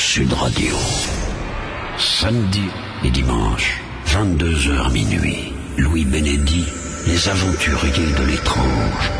Sud Radio. Samedi et dimanche, 22h minuit. Louis Benedy, les aventuriers de l'étrange.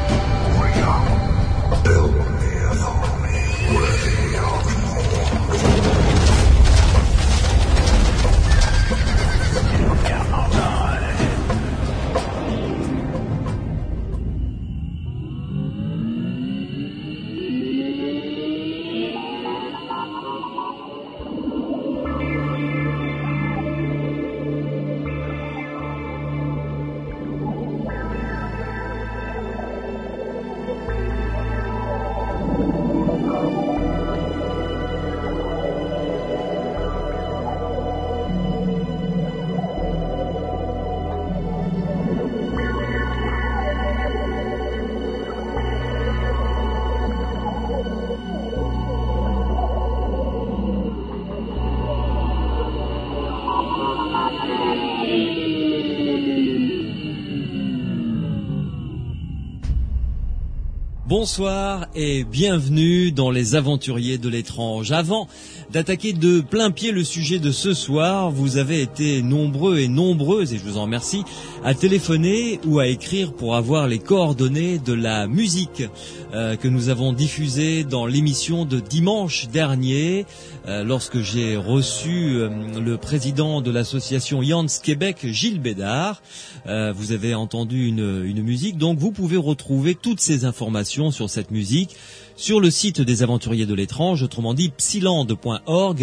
Bonsoir et bienvenue dans les aventuriers de l'étrange. Avant d'attaquer de plein pied le sujet de ce soir, vous avez été nombreux et nombreuses, et je vous en remercie, à téléphoner ou à écrire pour avoir les coordonnées de la musique que nous avons diffusée dans l'émission de dimanche dernier, lorsque j'ai reçu le président de l'association Yans Québec, Gilles Bédard. Vous avez entendu une musique, donc vous pouvez retrouver toutes ces informations sur cette musique sur le site des aventuriers de l'étrange, autrement dit psiland.org,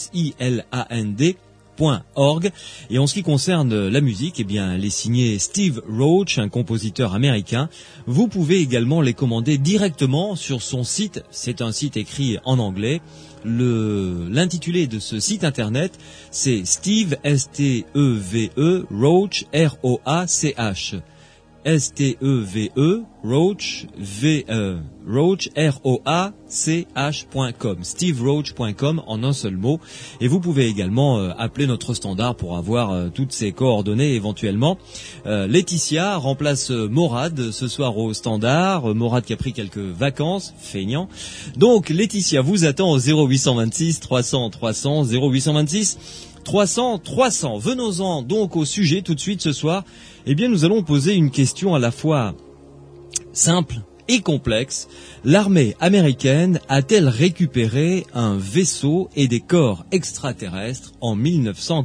psiland.org. Et en ce qui concerne la musique, eh bien, elle est signée Steve Roach, un compositeur américain. Vous pouvez également les commander directement sur son site. C'est un site écrit en anglais. L'intitulé de ce site internet, c'est Steve, S-T-E-V-E, Roach, R-O-A-C-H. S-T-E-V-E, Roach, Roach, R-O-A-C-H.com, steveroach.com en un seul mot. Et vous pouvez également appeler notre standard pour avoir toutes ces coordonnées éventuellement. Laetitia remplace Morad ce soir au standard. Morad qui a pris quelques vacances, feignant. Donc Laetitia vous attend au 0826 300 300, 0826 300 300. Venons-en donc au sujet tout de suite ce soir. Eh bien, nous allons poser une question à la fois simple et complexe. L'armée américaine a-t-elle récupéré un vaisseau et des corps extraterrestres en 1947 ?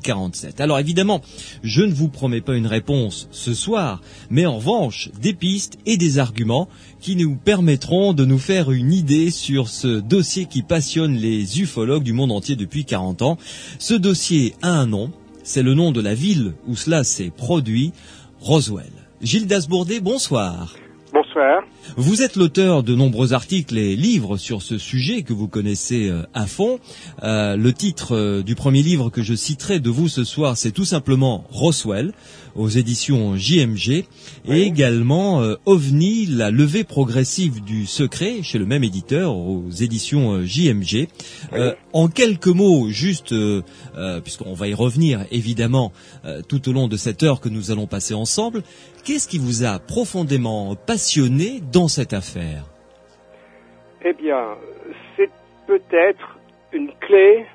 Alors évidemment, je ne vous promets pas une réponse ce soir, mais en revanche, des pistes et des arguments qui nous permettront de nous faire une idée sur ce dossier qui passionne les ufologues du monde entier depuis 40 ans. Ce dossier a un nom, c'est le nom de la ville où cela s'est produit, Roswell. Gilles Dasbourdet, bonsoir. Bonsoir. Vous êtes l'auteur de nombreux articles et livres sur ce sujet que vous connaissez à fond. Le titre du premier livre que je citerai de vous ce soir, c'est tout simplement Roswell, aux éditions JMG, et également OVNI, la levée progressive du secret, chez le même éditeur, aux éditions JMG. En quelques mots, juste, puisqu'on va y revenir évidemment tout au long de cette heure que nous allons passer ensemble, qu'est-ce qui vous a profondément passionné dans cette affaire ? Eh bien, c'est peut-être une clé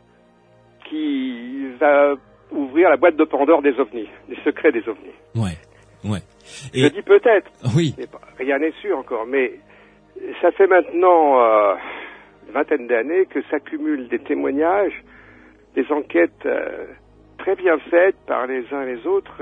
qui va ouvrir la boîte de Pandore des ovnis, des secrets des ovnis. Ouais. Et je dis peut-être, oui. Rien n'est sûr encore, mais ça fait maintenant une vingtaine d'années que s'accumulent des témoignages, des enquêtes très bien faites par les uns et les autres,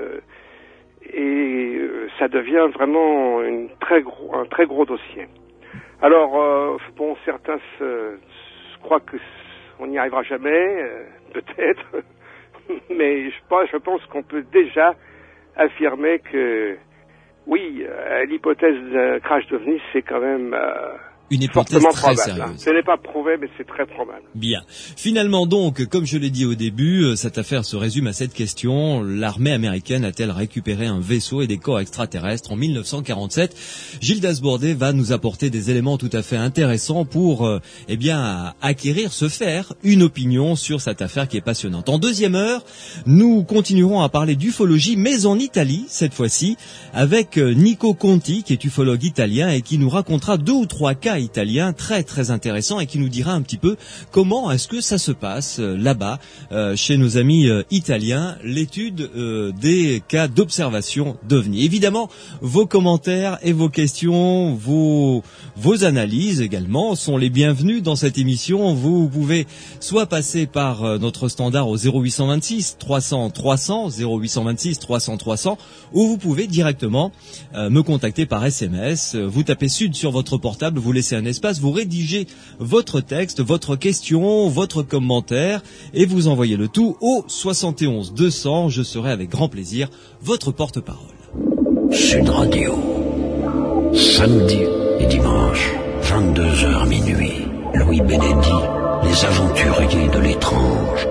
et ça devient vraiment un très gros dossier. Alors, bon, certains croient que on n'y arrivera jamais, peut-être, mais je pense qu'on peut déjà affirmer que, oui, l'hypothèse d'un crash d'OVNI, c'est quand même une hypothèse très sérieuse. Ce n'est pas prouvé, mais c'est très probable. Bien. Finalement donc, comme je l'ai dit au début, cette affaire se résume à cette question. L'armée américaine a-t-elle récupéré un vaisseau et des corps extraterrestres en 1947 ? Gilles Dasbourdet va nous apporter des éléments tout à fait intéressants pour acquérir, se faire une opinion sur cette affaire qui est passionnante. En deuxième heure, nous continuerons à parler d'ufologie, mais en Italie, cette fois-ci, avec Nico Conti, qui est ufologue italien et qui nous racontera 2 ou 3 cas média italien très très intéressant et qui nous dira un petit peu comment est-ce que ça se passe là-bas chez nos amis italiens, l'étude des cas d'observation d'OVNI. Évidemment, vos commentaires et vos questions, vos analyses également sont les bienvenus dans cette émission. Vous pouvez soit passer par notre standard au 0826 300 300, 0826 300 300, ou vous pouvez directement me contacter par SMS. Vous tapez Sud sur votre portable, vous laissez un espace, vous rédigez votre texte, votre question, votre commentaire et vous envoyez le tout au 71 200. Je serai avec grand plaisir votre porte-parole. Sud Radio, samedi et dimanche, 22h minuit. Louis Benetti, les aventuriers de l'étrange.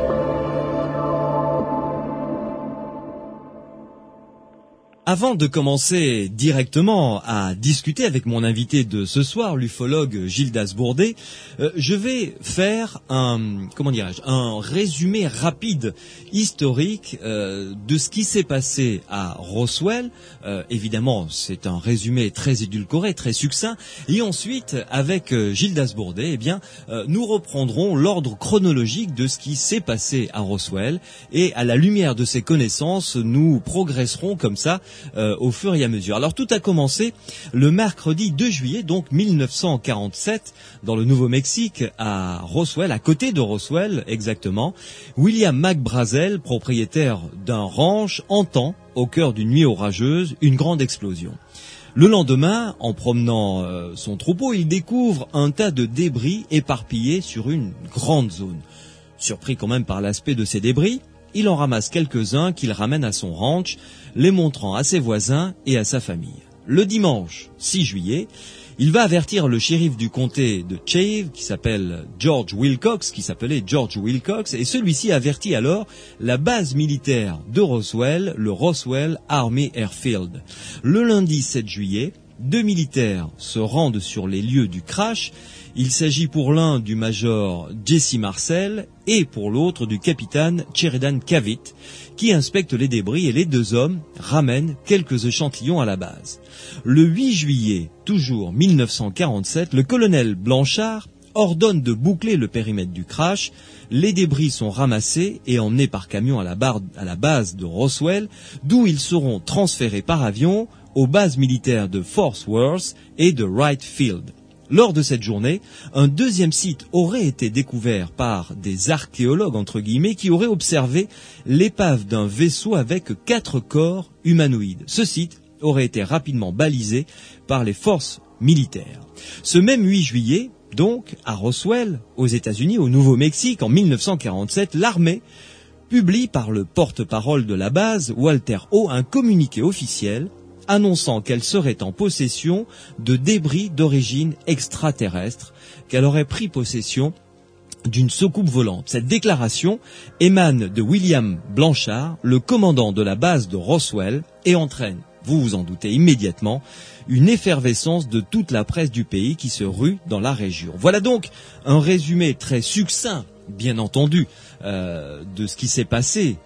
Avant de commencer directement à discuter avec mon invité de ce soir, l'ufologue Gildas Bourdet, je vais faire un résumé rapide, historique de ce qui s'est passé à Roswell. Évidemment, c'est un résumé très édulcoré, très succinct. Et ensuite, avec Gildas Bourdet, nous reprendrons l'ordre chronologique de ce qui s'est passé à Roswell. Et à la lumière de ces connaissances, nous progresserons comme ça au fur et à mesure. Alors tout a commencé le mercredi 2 juillet, donc 1947, dans le Nouveau-Mexique, à Roswell, à côté de Roswell exactement. William McBrazel, propriétaire d'un ranch, entend, au cœur d'une nuit orageuse, une grande explosion. Le lendemain, en promenant son troupeau, il découvre un tas de débris éparpillés sur une grande zone. Surpris quand même par l'aspect de ces débris, il en ramasse quelques-uns qu'il ramène à son ranch, les montrant à ses voisins et à sa famille. Le dimanche 6 juillet, il va avertir le shérif du comté de Chave, qui s'appelait George Wilcox, et celui-ci avertit alors la base militaire de Roswell, le Roswell Army Airfield. Le lundi 7 juillet, 2 militaires se rendent sur les lieux du crash. Il s'agit pour l'un du major Jesse Marcel et pour l'autre du capitaine Sheridan Cavitt, qui inspectent les débris et les deux hommes ramènent quelques échantillons à la base. Le 8 juillet, toujours 1947, le colonel Blanchard ordonne de boucler le périmètre du crash. Les débris sont ramassés et emmenés par camion à la base de Roswell, d'où ils seront transférés par avion aux bases militaires de Fort Worth et de Wright Field. Lors de cette journée, un deuxième site aurait été découvert par des archéologues, entre guillemets, qui auraient observé l'épave d'un vaisseau avec 4 corps humanoïdes. Ce site aurait été rapidement balisé par les forces militaires. Ce même 8 juillet, donc, à Roswell, aux États-Unis, au Nouveau-Mexique, en 1947, l'armée publie par le porte-parole de la base, Walter O., un communiqué officiel annonçant qu'elle serait en possession de débris d'origine extraterrestre, qu'elle aurait pris possession d'une soucoupe volante. Cette déclaration émane de William Blanchard, le commandant de la base de Roswell, et entraîne, vous vous en doutez immédiatement, une effervescence de toute la presse du pays qui se rue dans la région. Voilà donc un résumé très succinct, bien entendu, de ce qui s'est passé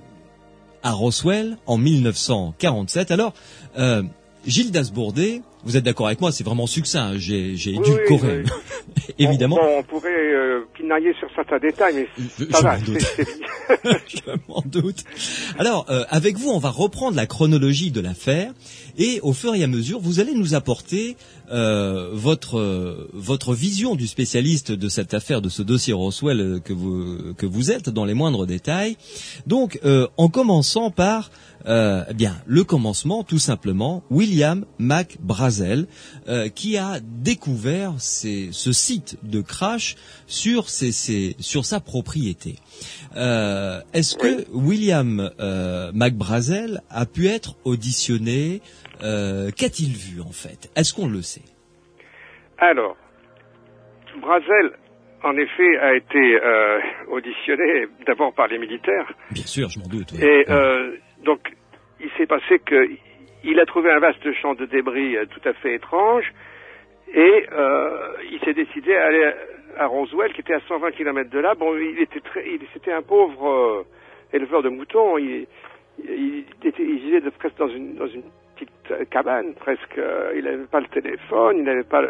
à Roswell en 1947. Alors, Gildas Bourdet, vous êtes d'accord avec moi, c'est vraiment succinct, j'ai édulcoré, évidemment. On pourrait pinailler sur certains détails, mais ça va, c'est je m'en doute. Alors, avec vous, on va reprendre la chronologie de l'affaire, et au fur et à mesure, vous allez nous apporter votre vision du spécialiste de cette affaire, de ce dossier Roswell que vous êtes dans les moindres détails. Donc, en commençant par le commencement, tout simplement, William McBrazel, qui a découvert ce site de crash sur sa propriété. Est-ce que William McBrazel a pu être auditionné? Qu'a-t-il vu en fait? Est-ce qu'on le sait? Alors, Brazel, en effet, a été auditionné d'abord par les militaires. Bien sûr, je m'en doute. Oui. Et donc, il s'est passé qu'il a trouvé un vaste champ de débris tout à fait étrange, et il s'est décidé à aller à Roswell, qui était à 120 km de là. Bon, c'était un pauvre éleveur de moutons. Il vivait presque dans une petite cabane, presque. Il n'avait pas le téléphone, il n'avait pas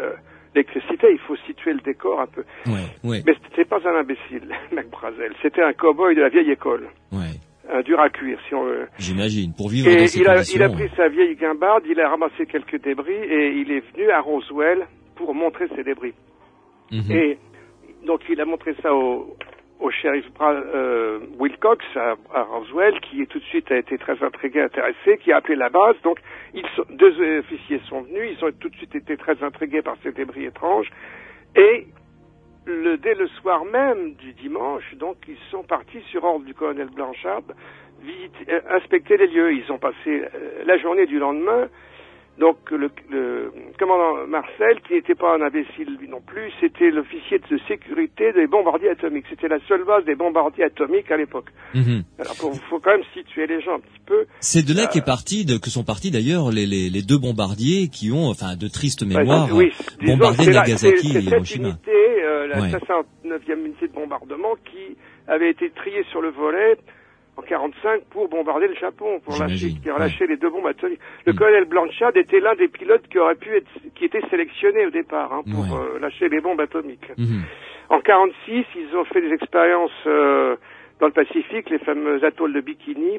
l'électricité, il faut situer le décor un peu. Ouais. Mais c'était pas un imbécile, Mac Brazel. C'était un cow-boy de la vieille école. Ouais. Un dur à cuire, si on veut. J'imagine, pour vivre Et dans ces conditions. il a pris sa vieille guimbarde, il a ramassé quelques débris et il est venu à Roswell pour montrer ses débris. Et donc il a montré ça au shérif Wilcox à Roswell, qui tout de suite a été très intrigué, intéressé, qui a appelé la base. Donc deux officiers sont venus, ils ont tout de suite été très intrigués par ces débris étranges. Et dès le soir même du dimanche, donc ils sont partis sur ordre du colonel Blanchard inspecter les lieux. Ils ont passé la journée du lendemain. Donc le commandant Marcel, qui n'était pas un imbécile lui non plus, c'était l'officier de sécurité des bombardiers atomiques. C'était la seule base des bombardiers atomiques à l'époque. Alors faut quand même situer les gens un petit peu. C'est de là que sont partis d'ailleurs les deux bombardiers qui ont, enfin, de tristes mémoires, bombardé Nagasaki et Hiroshima. C'est cette unité, la 69e unité de bombardement qui avait été triée sur le volet en 45 pour bombarder le Japon, pour relâcher les deux bombes atomiques. Le colonel Blanchard était l'un des pilotes qui était sélectionné au départ pour lâcher les bombes atomiques. En 46, ils ont fait des expériences dans le Pacifique, les fameux atolls de Bikini.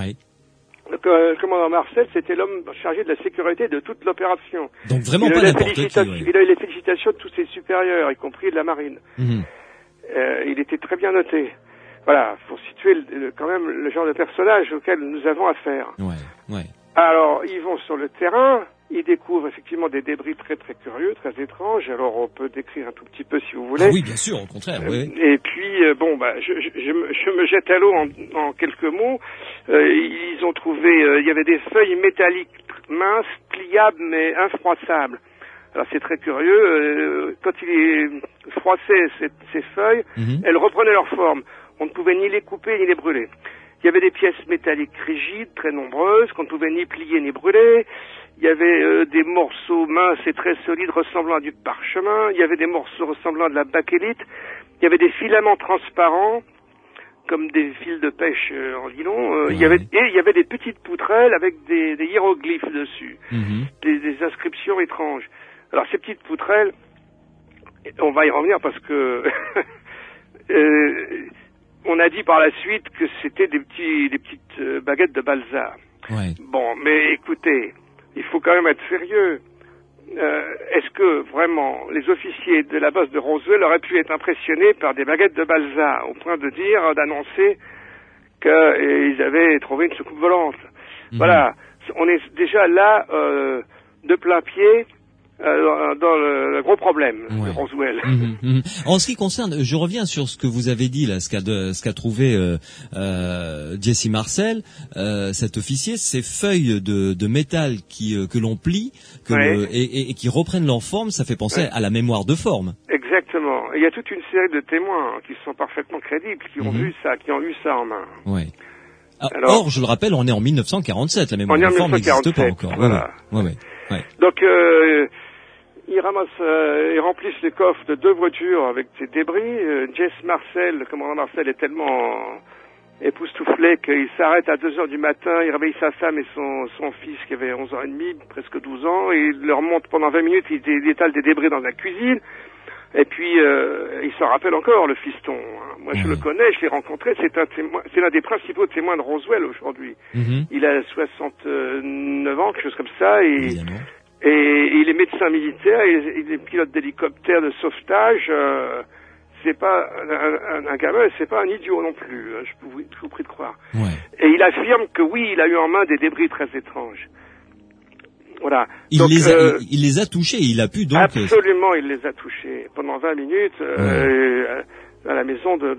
Le commandant Marcel, c'était l'homme chargé de la sécurité de toute l'opération. Donc vraiment pas n'importe qui. Il a eu les félicitations de tous ses supérieurs, y compris de la marine. Il était très bien noté. Voilà, faut situer quand même le genre de personnage auquel nous avons affaire. Alors, ils vont sur le terrain, ils découvrent effectivement des débris très très curieux, très étranges. Alors, on peut décrire un tout petit peu si vous voulez. Oui, bien sûr, au contraire. Et puis, je me jette à l'eau en quelques mots. Ils ont trouvé, il y avait des feuilles métalliques minces, pliables mais infroissables. Alors c'est très curieux, quand il froissait ces feuilles, elles reprenaient leur forme. On ne pouvait ni les couper ni les brûler. Il y avait des pièces métalliques rigides, très nombreuses, qu'on ne pouvait ni plier ni brûler. Il y avait des morceaux minces et très solides ressemblant à du parchemin. Il y avait des morceaux ressemblant à de la bakélite. Il y avait des filaments transparents, comme des fils de pêche en nylon. Il y avait des petites poutrelles avec des hiéroglyphes dessus, des inscriptions étranges. Alors ces petites poutrelles, on va y revenir parce que on a dit par la suite que c'était des petites baguettes de Balsa. Bon, mais écoutez, il faut quand même être sérieux. Est-ce que vraiment les officiers de la base de Roswell auraient pu être impressionnés par des baguettes de Balsa au point d'annoncer qu'ils avaient trouvé une soucoupe volante? Voilà, on est déjà là de plein pied dans le gros problème de Roswell. En ce qui concerne, je reviens sur ce que vous avez dit là, ce qu'a trouvé Jesse Marcel, cet officier, ces feuilles de métal que l'on plie, et qui reprennent leur forme, ça fait penser à la mémoire de forme. Exactement. Et il y a toute une série de témoins qui sont parfaitement crédibles, qui ont vu ça, qui ont eu ça en main. Or, je le rappelle, on est en 1947, la mémoire de forme n'existe pas encore. Donc ils remplissent les coffres de deux voitures avec ces débris. Jess Marcel, le commandant Marcel, est tellement époustouflé qu'il s'arrête à 2h du matin, il réveille sa femme et son fils qui avait 11 ans et demi, presque 12 ans, et il leur montre pendant 20 minutes, il étale des débris dans la cuisine. Et puis, il s'en rappelle encore, le fiston. Moi, je le connais, je l'ai rencontré, c'est l'un des principaux témoins de Roswell aujourd'hui. Il a 69 ans, quelque chose comme ça, et il est médecin militaire, il est pilote d'hélicoptère de sauvetage. C'est pas un gamin, c'est pas un idiot non plus, je vous prie de croire. Et il affirme que oui, il a eu en main des débris très étranges. Voilà. Il les a touchés, il a pu donc... Absolument, il les a touchés pendant 20 minutes à la maison de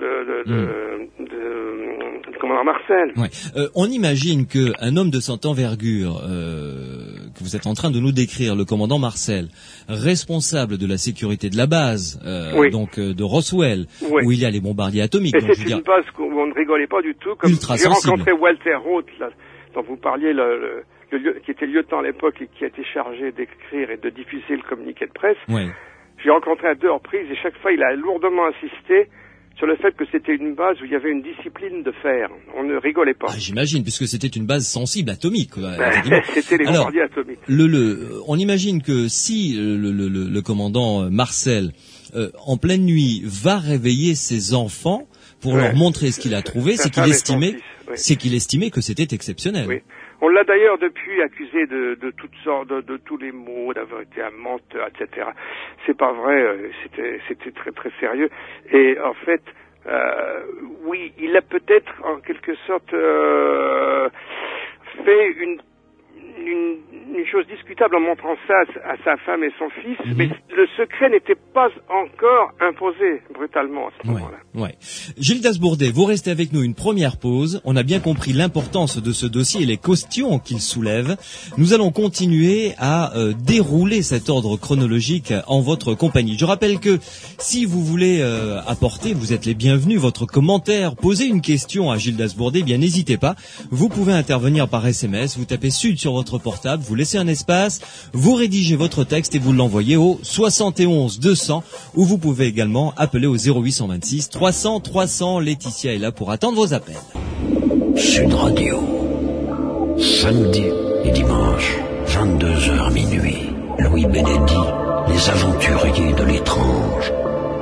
commandant Marcel. On imagine qu'un homme de cette envergure que vous êtes en train de nous décrire, le commandant Marcel, responsable de la sécurité de la base, donc de Roswell, où il y a les bombardiers atomiques. Et c'est une base où on ne rigolait pas du tout. Comme j'ai rencontré Walter Roth, là, dont vous parliez, qui était lieutenant à l'époque et qui a été chargé d'écrire et de diffuser le communiqué de presse. J'ai rencontré à 2 reprises et chaque fois il a lourdement insisté sur le fait que c'était une base où il y avait une discipline de fer. On ne rigolait pas. Ah, j'imagine, puisque c'était une base sensible, atomique. C'était les bombardiers atomiques. On imagine que si le commandant Marcel, en pleine nuit, va réveiller ses enfants pour leur montrer ce qu'il a trouvé, c'est qu'il estimait que c'était exceptionnel. Oui. On l'a d'ailleurs depuis accusé de toutes sortes, de tous les maux, d'avoir été un menteur, etc. C'est pas vrai, c'était très très sérieux. Et en fait, oui, il a peut-être en quelque sorte fait une chose discutable en montrant ça à sa femme et son fils, mais le secret n'était pas encore imposé brutalement à ce moment-là. Ouais. Gilles Dasbourdet, vous restez avec nous une première pause. On a bien compris l'importance de ce dossier et les questions qu'il soulève. Nous allons continuer à dérouler cet ordre chronologique en votre compagnie. Je rappelle que si vous voulez apporter, vous êtes les bienvenus, votre commentaire, poser une question à Gilles Dasbourdet, eh bien n'hésitez pas. Vous pouvez intervenir par SMS, vous tapez Sud sur votre portable, vous laissez un espace, vous rédigez votre texte et vous l'envoyez au 71 200, ou vous pouvez également appeler au 0826 300 300. Laetitia est là pour attendre vos appels. Sud Radio, samedi et dimanche, 22h minuit. Louis Benedy, les aventuriers de l'étrange.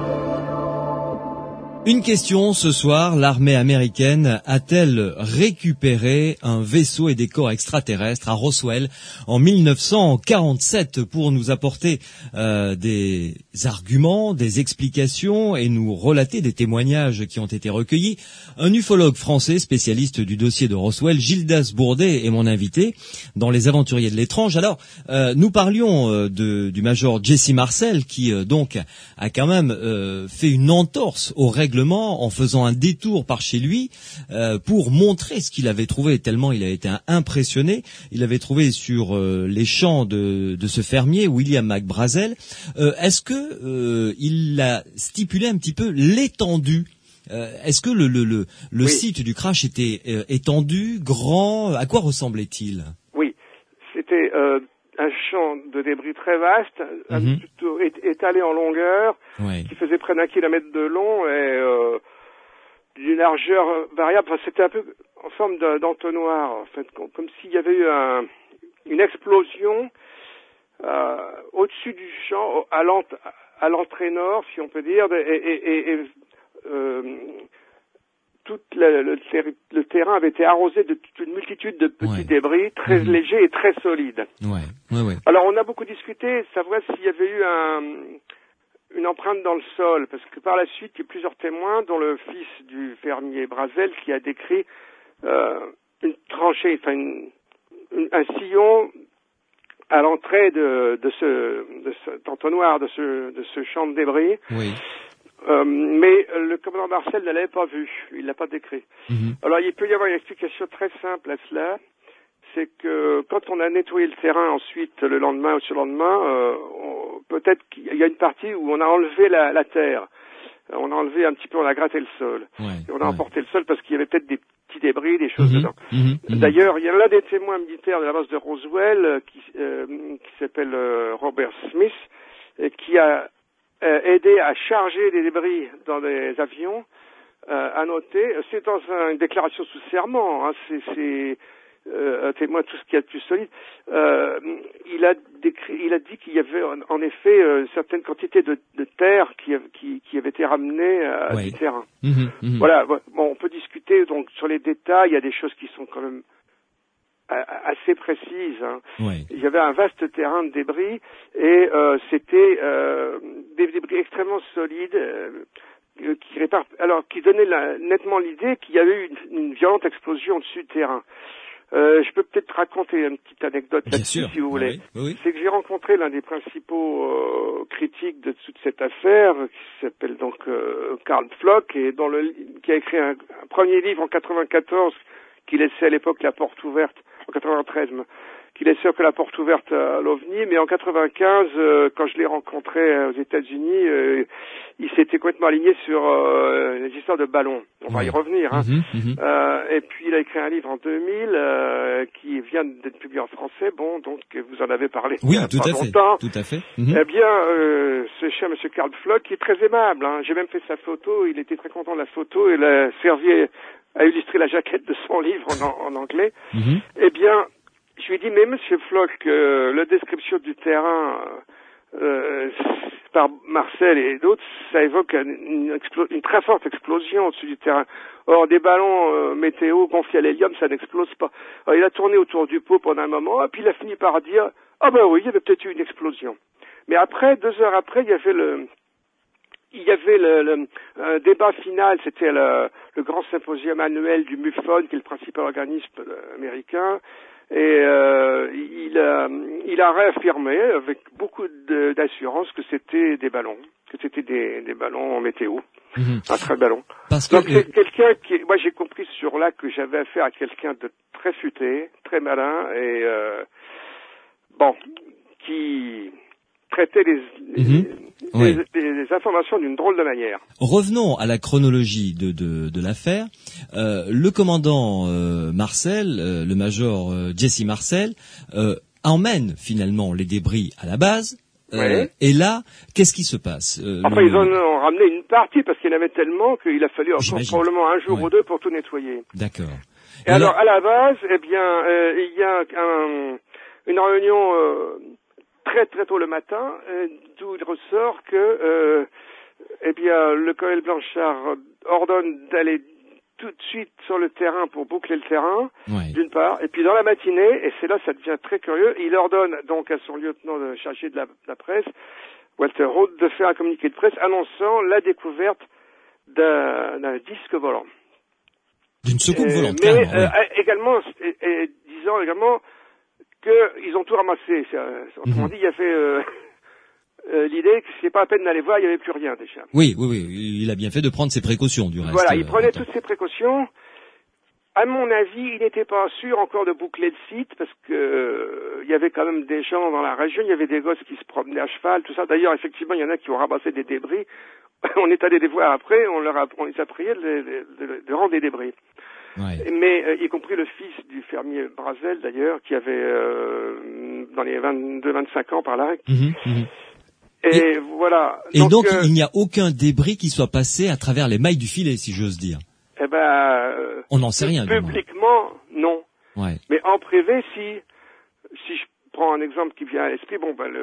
Une question ce soir, l'armée américaine a-t-elle récupéré un vaisseau et des corps extraterrestres à Roswell en 1947 pour nous apporter des arguments, des explications et nous relater des témoignages qui ont été recueillis? Un ufologue français spécialiste du dossier de Roswell, Gilles Dasbourdet, est mon invité dans Les Aventuriers de l'étrange. Alors, nous parlions du major Jesse Marcel qui donc a quand même fait une entorse aux règles en faisant un détour par chez lui pour montrer ce qu'il avait trouvé, tellement il a été impressionné. Il avait trouvé sur les champs de ce fermier, William McBrazel. Est-ce que il a stipulé un petit peu l'étendue? Est-ce que le site du crash était étendu, grand? À quoi ressemblait-il? Oui, c'était un champ de débris très vaste, étalé en longueur, qui faisait près d'1 kilomètre de long et d'une largeur variable. Enfin, c'était un peu en forme d'entonnoir, en fait, comme s'il y avait eu une explosion au-dessus du champ, à l'entrée nord, si on peut dire, tout le terrain avait été arrosé de toute une multitude de petits débris très légers et très solides. Ouais. Alors on a beaucoup discuté, savoir s'il y avait eu une empreinte dans le sol, parce que par la suite il y a plusieurs témoins, dont le fils du fermier Brazel, qui a décrit une tranchée, enfin un sillon à l'entrée de cet entonnoir, de ce champ de débris. Oui. Mais le commandant Marcel ne l'avait pas vu, il l'a pas décrit. Alors il peut y avoir une explication très simple à cela, c'est que quand on a nettoyé le terrain ensuite le lendemain ou surlendemain, peut-être qu'il y a une partie où on a enlevé la terre, on a enlevé un petit peu, on a gratté le sol, et on a emporté le sol parce qu'il y avait peut-être des petits débris, des choses dedans. D'ailleurs, il y a l'un des témoins militaires de la base de Roswell qui s'appelle Robert Smith, et qui a aider à charger des débris dans des avions, à noter, c'est dans une déclaration sous serment, hein, c'est un témoin tout ce qu'il y a de plus solide. Il a dit qu'il y avait en effet certaines quantités de terre qui avaient été ramenées du terrain. Voilà, bon, on peut discuter donc sur les détails, il y a des choses qui sont quand même assez précise. Hein. Il y avait un vaste terrain de débris et c'était des débris extrêmement solides qui donnaient nettement l'idée qu'il y avait eu une violente explosion dessus du terrain. Je peux peut-être raconter une petite anecdote là-dessus si vous voulez. Oui. C'est que j'ai rencontré l'un des principaux critiques de toute cette affaire, qui s'appelle donc Karl Pflock, et qui a écrit un premier livre en 94 qui laissait à l'époque la porte ouverte, en 93, qui laissait que la porte ouverte à l'OVNI, mais en 95, quand je l'ai rencontré aux États-Unis, il s'était complètement aligné sur les histoires de ballons. On va y revenir. Hein. Et puis il a écrit un livre en 2000 qui vient d'être publié en français. Bon, donc vous en avez parlé oui, il y a tout pas à longtemps. Fait. Tout à fait. Eh bien, ce cher Monsieur Karl Floch, qui est très aimable. Hein. J'ai même fait sa photo. Il était très content de la photo. Il a servi à illustrer la jaquette de son livre en anglais. Eh bien, je lui ai dit, mais Monsieur Floch, la description du terrain par Marcel et d'autres, ça évoque une très forte explosion au-dessus du terrain. Or, des ballons météo confiés à l'hélium, ça n'explose pas. Alors, il a tourné autour du pot pendant un moment, et puis il a fini par dire, ah ben oui, il y avait peut-être eu une explosion. Mais après, 2 heures après, il y avait le débat final, c'était le grand symposium annuel du MUFON, qui est le principal organisme américain, et il a réaffirmé avec beaucoup d'assurance que c'était des ballons, des ballons en météo, un très ballon. Donc c'est quelqu'un moi j'ai compris sur là que j'avais affaire à quelqu'un de très futé, très malin et qui traitait les informations d'une drôle de manière. Revenons à la chronologie de l'affaire. Le commandant Marcel, le major Jesse Marcel, emmène finalement les débris à la base. Et là, qu'est-ce qui se passe Enfin, ils en ont ramené une partie parce qu'il y en avait tellement qu'il a fallu encore probablement un jour ou deux pour tout nettoyer. D'accord. Et alors, à la base, eh bien, il y a une réunion très très tôt le matin, d'où il ressort que, eh bien, le colonel Blanchard ordonne d'aller tout de suite sur le terrain pour boucler le terrain, d'une part, et puis dans la matinée, et c'est là ça devient très curieux, il ordonne donc à son lieutenant chargé de la presse, Walter Roth, de faire un communiqué de presse annonçant la découverte d'un disque volant. D'une soucoupe volante, mais également, disant également qu'ils ont tout ramassé. Autrement dit, il y avait l'idée que c'est pas la peine d'aller voir, il n'y avait plus rien déjà. Oui, il a bien fait de prendre ses précautions du reste. Voilà, il prenait toutes ses précautions. À mon avis, il n'était pas sûr encore de boucler le site parce que il y avait quand même des gens dans la région, il y avait des gosses qui se promenaient à cheval, tout ça. D'ailleurs, effectivement, il y en a qui ont ramassé des débris. On est allé les voir après, on les a priés de rendre des débris. Mais y compris le fils du fermier Brazel d'ailleurs, qui avait dans les 22-25 ans par là. Et voilà. Et donc il n'y a aucun débris qui soit passé à travers les mailles du filet, si j'ose dire. Eh ben, on n'en sait rien. Publiquement, non. Mais en privé, si je prends un exemple qui vient à l'esprit,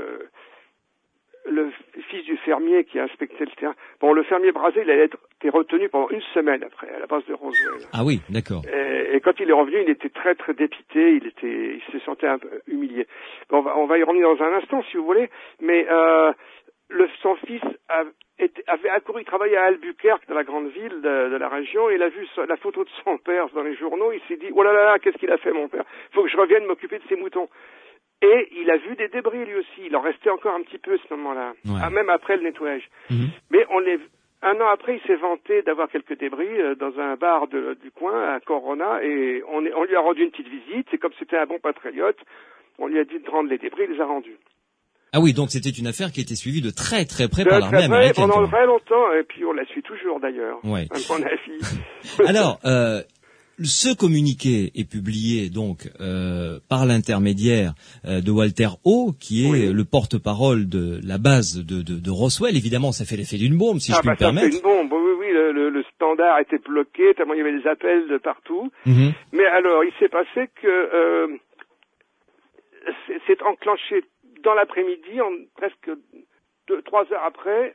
le fils du fermier qui a inspecté le terrain. Bon, le fermier Brazel, il a été retenu pendant 1 semaine après, à la base de Roswell. Ah oui, d'accord. Et quand il est revenu, il était très très dépité, il se sentait un peu humilié. Bon, on va y revenir dans un instant, si vous voulez, mais son fils avait accouru, il travaillait à Albuquerque, dans la grande ville de la région, et il a vu la photo de son père dans les journaux, il s'est dit, oh là là, qu'est-ce qu'il a fait mon père? Faut que je revienne m'occuper de ses moutons. Et il a vu des débris lui aussi. Il en restait encore un petit peu à ce moment-là, même après le nettoyage. Mais un an après, il s'est vanté d'avoir quelques débris dans un bar du coin, à Corona, et on lui a rendu une petite visite. Et comme c'était un bon patriote, on lui a dit de rendre les débris, il les a rendus. Ah oui, donc c'était une affaire qui a été suivie de très très près par l'armée américaine. Pendant très longtemps, et puis on la suit toujours d'ailleurs, à mon avis. Alors, ce communiqué est publié donc par l'intermédiaire de Walter O, qui est le porte-parole de la base de Roswell. Évidemment, ça fait l'effet d'une bombe, si je puis me permettre. Ça fait une bombe, oui, le standard était bloqué, tellement il y avait des appels de partout. Mais alors, il s'est passé que c'est enclenché dans l'après-midi, presque 3 heures après,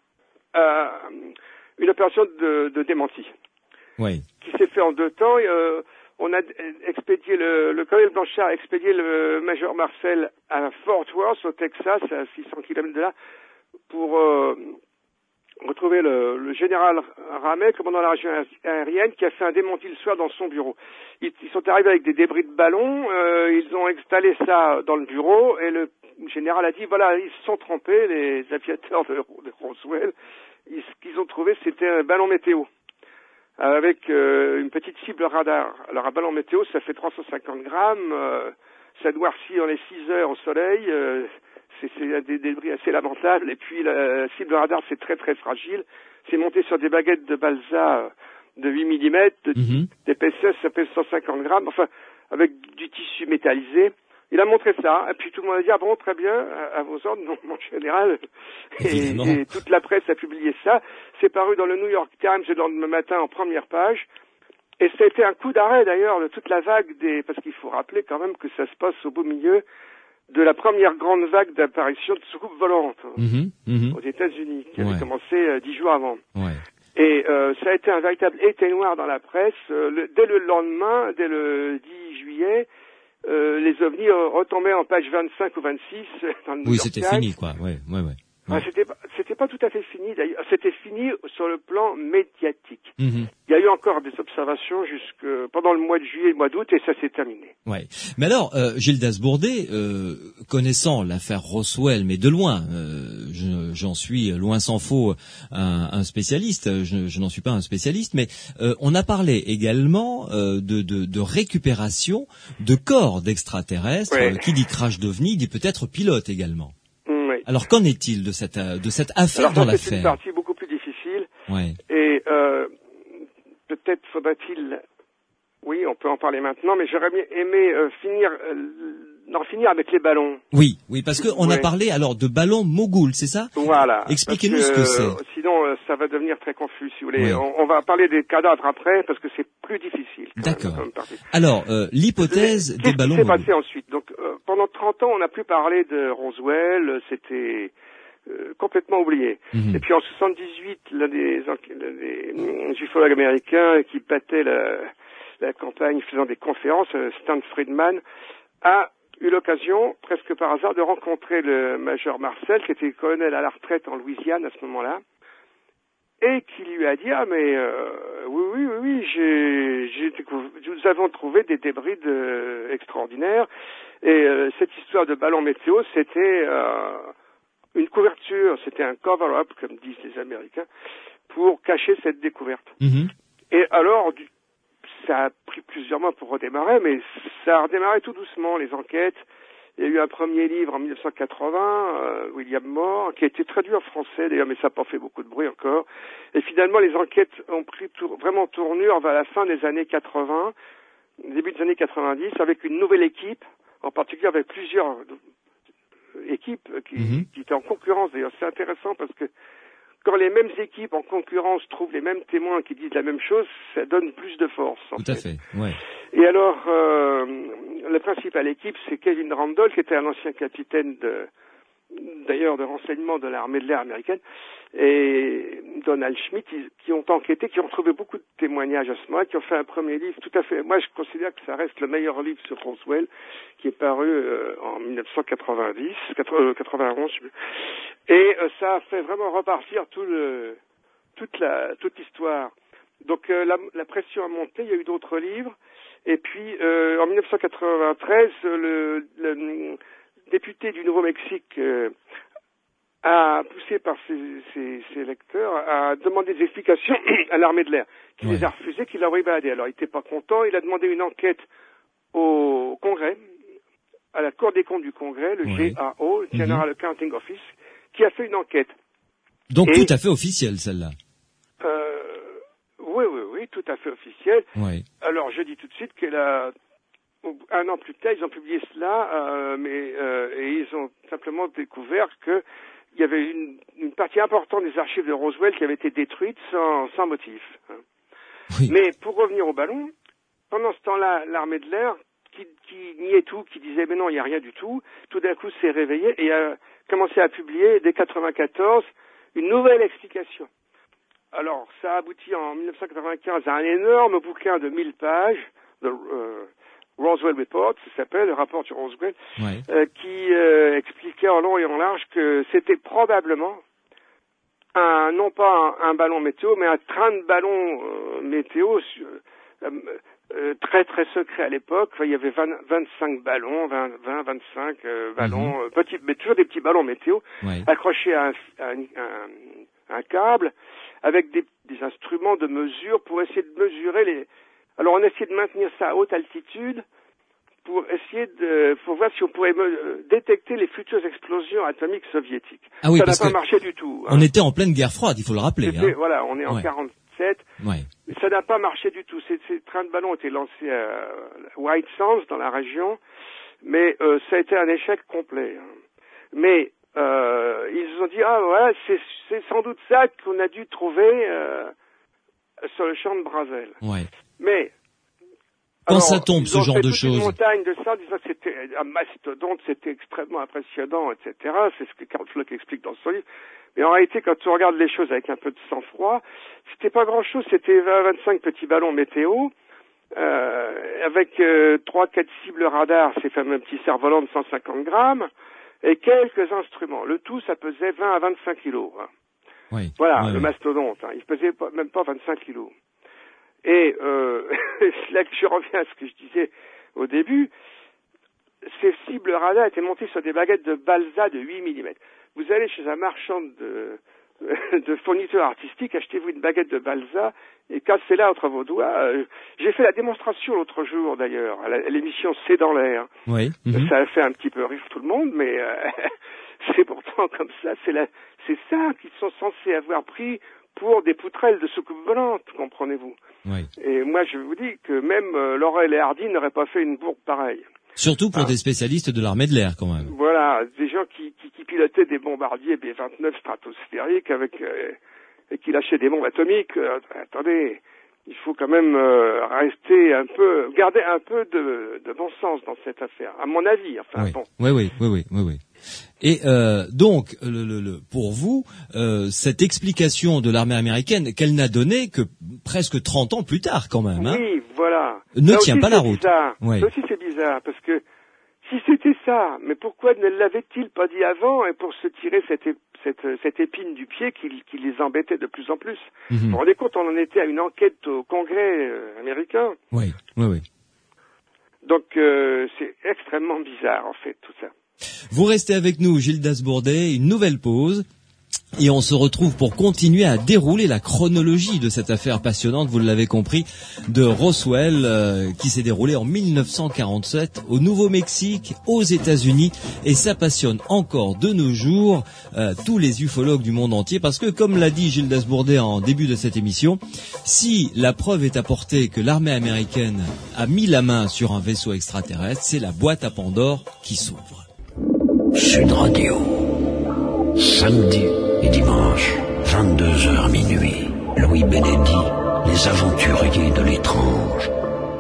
une opération de démenti. Qui s'est fait en 2 temps. On a expédié le colonel Blanchard a expédié le major Marcel à Fort Worth, au Texas, à 600 km de là, pour retrouver le général Ramey, commandant la région aérienne, qui a fait un démenti le soir dans son bureau. Ils sont arrivés avec des débris de ballons, ils ont installé ça dans le bureau, et le général a dit, voilà, ils se sont trompés, les aviateurs de Roswell. Ce qu'ils ont trouvé, c'était un ballon météo, avec une petite cible radar. Alors un ballon météo, ça fait 350 grammes, ça noircit dans les 6 heures au soleil, c'est des débris assez lamentables. Et puis la cible radar, c'est très très fragile. C'est monté sur des baguettes de balsa de 8 mm, d'épaisseur, ça pèse 150 grammes, enfin, avec du tissu métallisé. Il a montré ça, et puis tout le monde a dit, ah bon, très bien, à vos ordres, non, mon général. Et toute la presse a publié ça. C'est paru dans le New York Times le lendemain matin en première page. Et ça a été un coup d'arrêt d'ailleurs de toute la vague parce qu'il faut rappeler quand même que ça se passe au beau milieu de la première grande vague d'apparition de soucoupes volantes aux États-Unis, qui avait commencé 10 jours avant. Ouais. Et ça a été un véritable été noir dans la presse. Dès le lendemain, dès le 10 juillet, les ovnis retombaient en page 25 ou 26 dans le New York c'était Times. fini, quoi. Ouais. Ah, c'était pas tout à fait fini d'ailleurs. C'était fini sur le plan médiatique. Il y a eu encore des observations pendant le mois de juillet et le mois d'août et ça s'est terminé. Ouais. Mais alors, Gildas Bourdet, connaissant l'affaire Roswell, mais de loin, j'en suis loin s'en faut un spécialiste. Je n'en suis pas un spécialiste, mais on a parlé également de récupération de corps d'extraterrestres. Ouais. Qui dit crash d'ovni dit peut-être pilote également. Alors qu'en est-il de cette affaire dans l'affaire? C'est une partie beaucoup plus difficile. Ouais. Et peut-être faudrait-il, oui, on peut en parler maintenant, mais j'aurais bien aimé finir avec les ballons. Oui, parce que on a parlé alors de ballons mogul, c'est ça? Voilà. Expliquez-nous ce que c'est. Sinon, ça va devenir très confus, si vous voulez. Ouais. On va parler des cadavres après, parce que c'est plus difficile. D'accord. Alors, l'hypothèse des ballons moguls. Qu'est-ce qui s'est passé ensuite? Donc, pendant 30 ans, on n'a plus parlé de Roswell, c'était complètement oublié. Et puis en 78, l'un des ufologues américains qui battait la campagne faisant des conférences, Stan Friedman, a eu l'occasion, presque par hasard, de rencontrer le major Marcel, qui était colonel à la retraite en Louisiane à ce moment-là, et qui lui a dit, oui, nous avons trouvé des débris extraordinaires, et cette histoire de ballon météo, c'était une couverture, c'était un cover-up, comme disent les Américains, pour cacher cette découverte. Et alors, ça a pris plusieurs mois pour redémarrer, mais ça a redémarré tout doucement, les enquêtes. Il y a eu un premier livre en 1980, William Moore, qui a été traduit en français d'ailleurs, mais ça n'a pas fait beaucoup de bruit encore. Et finalement, les enquêtes ont pris vraiment tournure vers la fin des années 80, début des années 90, avec une nouvelle équipe, en particulier avec plusieurs équipes qui étaient en concurrence. D'ailleurs, c'est intéressant parce que quand les mêmes équipes en concurrence trouvent les mêmes témoins qui disent la même chose, ça donne plus de force. Tout à fait, ouais. Et alors, le principal équipe, c'est Kevin Randolph, qui était un ancien capitaine d'ailleurs de renseignement de l'armée de l'air américaine, et Donald Schmitt, qui ont enquêté, qui ont trouvé beaucoup de témoignages à ce moment-là, qui ont fait un premier livre tout à fait. Moi, je considère que ça reste le meilleur livre sur Roswell, qui est paru en 1991. Et ça a fait vraiment repartir toute l'histoire. Donc la pression a monté, il y a eu d'autres livres. Et puis en 1993, le député du Nouveau-Mexique a poussé par ses lecteurs à demander des explications à l'armée de l'air, qui les a refusées, qui l'a évadé. Alors il n'était pas content, il a demandé une enquête au Congrès, à la Cour des comptes du Congrès, le GAO, General Accounting Office, qui a fait une enquête. Donc tout à fait officielle, celle-là. Oui, tout à fait officielle. Ouais. Alors je dis tout de suite un an plus tard, ils ont publié cela, et ils ont simplement découvert que il y avait une partie importante des archives de Roswell qui avait été détruite sans motif. Oui. Mais pour revenir au ballon, pendant ce temps-là, l'armée de l'air, qui niait tout, qui disait mais non, il n'y a rien du tout d'un coup s'est réveillé et a commencé à publier dès 1994 une nouvelle explication. Alors, ça a abouti en 1995 à un énorme bouquin de 1000 pages, de Roswell Report, ça s'appelle, le rapport sur Roswell, qui expliquait en long et en large que c'était probablement non pas un ballon météo, mais un train de ballon météo très très secret à l'époque. Enfin, il y avait 25 ballons, 25 ballons, petits, mais toujours des petits ballons météo, accrochés à un câble, avec des instruments de mesure pour essayer de mesurer Alors on essayait de maintenir ça à haute altitude pour voir si on pourrait détecter les futures explosions atomiques soviétiques. Ah oui, ça n'a pas marché du tout. On était en pleine guerre froide, il faut le rappeler. Voilà, on est en 47. Ouais. Ça n'a pas marché du tout. Ces trains de ballon ont été lancés à White Sands, dans la région, mais ça a été un échec complet. Mais ils se sont dit, voilà, c'est sans doute ça qu'on a dû trouver sur le champ de Brazel. Ouais. Mais quand ça tombe, ce genre de choses. Une montagne de ça, disant que c'était un mastodonte, c'était extrêmement impressionnant, etc. C'est ce que Karl Floch explique dans son livre. Mais en réalité, quand on regarde les choses avec un peu de sang-froid, c'était pas grand-chose. C'était 20-25 petits ballons météo, avec 3-4 cibles radar, ces fameux petits cerfs-volants de 150 grammes, et quelques instruments. Le tout, ça pesait 20 à 25 kilos. Hein. Oui. Voilà, le mastodonte. Hein. Il pesait même pas 25 kilos. Et c'est là que je reviens à ce que je disais au début. Ces cibles radar étaient montées sur des baguettes de balsa de 8 mm. Vous allez chez un marchand de fournitures artistiques, achetez-vous une baguette de balsa et cassez-la entre vos doigts. J'ai fait la démonstration l'autre jour d'ailleurs, à l'émission C'est dans l'air. Oui. Ça a fait un petit peu rire tout le monde, mais c'est pourtant comme ça. C'est ça qu'ils sont censés avoir pris pour des poutrelles de soucoupe volante, comprenez-vous. Oui. Et moi, je vous dis que même Laurel et Hardy n'auraient pas fait une bourde pareille. Surtout pour des spécialistes de l'armée de l'air, quand même. Voilà, des gens qui pilotaient des bombardiers B-29 stratosphériques et qui lâchaient des bombes atomiques. Attendez, il faut quand même garder un peu de bon sens dans cette affaire, à mon avis. Enfin, oui. Bon. Oui. Et donc, pour vous, cette explication de l'armée américaine, qu'elle n'a donnée que presque 30 ans plus tard, quand même. Hein, oui, voilà. ne tient pas la route. Oui. Ça aussi, c'est bizarre, parce que si c'était ça, mais pourquoi ne l'avait-il pas dit avant et pour se tirer cette épine du pied qui les embêtait de plus en plus. Vous vous rendez compte, on en était à une enquête au Congrès américain. Oui. Donc c'est extrêmement bizarre en fait tout ça. Vous restez avec nous, Gildas Bourdet, une nouvelle pause. Et on se retrouve pour continuer à dérouler la chronologie de cette affaire passionnante, vous l'avez compris, de Roswell, qui s'est déroulée en 1947 au Nouveau-Mexique, aux États-Unis, et ça passionne encore de nos jours tous les ufologues du monde entier, parce que, comme l'a dit Gildas Bourdet en début de cette émission, si la preuve est apportée que l'armée américaine a mis la main sur un vaisseau extraterrestre, c'est la boîte à Pandore qui s'ouvre. Sud Radio, samedi et dimanche, 22h minuit. Louis Benedy, les aventuriers de l'étrange.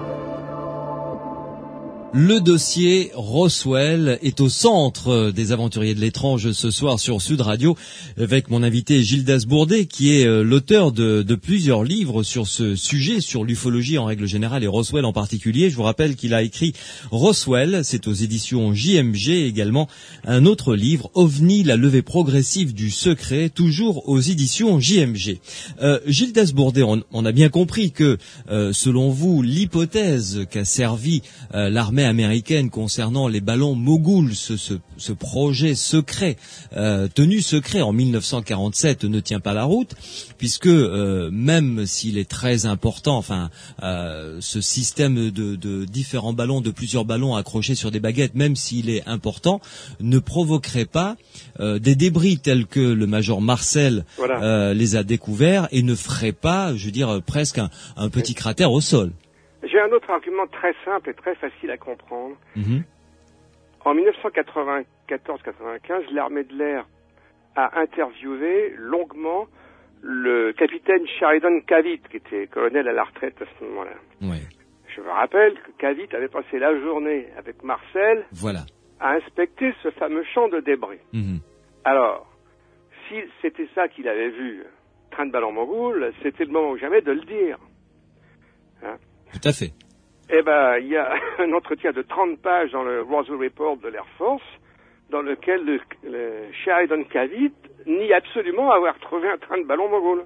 Le dossier Roswell est au centre des aventuriers de l'étrange ce soir sur Sud Radio, avec mon invité Gildas Bourdet, qui est l'auteur de plusieurs livres sur ce sujet, sur l'ufologie en règle générale et Roswell en particulier. Je vous rappelle qu'il a écrit Roswell, c'est aux éditions JMG, également un autre livre, OVNI, la levée progressive du secret, toujours aux éditions JMG. Gildas Bourdet, on a bien compris que, selon vous, l'hypothèse qu'a servi l'armée américaine concernant les ballons Mogul, ce projet secret, tenu secret en 1947, ne tient pas la route, puisque même s'il est très important, ce système de différents ballons, de plusieurs ballons accrochés sur des baguettes, même s'il est important, ne provoquerait pas des débris tels que le major Marcel les a découverts et ne ferait pas, je veux dire, presque un petit cratère au sol. J'ai un autre argument très simple et très facile à comprendre. En 1994-95, l'armée de l'air a interviewé longuement le capitaine Sheridan Cavitt, qui était colonel à la retraite à ce moment-là. Oui. Je me rappelle que Cavitt avait passé la journée avec Marcel à inspecter ce fameux champ de débris. Alors, si c'était ça qu'il avait vu, train de ballon Mogul, c'était le moment ou jamais de le dire. Hein? Tout à fait. Eh ben, il y a un entretien de 30 pages dans le Roswell Report de l'Air Force, dans lequel le Sheridan Cavitt nie absolument avoir trouvé un train de ballon Mogul.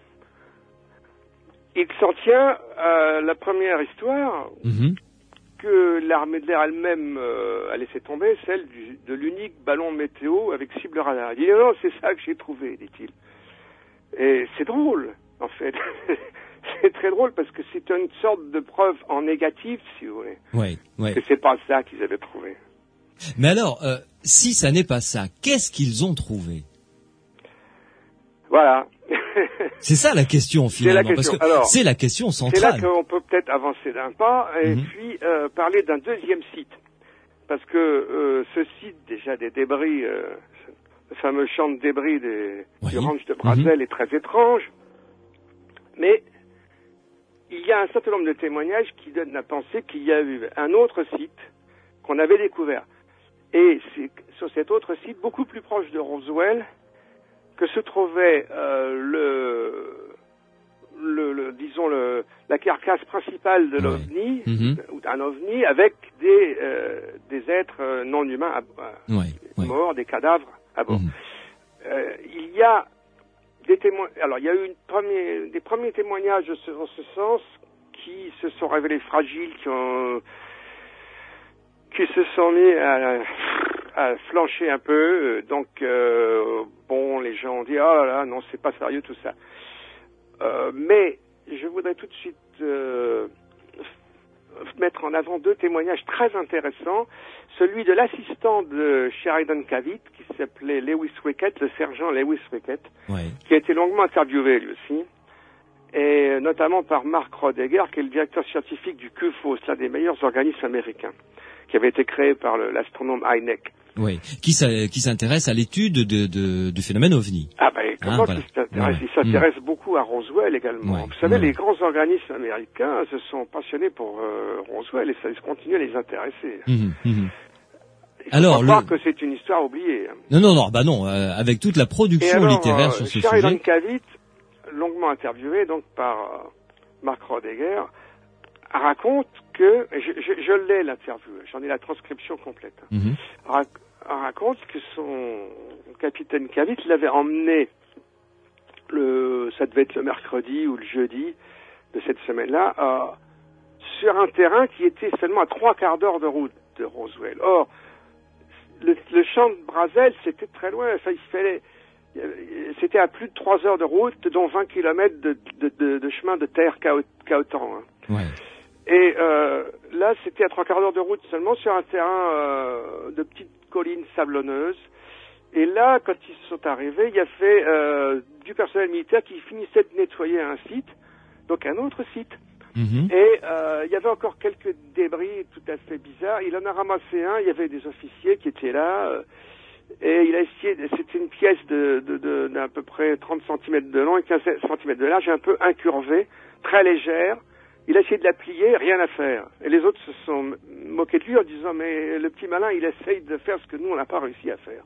Il s'en tient à la première histoire que l'armée de l'air elle-même a laissé tomber, celle de l'unique ballon météo avec cible radar. Il dit non, c'est ça que j'ai trouvé, dit-il. Et c'est drôle, en fait. c'est très drôle parce que c'est une sorte de preuve en négatif, si vous voulez. Ouais. Que c'est pas ça qu'ils avaient trouvé. Mais alors, si ça n'est pas ça, qu'est-ce qu'ils ont trouvé? Voilà. C'est ça la question finalement, question. parce que alors, c'est la question centrale. C'est là qu'on peut peut-être avancer d'un pas et puis parler d'un deuxième site. Parce que ce site, déjà des débris, le fameux champ de débris du ranch de Brazel est très étrange. Mais il y a un certain nombre de témoignages qui donnent à penser qu'il y a eu un autre site qu'on avait découvert. Et c'est sur cet autre site, beaucoup plus proche de Roswell, que se trouvait disons la carcasse principale de l'OVNI, ou d'un OVNI, avec des êtres non humains morts, des cadavres à bord. Il y a des témoins. Alors, il y a eu des premiers témoignages dans ce sens qui se sont révélés fragiles, qui se sont mis à flancher un peu. Donc, les gens ont dit, oh là là, non, c'est pas sérieux tout ça. Mais je voudrais tout de suite mettre en avant deux témoignages très intéressants. Celui de l'assistant de Sheridan Cavitt, qui s'appelait Lewis Wickett, le sergent Lewis Wickett, qui a été longuement interviewé lui aussi, et notamment par Mark Rodeger, qui est le directeur scientifique du CUFOS, l'un des meilleurs organismes américains, qui avait été créé par l'astronome Hynek. Oui, qui s'intéresse à l'étude du phénomène OVNI. Ah ben, comment il s'intéresse? Il s'intéresse beaucoup à Roswell également. Vous savez, les grands organismes américains se sont passionnés pour Roswell et ça continue à les intéresser. Il faut pas croire que c'est une histoire oubliée. Non, avec toute la production littéraire sur ce sujet. Sheridan Cavitt, longuement interviewé donc par Mark Rodeger, raconte que, je l'ai l'interview, j'en ai la transcription complète, raconte que son capitaine Cavitt l'avait emmené, ça devait être le mercredi ou le jeudi de cette semaine-là, sur un terrain qui était seulement à 3/4 d'heure de route de Roswell. Or, le champ de Brazel, c'était très loin, c'était à plus de 3 heures de route, dont 20 kilomètres de chemin de terre cahotant. Et là, c'était à 3/4 d'heure de route seulement sur un terrain de petites collines sablonneuses. Et là, quand ils sont arrivés, il y avait du personnel militaire qui finissait de nettoyer un site, donc un autre site. Et il y avait encore quelques débris tout à fait bizarres. Il en a ramassé un, il y avait des officiers qui étaient là, et il a essayé, c'était une pièce d'à peu près 30 cm de long et 15 cm de large, un peu incurvée, très légère. Il a essayé de la plier, rien à faire. Et les autres se sont moqués de lui en disant, mais le petit malin, il essaye de faire ce que nous, on n'a pas réussi à faire.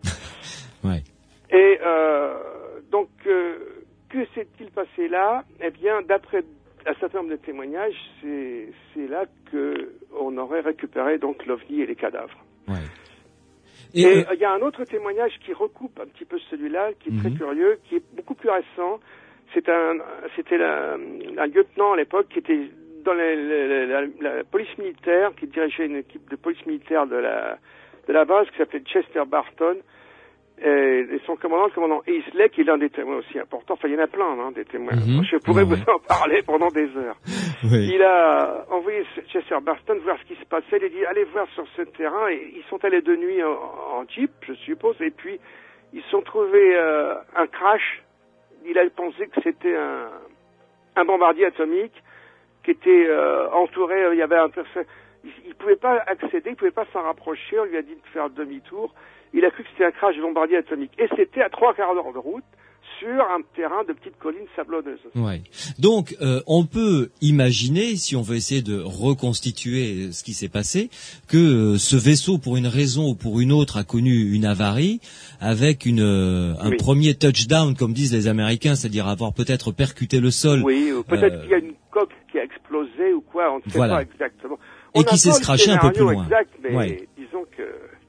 Et donc, que s'est-il passé là? Eh bien, d'après un certain nombre de témoignages, c'est là que on aurait récupéré donc l'OVNI et les cadavres. Et il y a un autre témoignage qui recoupe un petit peu celui-là, qui est très curieux, qui est beaucoup plus récent. C'était un lieutenant à l'époque qui était dans la police militaire, qui dirigeait une équipe de police militaire de la base qui s'appelait Chester Barton. Et son commandant, le commandant Isley, qui est l'un des témoins aussi importants. Enfin, il y en a plein, des témoins. Je pourrais vous en parler pendant des heures. Il a envoyé Chester Barton voir ce qui se passait. Il a dit, allez voir sur ce terrain. Et ils sont allés de nuit en jeep, je suppose. Et puis, ils se sont trouvés un crash. Il a pensé que c'était un bombardier atomique qui était entouré. Il y avait il pouvait pas accéder, il pouvait pas s'en rapprocher. On lui a dit de faire demi-tour. Il a cru que c'était un crash de bombardier atomique. Et c'était à 3/4 d'heure de route sur un terrain de petites collines sablonneuses. Donc, on peut imaginer, si on veut essayer de reconstituer ce qui s'est passé, que ce vaisseau, pour une raison ou pour une autre, a connu une avarie avec un premier touchdown, comme disent les Américains, c'est-à-dire avoir peut-être percuté le sol. Oui, ou peut-être qu'il y a une coque qui a explosé ou quoi, on ne sait pas exactement. Et qui s'est scratché un peu plus loin. Exact, mais disons que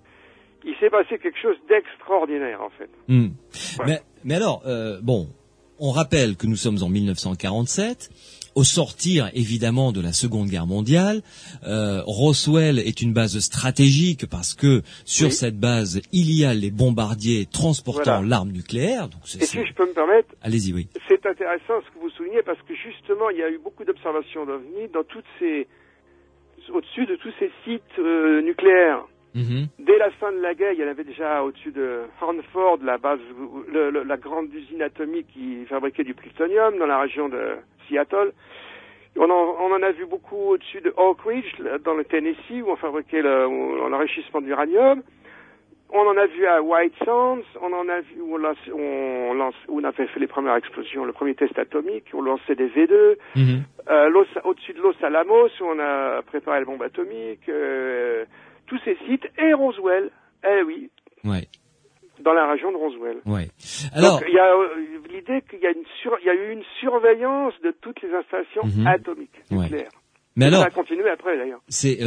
il s'est passé quelque chose d'extraordinaire, en fait. Mais alors, on rappelle que nous sommes en 1947. Au sortir, évidemment, de la Seconde Guerre mondiale, Roswell est une base stratégique parce que sur cette base, il y a les bombardiers transportant l'arme nucléaire. Donc et si je peux me permettre, allez-y, oui. C'est intéressant ce que vous soulignez parce que justement, il y a eu beaucoup d'observations d'OVNI dans au-dessus de tous ces sites nucléaires. Dès la fin de la guerre, il y en avait déjà au-dessus de Hanford, la base, la grande usine atomique qui fabriquait du plutonium dans la région de Seattle. On en a vu beaucoup au-dessus de Oak Ridge, dans le Tennessee, où on fabriquait l'enrichissement d'uranium. On en a vu à White Sands, on en a vu où on avait fait les premières explosions, le premier test atomique, on lançait des V2. Au-dessus de Los Alamos, où on a préparé la bombe atomique. Tous ces sites, et Roswell, oui, dans la région de Roswell. Alors, donc il y a l'idée qu'il y a eu une surveillance de toutes les installations atomiques nucléaires. Mais alors, ça va continuer après d'ailleurs. C'est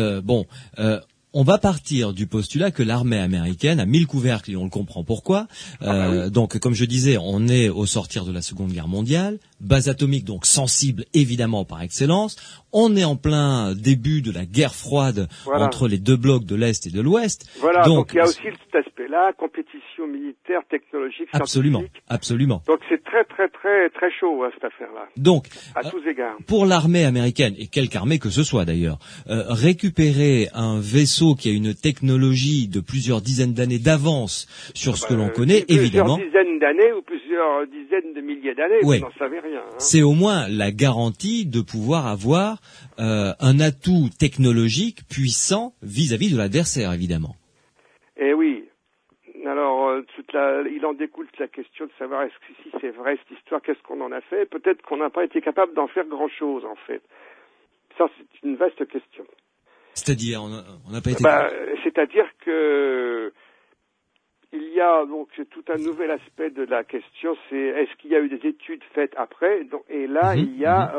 on va partir du postulat que l'armée américaine a mis le couvercle et on le comprend pourquoi. Donc, comme je disais, on est au sortir de la Seconde Guerre mondiale, base atomique donc sensible évidemment par excellence. On est en plein début de la guerre froide entre les deux blocs de l'Est et de l'Ouest. Voilà, donc il y a aussi cet aspect-là, compétition militaire, technologique, scientifique. Absolument. Donc c'est très très très très chaud cette affaire-là. Donc, à tous égards. Pour l'armée américaine, et quelque armée que ce soit d'ailleurs, récupérer un vaisseau qui a une technologie de plusieurs dizaines d'années d'avance sur ce que l'on connaît, évidemment. Plusieurs dizaines d'années ou plusieurs dizaines de milliers d'années, vous n'en savez rien. C'est au moins la garantie de pouvoir avoir un atout technologique puissant vis-à-vis de l'adversaire, évidemment. Eh oui. Alors, il en découle toute la question de savoir est-ce que si c'est vrai cette histoire, qu'est-ce qu'on en a fait. Peut-être qu'on n'a pas été capable d'en faire grand-chose, en fait. Ça, c'est une vaste question. C'est-à-dire, on n'a pas été... c'est-à-dire que il y a donc tout un nouvel aspect de la question, c'est est-ce qu'il y a eu des études faites après, et là, il y a,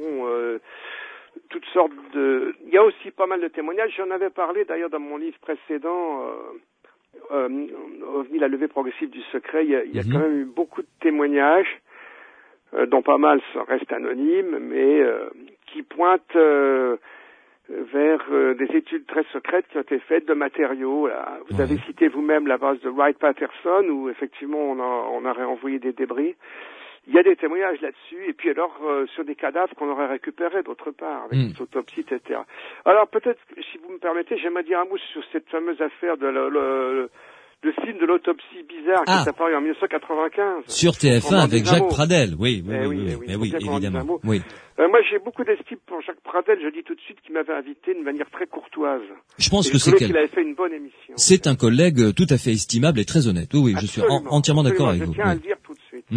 toutes sortes de... Il y a aussi pas mal de témoignages. J'en avais parlé d'ailleurs dans mon livre précédent, OVNI, la levée progressive du secret. Il y a quand même eu beaucoup de témoignages, dont pas mal restent anonymes, mais qui pointent vers des études très secrètes qui ont été faites de matériaux. Là. Vous avez cité vous-même la base de Wright-Patterson, où effectivement on aurait envoyé des débris. Il y a des témoignages là-dessus, et puis alors sur des cadavres qu'on aurait récupérés d'autre part, avec des autopsies, etc. Alors peut-être, si vous me permettez, j'aimerais dire un mot sur cette fameuse affaire de le film de l'autopsie bizarre qui est apparu en 1995. Sur TF1 avec Jacques Pradel, oui, évidemment. Moi, j'ai beaucoup d'estime pour Jacques Pradel. Je dis tout de suite qu'il m'avait invité de manière très courtoise. Je pense que qu'il avait fait une bonne émission. C'est un collègue tout à fait estimable et très honnête. Oui, je suis entièrement d'accord avec vous. Je tiens à le dire tout de suite.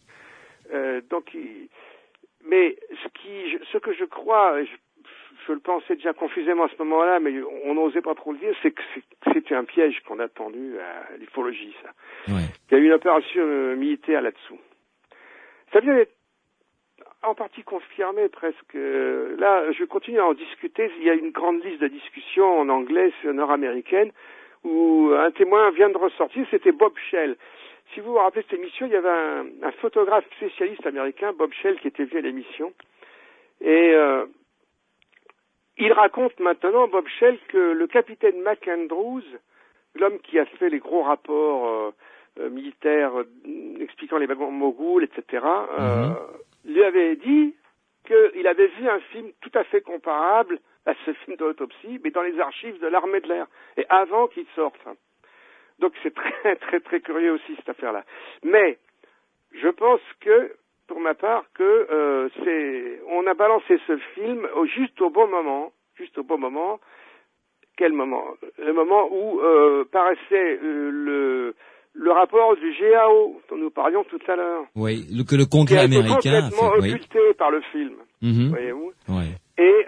Mais ce que je crois, je le pensais déjà confusément à ce moment-là, mais on n'osait pas trop le dire, c'est que c'était un piège qu'on a tendu à l'ufologie, ça. Il y a eu une opération militaire là-dessous. Ça vient d'être en partie confirmé presque. Là, je continue à en discuter. Il y a une grande liste de discussions en anglais, nord-américaine, où un témoin vient de ressortir, c'était Bob Shell. Si vous vous rappelez cette émission, il y avait un photographe spécialiste américain, Bob Shell, qui était venu à l'émission. Et il raconte maintenant, Bob Shell, que le capitaine McAndrews, l'homme qui a fait les gros rapports militaires expliquant les wagons moguls, etc., lui avait dit qu'il avait vu un film tout à fait comparable à ce film de l'autopsie, mais dans les archives de l'armée de l'air, et avant qu'il sorte. Donc c'est très très très curieux aussi cette affaire-là. Mais je pense que, pour ma part, que on a balancé ce film juste au bon moment. Quel moment? Le moment où paraissait le rapport du GAO dont nous parlions tout à l'heure. Oui, que le Congrès américain a fait. Complètement occulté par le film. Voyez-vous. Et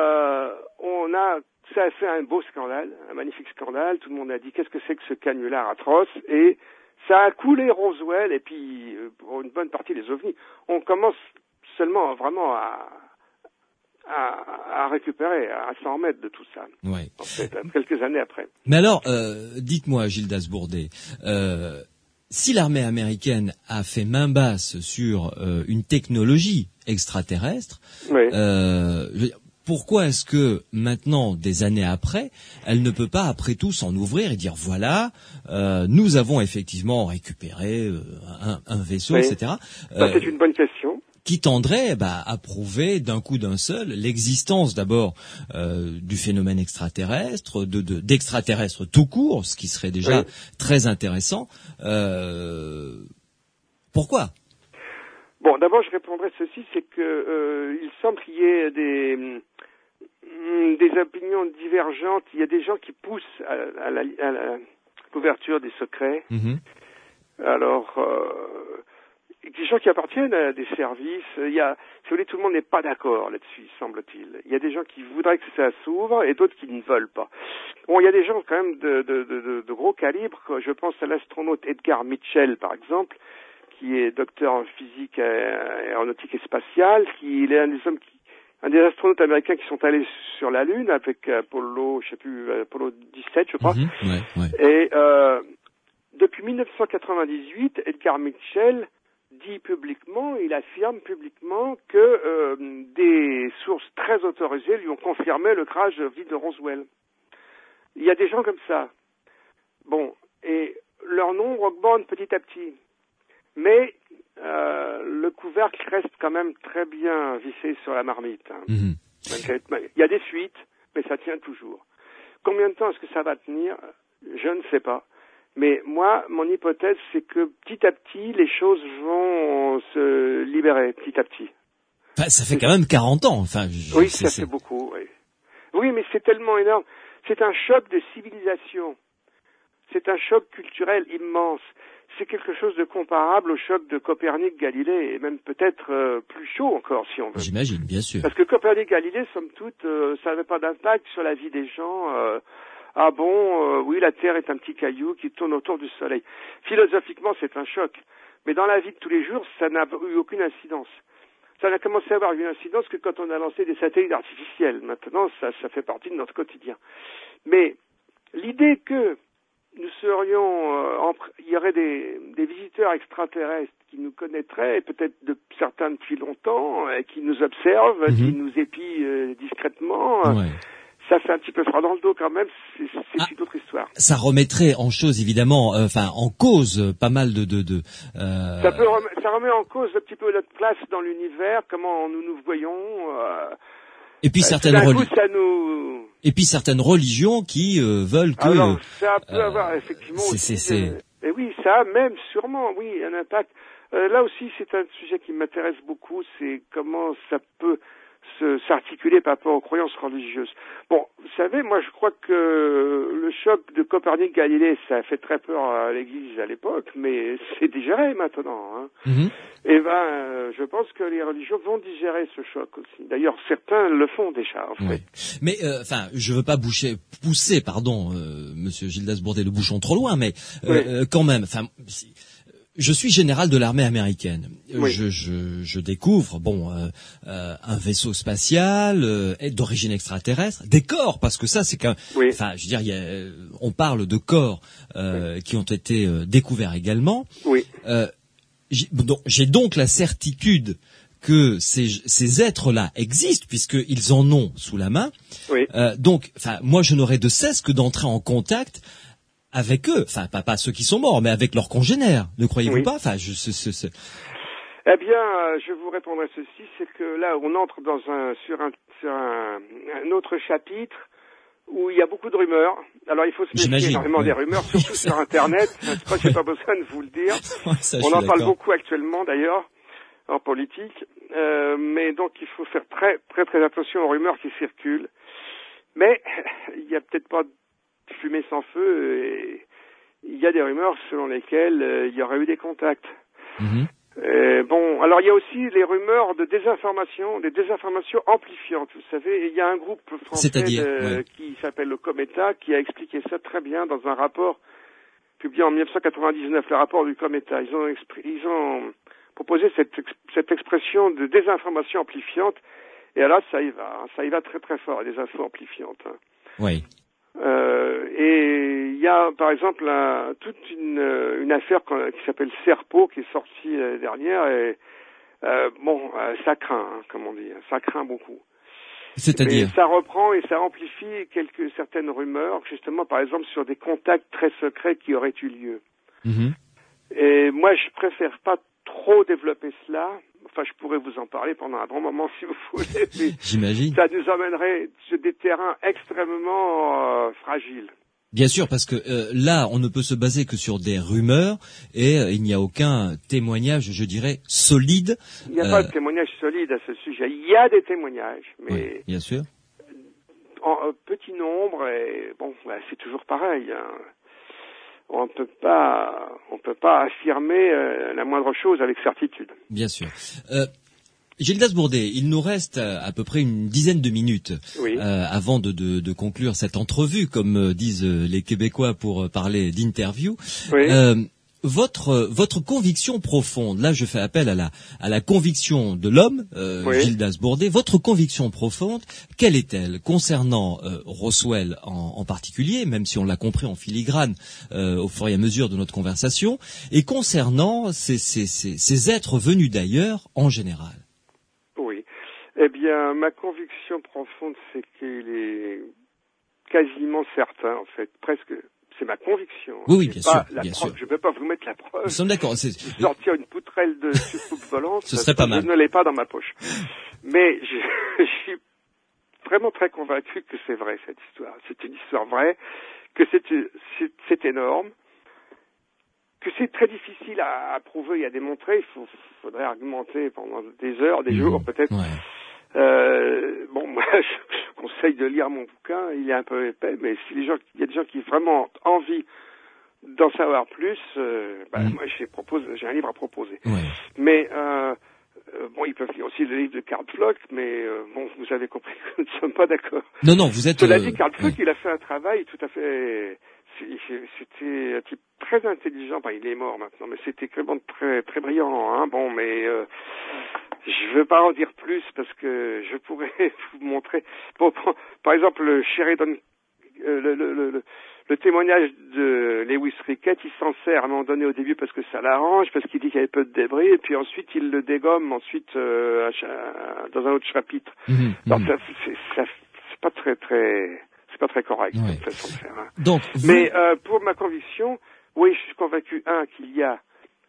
ça a fait un beau scandale, un magnifique scandale. Tout le monde a dit qu'est-ce que c'est que ce canular atroce, et ça a coulé Roswell, et puis pour une bonne partie des ovnis. On commence seulement vraiment à récupérer, à s'en remettre de tout ça. En fait, quelques années après. Mais alors, dites-moi, Gildas Bourdet, si l'armée américaine a fait main basse sur une technologie extraterrestre, Oui. je veux dire, pourquoi est-ce que maintenant, des années après, elle ne peut pas après tout s'en ouvrir et dire voilà, nous avons effectivement récupéré un vaisseau, Oui. etc. Ça, c'est une bonne question. Qui tendrait à prouver d'un coup d'un seul l'existence d'abord du phénomène extraterrestre, d'extraterrestres tout court, ce qui serait déjà très intéressant. Pourquoi ? Bon, d'abord, je répondrai ceci, c'est que il semble qu'il y ait des opinions divergentes. Il y a des gens qui poussent à la couverture des secrets. Mm-hmm. Alors, des gens qui appartiennent à des services. Il y a, si vous voulez, tout le monde n'est pas d'accord là-dessus, semble-t-il. Il y a des gens qui voudraient que ça s'ouvre et d'autres qui ne veulent pas. Bon, il y a des gens quand même de gros calibre. Je pense à l'astronaute Edgar Mitchell, par exemple, qui est docteur en physique aéronautique et spatiale, qui est un des astronautes américains qui sont allés sur la Lune avec Apollo 17, je crois. Mm-hmm. Ouais. Et depuis 1998, Edgar Mitchell il affirme publiquement que des sources très autorisées lui ont confirmé le crash vide de Roswell. Il y a des gens comme ça. Bon, et leur nombre augmente petit à petit. Mais le couvercle reste quand même très bien vissé sur la marmite. Hein. Mm-hmm. Il y a des fuites, mais ça tient toujours. Combien de temps est-ce que ça va tenir ? Je ne sais pas. Mais moi, mon hypothèse, c'est que petit à petit, les choses vont se libérer, petit à petit. Enfin, ça fait quand même 40 ans. Enfin, oui, ça fait beaucoup, oui. Oui, mais c'est tellement énorme. C'est un choc de civilisation. C'est un choc culturel immense. C'est quelque chose de comparable au choc de Copernic-Galilée, et même peut-être plus chaud encore, si on veut. J'imagine, bien sûr. Parce que Copernic-Galilée, somme toute, ça n'avait pas d'impact sur la vie des gens. Oui, la Terre est un petit caillou qui tourne autour du Soleil. Philosophiquement, c'est un choc. Mais dans la vie de tous les jours, ça n'a eu aucune incidence. Ça n'a commencé à avoir une incidence que quand on a lancé des satellites artificiels. Maintenant, ça fait partie de notre quotidien. Mais l'idée que nous serions, il y aurait des visiteurs extraterrestres qui nous connaîtraient, peut-être certains depuis longtemps, qui nous observent, qui nous épient discrètement. Ouais. Ça fait un petit peu froid dans le dos quand même, c'est une autre histoire. Ça remettrait en chose évidemment, en cause pas mal de. Ça remet en cause un petit peu notre place dans l'univers, comment nous voyons. Et puis certaines religions qui veulent que. Alors ça peut avoir effectivement. Et oui, ça a même sûrement, oui, un impact. Là aussi, c'est un sujet qui m'intéresse beaucoup, c'est comment ça peut s'articuler par rapport aux croyances religieuses. Bon, vous savez, moi je crois que le choc de Copernic-Galilée, ça a fait très peur à l'Église à l'époque, mais c'est digéré maintenant. Hein. Mm-hmm. Et je pense que les religions vont digérer ce choc aussi. D'ailleurs, certains le font déjà, en fait. Ouais. Mais je veux pas pousser, Monsieur Gildas Bourdet, le bouchon trop loin, mais quand même, je suis général de l'armée américaine. Oui. Je découvre, un vaisseau spatial d'origine extraterrestre, des corps, parce que ça, c'est qu'un. Oui. Enfin, je veux dire, on parle de corps qui ont été découverts également. Oui. J'ai donc la certitude que ces êtres-là existent puisqu'ils en ont sous la main. Oui. Moi, je n'aurais de cesse que d'entrer en contact avec eux, pas ceux qui sont morts, mais avec leurs congénères, ne croyez-vous pas ? Eh bien, je vous répondrai ceci, c'est que là, on entre sur un autre chapitre où il y a beaucoup de rumeurs. Alors, il faut se méfier énormément des rumeurs, surtout sur Internet. Je crois que j'ai pas besoin de vous le dire. On en parle beaucoup actuellement, d'ailleurs, en politique. Mais donc, il faut faire très, très, très attention aux rumeurs qui circulent. Mais il y a peut-être pas fumée sans feu, et il y a des rumeurs selon lesquelles il y aurait eu des contacts. Mm-hmm. Alors il y a aussi les rumeurs de désinformation, des désinformations amplifiantes. Vous savez, il y a un groupe français qui s'appelle le Cometa qui a expliqué ça très bien dans un rapport publié en 1999, le rapport du Cometa. Ils ont proposé cette expression de désinformation amplifiante, et là ça y va très très fort, des infos amplifiantes. Oui. Et il y a, par exemple, toute une affaire qui s'appelle Serpo, qui est sortie l'année dernière, et ça craint, hein, comme on dit, ça craint beaucoup. C'est-à-dire? Mais ça reprend et ça amplifie certaines rumeurs, justement, par exemple, sur des contacts très secrets qui auraient eu lieu. Mm-hmm. Et moi, je préfère pas trop développer cela. Enfin, je pourrais vous en parler pendant un bon moment si vous voulez. Mais j'imagine. ça nous emmènerait sur des terrains extrêmement fragiles. Bien sûr, parce que là, on ne peut se baser que sur des rumeurs et il n'y a aucun témoignage, je dirais, solide. Il n'y a pas de témoignage solide à ce sujet. Il y a des témoignages, mais oui, bien sûr. En petit nombre, et bon, c'est toujours pareil. Hein. On peut pas affirmer la moindre chose avec certitude. Bien sûr. Gildas Bourdet, il nous reste à peu près une dizaine de minutes oui. Avant de conclure cette entrevue, comme disent les Québécois pour parler d'interview. Oui. Votre conviction profonde, là je fais appel à la conviction de l'homme, oui. Gildas Bourdet, votre conviction profonde, quelle est-elle concernant Roswell en particulier, même si on l'a compris en filigrane au fur et à mesure de notre conversation, et concernant ces êtres venus d'ailleurs en général? Oui. Eh bien, ma conviction profonde, c'est qu'il est quasiment certain, en fait, presque... C'est ma conviction. Oui, bien sûr, bien sûr. Je ne peux pas vous mettre la preuve. Nous sommes d'accord. Sortir une poutrelle de soucoupe volante, ce serait pas mal. Je ne l'ai pas dans ma poche. Mais je suis vraiment très convaincu que c'est vrai, cette histoire. C'est une histoire vraie, que c'est énorme, que c'est très difficile à prouver et à démontrer. Il faudrait argumenter pendant des heures, des jours peut-être. Ouais. Moi, je conseille de lire mon bouquin. Il est un peu épais, mais si il y a des gens qui ont vraiment envie d'en savoir plus, moi, j'ai un livre à proposer. Ouais. Mais ils peuvent lire aussi le livre de Karl Floch, mais vous avez compris que nous ne sommes pas d'accord. Non, vous êtes. Cela dit, Karl Floch, il a fait un travail tout à fait. C'était un type très intelligent. Il est mort maintenant, mais c'était vraiment très très brillant. Hein. Je veux pas en dire plus parce que je pourrais vous montrer. Par exemple, Sheridan, le témoignage de Lewis Rickett, il s'en sert à un moment donné au début parce que ça l'arrange, parce qu'il dit qu'il y avait peu de débris, et puis ensuite il le dégomme dans un autre chapitre. Alors c'est pas très correct cette façon de faire. Hein. Donc, mais pour ma conviction, oui, je suis convaincu qu'il y a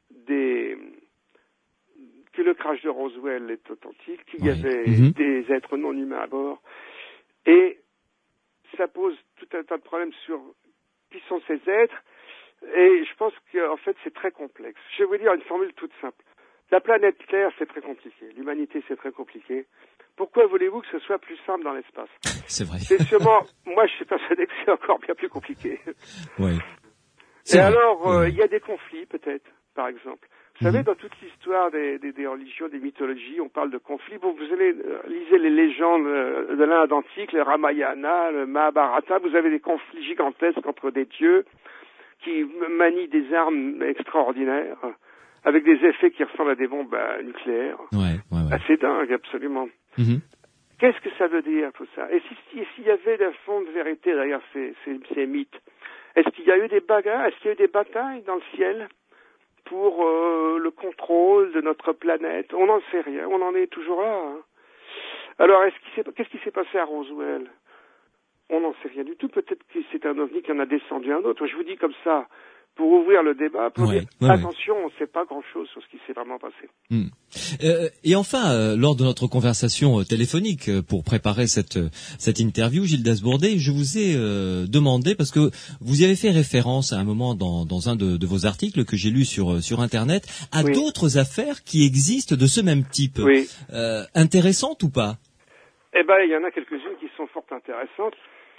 que le crash de Roswell est authentique, qu'il y avait des êtres non humains à bord, et ça pose tout un tas de problèmes sur qui sont ces êtres, et je pense qu'en fait c'est très complexe. Je vais vous dire une formule toute simple. La planète Terre, c'est très compliqué. L'humanité, c'est très compliqué. Pourquoi voulez-vous que ce soit plus simple dans l'espace? C'est vrai. C'est sûrement, moi je suis persuadé que c'est encore bien plus compliqué. Oui. Et alors, il y a des conflits peut-être, par exemple. Vous savez, dans toute l'histoire des religions, des mythologies, on parle de conflits. Vous allez lisez les légendes de l'Inde antique, le Ramayana, le Mahabharata. Vous avez des conflits gigantesques entre des dieux qui manient des armes extraordinaires, avec des effets qui ressemblent à des bombes nucléaires. Ouais. Assez dingue, absolument. Qu'est-ce que ça veut dire, tout ça? Et s'il y avait de fond de vérité derrière ces mythes, est-ce qu'il y a eu des bagarres? Est-ce qu'il y a eu des batailles dans le ciel pour le contrôle de notre planète? On n'en sait rien, on en est toujours là. Hein. Alors, qu'est-ce qui s'est passé à Roswell? On n'en sait rien du tout. Peut-être que c'est un ovni qui en a descendu un autre. Je vous dis comme ça, pour ouvrir le débat, pour dire attention, on ne sait pas grand-chose sur ce qui s'est vraiment passé. Et enfin, lors de notre conversation téléphonique pour préparer cette interview, Gildas Bourdet, je vous ai demandé, parce que vous y avez fait référence à un moment dans un de vos articles que j'ai lu sur Internet, à d'autres affaires qui existent de ce même type. Oui. Intéressantes ou pas? Eh ben, il y en a quelques-unes qui sont fort intéressantes.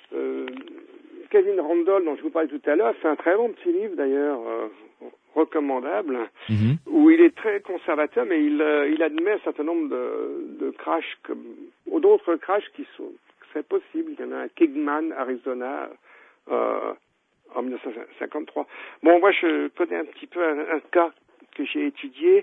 Kevin Randall, dont je vous parlais tout à l'heure, fait un très bon petit livre d'ailleurs, recommandable, où il est très conservateur, mais il admet un certain nombre de crashs, ou d'autres crashs qui seraient possibles. Il y en a un Kingman, Arizona, en 1953. Bon, moi je connais un petit peu un cas que j'ai étudié,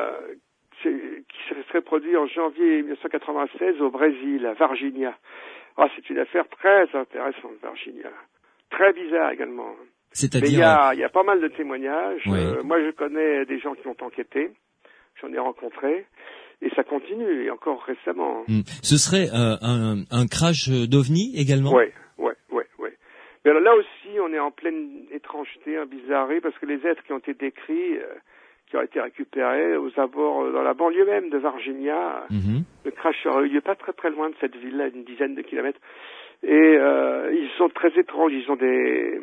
qui serait produit en janvier 1996 au Brésil, à Varginha. Ah, c'est une affaire très intéressante, Virginia. Très bizarre également. Mais C'est-à-dire... il y a pas mal de témoignages. Oui. Moi, je connais des gens qui ont enquêté. J'en ai rencontré. Et ça continue, et encore récemment. Ce serait un crash d'OVNI également? Ouais. Mais alors là aussi, on est en pleine étrangeté, bizarrerie, parce que les êtres qui ont été décrits, qui ont été récupérés aux abords, dans la banlieue même de Virginia, le crash aurait eu lieu pas très très loin de cette ville-là, une dizaine de kilomètres. Et ils sont très étranges, ils ont des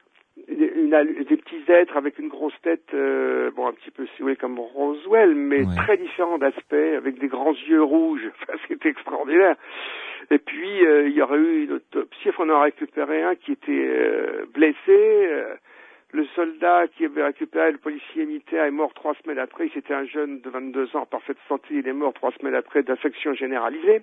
petits êtres avec une grosse tête, un petit peu, si vous voulez, comme Roswell, mais très différent d'aspect, avec des grands yeux rouges. Enfin, c'était extraordinaire. Et puis, il y aurait eu une autopsie, on en a récupéré un qui était blessé. Le soldat qui avait récupéré le policier militaire est mort 3 semaines après. C'était un jeune de 22 ans en parfaite santé. Il est mort 3 semaines après d'infection généralisée.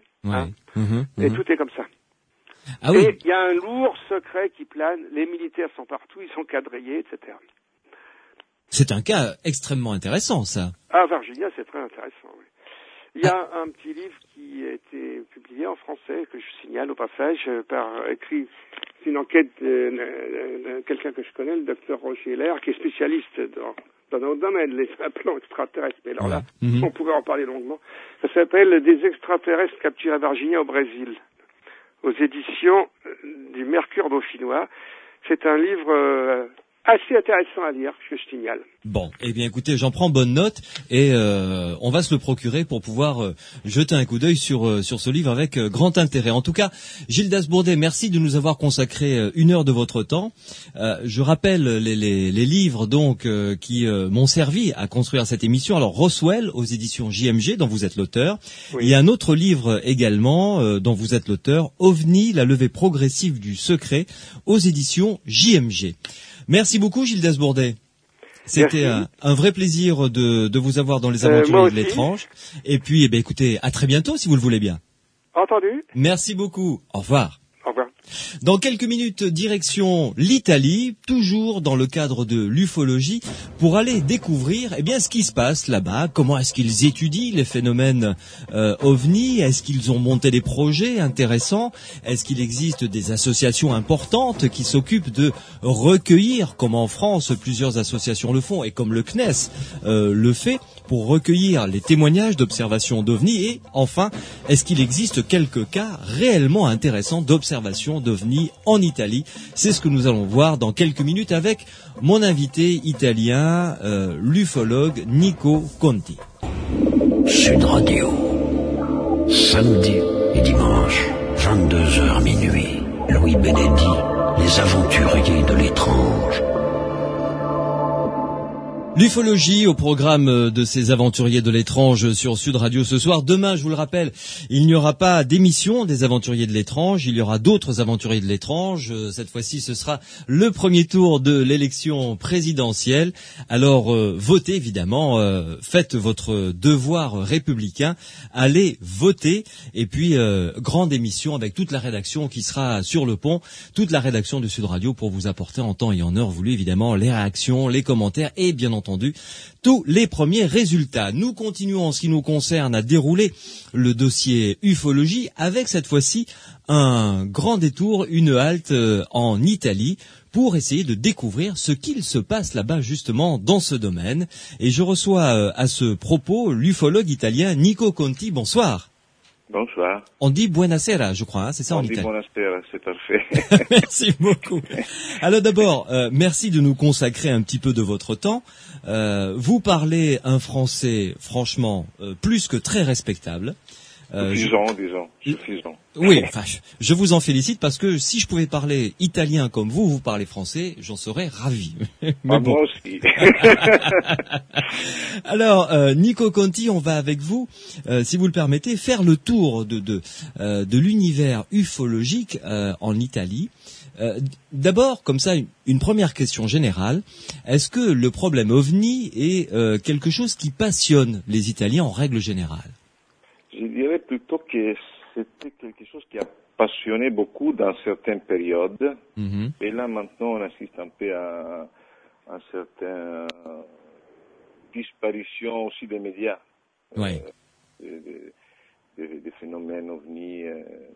Et tout est comme ça. Ah oui. Et il y a un lourd secret qui plane, les militaires sont partout, ils sont quadrillés, etc. C'est un cas extrêmement intéressant, ça. Ah, Virginia, c'est très intéressant, oui. Il y a un petit livre qui a été publié en français, que je signale au passage, écrit, c'est une enquête de quelqu'un que je connais, le docteur Roger Hilaire, qui est spécialiste dans notre domaine, les implants extraterrestres. Mais alors là, on pourrait en parler longuement. Ça s'appelle « Des extraterrestres capturés à Virginia au Brésil ». Aux éditions du Mercure dauphinois. C'est un livre assez intéressant à lire, que je signale. Bon, eh bien écoutez, j'en prends bonne note et on va se le procurer pour pouvoir jeter un coup d'œil sur ce livre avec grand intérêt. En tout cas, Gildas Bourdet, merci de nous avoir consacré 1 heure de votre temps. Je rappelle les livres donc qui m'ont servi à construire cette émission. Alors Roswell aux éditions JMG dont vous êtes l'auteur. Oui. Il y a un autre livre également dont vous êtes l'auteur, OVNI, la levée progressive du secret aux éditions JMG. Merci beaucoup Gildas Bourdet. C'était un vrai plaisir de vous avoir dans les aventuriers de l'étrange. Et puis, écoutez, à très bientôt si vous le voulez bien. Entendu. Merci beaucoup. Au revoir. Au revoir. Dans quelques minutes, direction l'Italie, toujours dans le cadre de l'ufologie, pour aller découvrir ce qui se passe là-bas, comment est-ce qu'ils étudient les phénomènes OVNI, est-ce qu'ils ont monté des projets intéressants, est-ce qu'il existe des associations importantes qui s'occupent de recueillir, comme en France plusieurs associations le font, et comme le CNES le fait, pour recueillir les témoignages d'observations d'OVNI, et enfin, est-ce qu'il existe quelques cas réellement intéressants d'observation d'OVNI en Italie? C'est ce que nous allons voir dans quelques minutes avec mon invité italien, l'ufologue Nico Conti. Sud Radio, samedi et dimanche, 22h minuit. Louis Beneddi, les aventuriers de l'étrange. L'ufologie au programme de ces aventuriers de l'étrange sur Sud Radio ce soir. Demain, je vous le rappelle, il n'y aura pas d'émission des aventuriers de l'étrange, il y aura d'autres aventuriers de l'étrange. Cette fois-ci, ce sera le premier tour de l'élection présidentielle. Alors, votez évidemment, faites votre devoir républicain, allez voter. Et puis, grande émission avec toute la rédaction qui sera sur le pont, toute la rédaction de Sud Radio pour vous apporter en temps et en heure voulu évidemment les réactions, les commentaires et bien entendu tous les premiers résultats. Nous continuons en ce qui nous concerne à dérouler le dossier ufologie avec cette fois-ci un grand détour, une halte en Italie pour essayer de découvrir ce qu'il se passe là-bas justement dans ce domaine. Et je reçois à ce propos l'ufologue italien Nico Conti. Bonsoir. Bonsoir. On dit buonasera, je crois, c'est ça en italien. On dit buonasera, c'est parfait. Merci beaucoup. Alors d'abord, merci de nous consacrer un petit peu de votre temps. Vous parlez un français, franchement, plus que très respectable. Suffisant. Oui, enfin, je vous en félicite parce que si je pouvais parler italien comme vous parlez français, j'en serais ravi. Mais bon. Moi aussi. Alors, Nico Conti, on va avec vous, si vous le permettez, faire le tour de l'univers ufologique en Italie. D'abord, comme ça, une première question générale. Est-ce que le problème OVNI est quelque chose qui passionne les Italiens en règle générale? Je dirais plutôt que c'était quelque chose qui a passionné beaucoup dans certaines périodes. Mm-hmm. Et là, maintenant, on assiste un peu à une certaine disparition aussi des médias. Oui. Des phénomènes ovni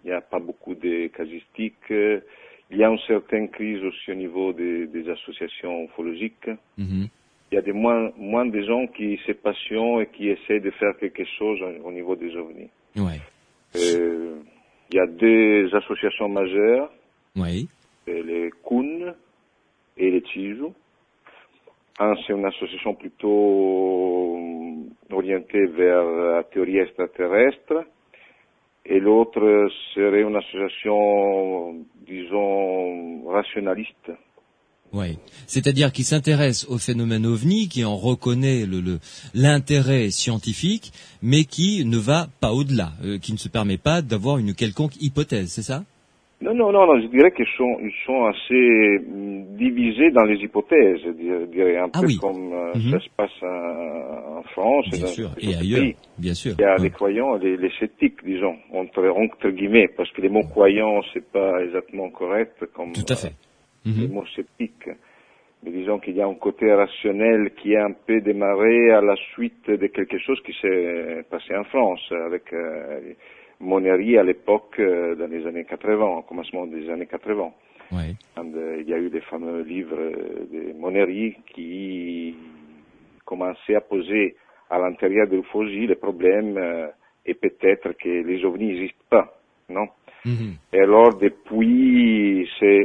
Il n'y a pas beaucoup de casuistiques. Il y a une certaine crise aussi au niveau des associations ufologiques. Il y a moins de gens qui se passionnent et qui essaient de faire quelque chose au niveau des ovnis. Il y a deux associations majeures, les Kun et les Chizu. Un, c'est une association plutôt orientée vers la théorie extraterrestre, et l'autre serait une association, disons, rationaliste. Oui, c'est-à-dire qui s'intéresse au phénomène ovni, qui en reconnaît l'intérêt scientifique, mais qui ne va pas au-delà, qui ne se permet pas d'avoir une quelconque hypothèse, c'est ça? Non, je dirais qu'ils sont assez divisés dans les hypothèses, je dirais, un peu comme ça se passe en France bien et sûr, dans et ailleurs, pays. Bien sûr. Il y a les croyants et les sceptiques, disons, entre guillemets, parce que les mots croyants, c'est pas exactement correct comme tout à fait. les mots sceptiques. Mais disons qu'il y a un côté rationnel qui est un peu démarré à la suite de quelque chose qui s'est passé en France, avec Monnery à l'époque, dans les années 80, au commencement des années 80. Il y a eu les fameux livres de Monnery qui commençaient à poser à l'intérieur de l'ufologie les problèmes et peut-être que les ovnis n'existent pas, non? Et alors depuis,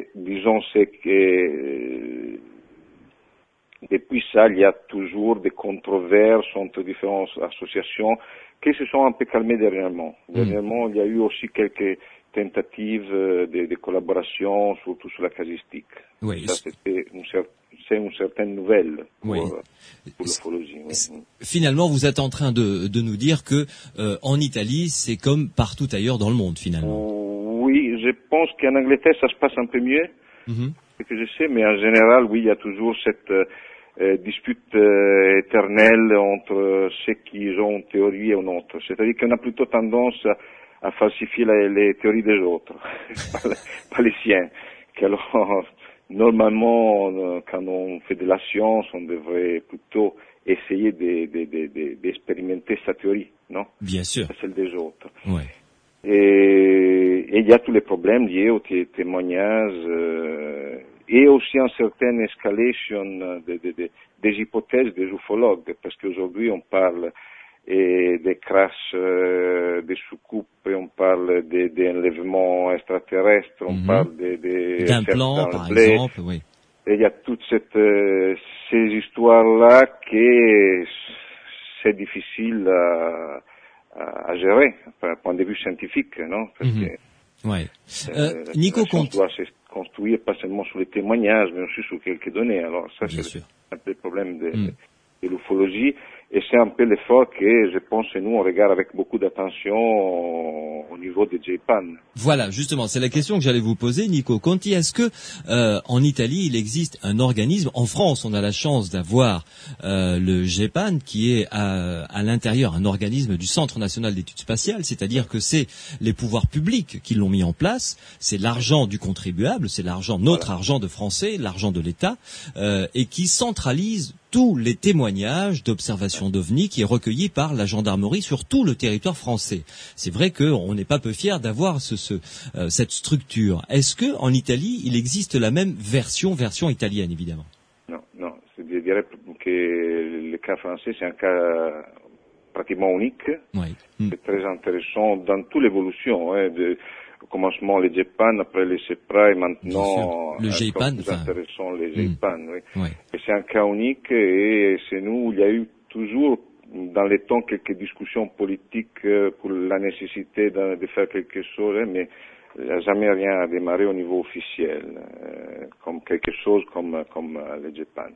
depuis ça, il y a toujours des controverses entre différentes associations qui se sont un peu calmées dernièrement. Dernièrement, il y a eu aussi quelques tentatives de collaboration, surtout sur la casuistique. Ça, c'est une certaine nouvelle pour l'ufologie. Finalement, vous êtes en train de nous dire que en Italie, c'est comme partout ailleurs dans le monde, finalement. Oui, je pense qu'en Angleterre, ça se passe un peu mieux, ce que je sais, mais en général, oui, il y a toujours cette dispute éternelle entre ceux qui ont une théorie et une autre. C'est-à-dire qu'on a plutôt tendance à falsifier les théories des autres, pas les siens. Alors, normalement, quand on fait de la science, on devrait plutôt essayer d'expérimenter sa théorie, non? Bien sûr. Celle des autres. Et il y a tous les problèmes liés aux témoignages et aussi une certaine escalation des hypothèses des ufologues, parce qu'aujourd'hui on parle des crashs des soucoupes, et on parle des enlèvements extraterrestres, on parle d'implants par exemple, oui. Et il y a toutes ces histoires-là que c'est difficile à gérer, d'un point de vue scientifique, non? Parce que Nico Conti doit se construire pas seulement sur les témoignages, mais aussi sur quelques données. Alors ça, c'est un peu le problème de l'ufologie, et c'est un peu l'effort que je pense que nous on regarde avec beaucoup d'attention au niveau de JPAN. Voilà, justement, c'est la question que j'allais vous poser, Nico Conti. Est-ce que en Italie il existe un organisme? En France, on a la chance d'avoir le JPAN, qui est à l'intérieur un organisme du Centre national d'études spatiales, c'est-à-dire que c'est les pouvoirs publics qui l'ont mis en place, c'est l'argent du contribuable, c'est notre argent de Français, l'argent de l'État, et qui centralise tous les témoignages d'observation d'OVNI qui est recueilli par la gendarmerie sur tout le territoire français. C'est vrai qu'on n'est pas peu fiers d'avoir cette structure. Est-ce que en Italie, il existe la même version italienne, évidemment? Non. Je dirais que le cas français, c'est un cas pratiquement unique. C'est très intéressant dans toute l'évolution, au commencement les JPAN, après les CEPRA, et maintenant le JPAN, plus intéressant les JPAN. Et c'est un cas unique, et c'est nous, il y a eu toujours dans les temps quelques discussions politiques pour la nécessité de faire quelque chose, mais il n'y a jamais rien à démarrer au niveau officiel, comme quelque chose comme les JPAN.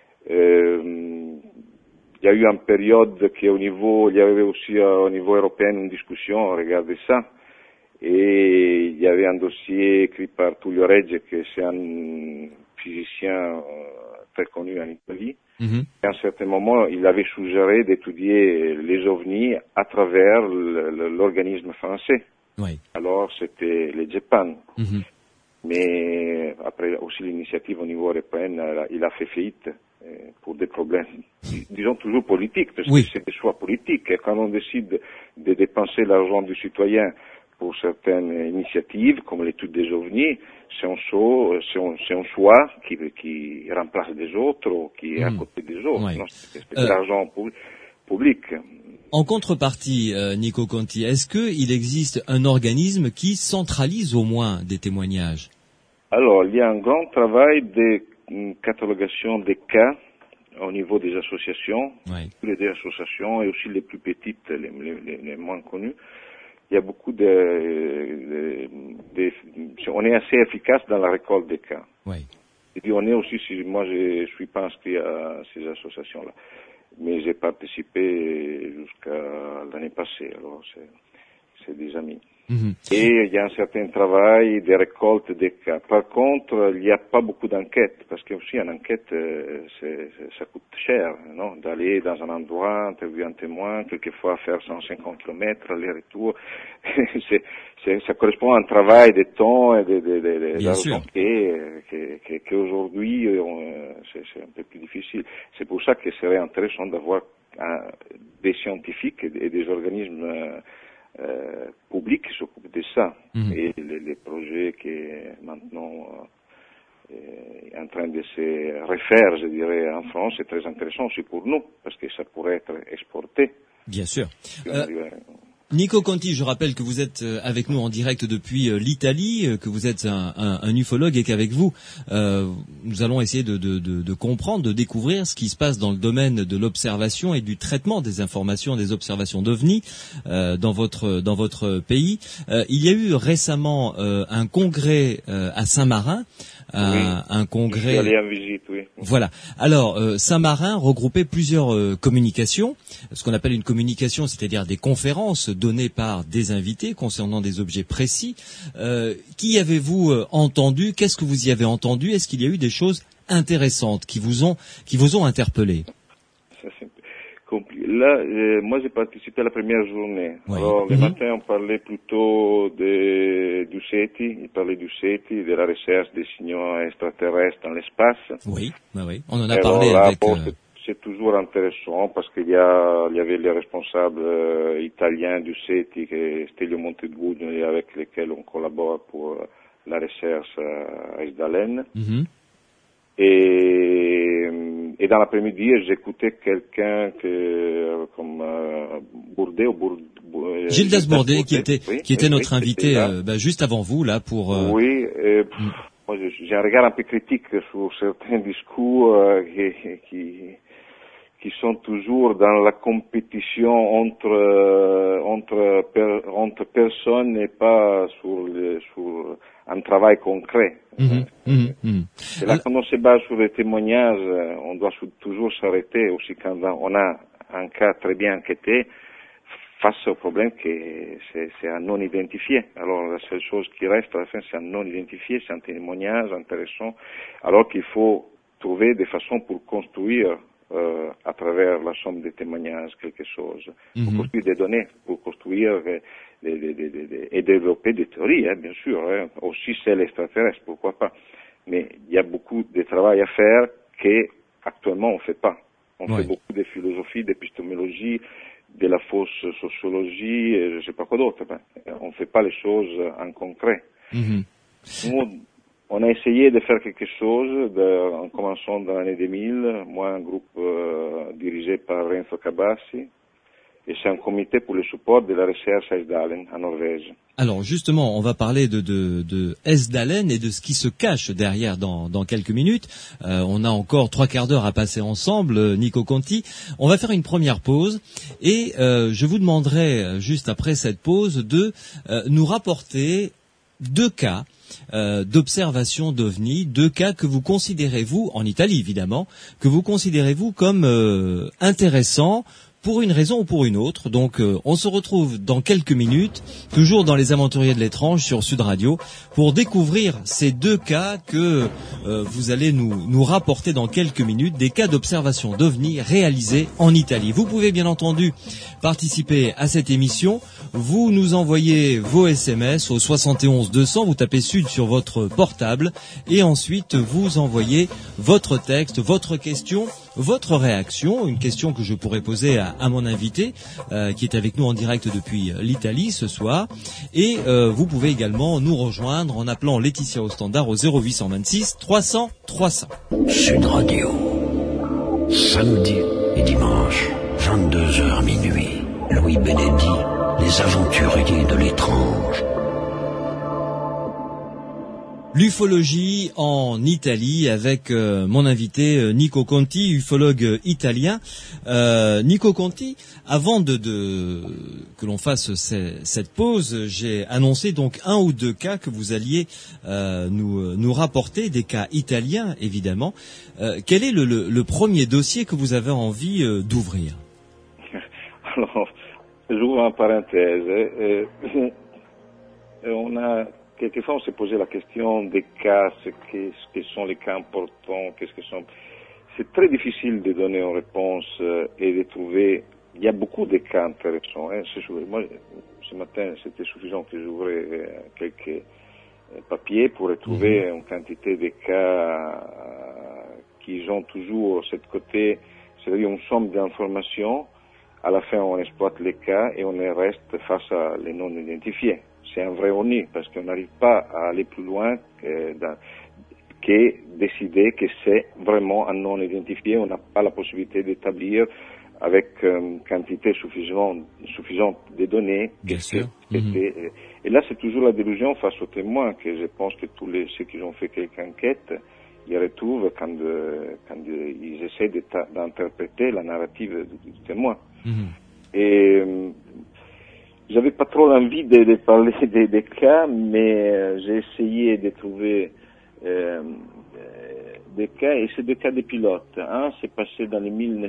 Il y a eu une période il y avait aussi au niveau européen une discussion, regardez ça. Et il y avait un dossier écrit par Tullio Regge, qui est un physicien très connu en Italie. Et à un certain moment, il avait suggéré d'étudier les ovnis à travers l'organisme français. Alors, c'était les JPAN. Mais après aussi l'initiative au niveau européen, il a fait faillite pour des problèmes, disons toujours politiques, parce que c'est des choix politiques. Et quand on décide de dépenser l'argent du citoyen pour certaines initiatives, comme l'étude des ovnis, c'est un choix qui remplace des autres ou qui est à côté des autres. Ouais. Non, c'est de l'argent public. En contrepartie, Nico Conti, est-ce qu'il existe un organisme qui centralise au moins des témoignages? Alors, il y a un grand travail de catalogation des cas au niveau des associations, Ouais. les deux associations et aussi les plus petites, les moins connues. Il y a beaucoup on est assez efficace dans la récolte des cas. Ouais. Et puis on est aussi, moi je suis pas inscrit à ces associations-là, mais j'ai participé jusqu'à l'année passée, alors c'est des amis. Mhm. Et il y a un certain travail de récolte des cas. Par contre, il n'y a pas beaucoup d'enquêtes, parce que aussi une enquête, ça coûte cher, non? D'aller dans un endroit, interviewer un témoin, quelquefois faire 150 km, aller-retour. Ça correspond à un travail de temps et d'argent qu'aujourd'hui, c'est un peu plus difficile. C'est pour ça que ce serait intéressant d'avoir des scientifiques et des organismes public qui s'occupe de ça. Et les projets qui maintenant est en train de se refaire, je dirais, en France, c'est très intéressant aussi pour nous, parce que ça pourrait être exporté. Bien sûr. Nico Conti, je rappelle que vous êtes avec nous en direct depuis l'Italie, que vous êtes un ufologue et qu'avec vous, nous allons essayer de comprendre, de découvrir ce qui se passe dans le domaine de l'observation et du traitement des informations, des observations d'OVNI dans votre pays. Il y a eu récemment un congrès à Saint-Marin. Un congrès. Je suis allé en visite, oui. Voilà. Alors, Saint-Marin regroupait plusieurs communications, ce qu'on appelle une communication, c'est-à-dire des conférences données par des invités concernant des objets précis. Qui avez-vous entendu? Qu'est-ce que vous y avez entendu? Est-ce qu'il y a eu des choses intéressantes qui vous ont interpellé? Ça, c'est compliqué. Là, moi, j'ai participé à la première journée. Oui. Alors, le matin, on parlait plutôt du SETI. Il parlait du SETI, de la recherche des signaux extraterrestres dans l'espace. Oui, oui. On en a parlé avec... C'est toujours intéressant parce qu'il y avait les responsables italiens du SETI, Stelio Montegudo, avec lesquels on collabore pour la recherche à Esdalen. Et dans l'après-midi, j'écoutais quelqu'un comme Bourdet Gildas Bourdet, qui était notre invité juste avant vous là pour. Oui, moi j'ai un regard un peu critique sur certains discours qui sont toujours dans la compétition entre personnes et pas sur un travail concret. Et là, quand on se base sur les témoignages, on doit toujours s'arrêter aussi quand on a un cas très bien enquêté face au problème que c'est un non identifié. Alors la seule chose qui reste à la fin, c'est un non identifié, c'est un témoignage intéressant, alors qu'il faut trouver des façons pour construire à travers la somme des témoignages quelque chose, pour construire des données, pour construire et développer des théories, bien sûr, aussi celles extraterrestres, pourquoi pas. Mais il y a beaucoup de travail à faire qu'actuellement on ne fait pas. On fait beaucoup de philosophie, d'épistémologie, de la fausse sociologie, et je ne sais pas quoi d'autre. On ne fait pas les choses en concret. Nous, on a essayé de faire quelque chose en commençant dans l'année 2000, moi un groupe dirigé par Renzo Cabassi, et c'est un comité pour le support de la recherche à Esdalen, en Norvège. Alors justement, on va parler de Esdalen et de ce qui se cache derrière dans quelques minutes. On a encore 3/4 d'heure à passer ensemble, Nico Conti. On va faire une première pause et je vous demanderai juste après cette pause de nous rapporter 2 cas d'observation d'OVNI, 2 cas que vous considérez, vous, en Italie évidemment, que vous considérez, vous, comme intéressants, pour une raison ou pour une autre. Donc on se retrouve dans quelques minutes, toujours dans Les Aventuriers de l'étrange sur Sud Radio, pour découvrir ces 2 cas que vous allez nous rapporter dans quelques minutes, des cas d'observation d'OVNI réalisés en Italie. Vous pouvez bien entendu participer à cette émission. Vous nous envoyez vos SMS au 71 200, vous tapez Sud sur votre portable et ensuite vous envoyez votre texte, votre question votre réaction, une question que je pourrais poser à mon invité, qui est avec nous en direct depuis l'Italie ce soir. Et vous pouvez également nous rejoindre en appelant Laetitia au standard au 0826 300 300. Sud Radio, samedi et dimanche, 22h minuit. Louis Beneddi, les aventuriers de l'étrange. L'ufologie en Italie avec mon invité Nico Conti, ufologue italien. Nico Conti, avant que l'on fasse cette pause, j'ai annoncé donc 1 ou 2 cas que vous alliez nous rapporter, des cas italiens évidemment. Quel est le premier dossier que vous avez envie d'ouvrir? Alors, j'ouvre en parenthèse. Quelquefois, on s'est posé la question des cas, ce que sont les cas importants, qu'est-ce que sont. C'est très difficile de donner une réponse et de trouver. Il y a beaucoup de cas intéressants. Moi, ce matin, c'était suffisant que j'ouvrais quelques papiers pour retrouver une quantité de cas qui ont toujours ce côté, c'est-à-dire une somme d'informations. À la fin, on exploite les cas et on reste face à les non identifiés. C'est un vrai ONI, parce qu'on n'arrive pas à aller plus loin que décider que c'est vraiment un non identifié. On n'a pas la possibilité d'établir avec une quantité suffisante de données. Bien sûr. Et là, c'est toujours la délusion face aux témoins, que je pense que tous ceux qui ont fait quelques enquêtes, ils retrouvent quand ils essaient d'interpréter la narrative du témoin. Et j'avais pas trop envie de parler des cas, mais j'ai essayé de trouver des cas, et c'est des cas de pilotes. Un s'est passé dans les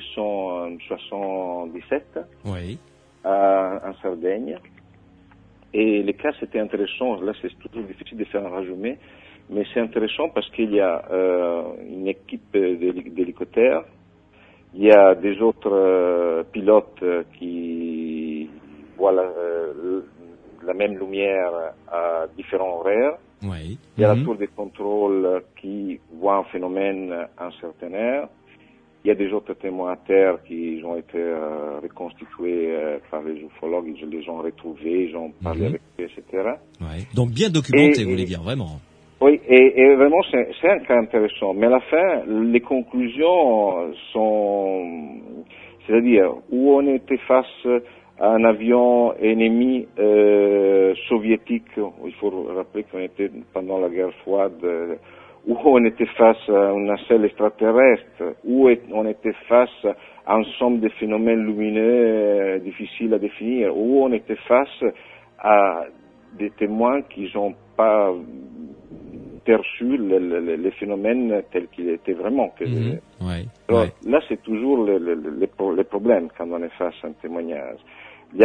1977 en Sardaigne, et les cas c'était intéressant. Là, c'est toujours difficile de faire un résumé, mais c'est intéressant parce qu'il y a une équipe d'hélicoptères, il y a des autres pilotes qui voient la même lumière à différents horaires. Il y a la tour de contrôle qui voit un phénomène à un certain heure. Il y a des autres témoins à terre qui ont été reconstitués par les ufologues, ils les ont retrouvés, ils ont parlé avec eux, etc. Donc bien documenté, vous voulez dire, vraiment. Oui, et vraiment c'est un cas intéressant. Mais à la fin, les conclusions sont, c'est-à-dire où on était face à un avion ennemi soviétique, il faut rappeler qu'on était pendant la guerre froide, où on était face à un nacelle extraterrestre, où on était face à un ensemble de phénomènes lumineux difficiles à définir, où on était face à des témoins qui n'ont pas perçu les phénomènes tels qu'ils étaient vraiment. Alors, là, c'est toujours le problème quand on est face à un témoignage. Il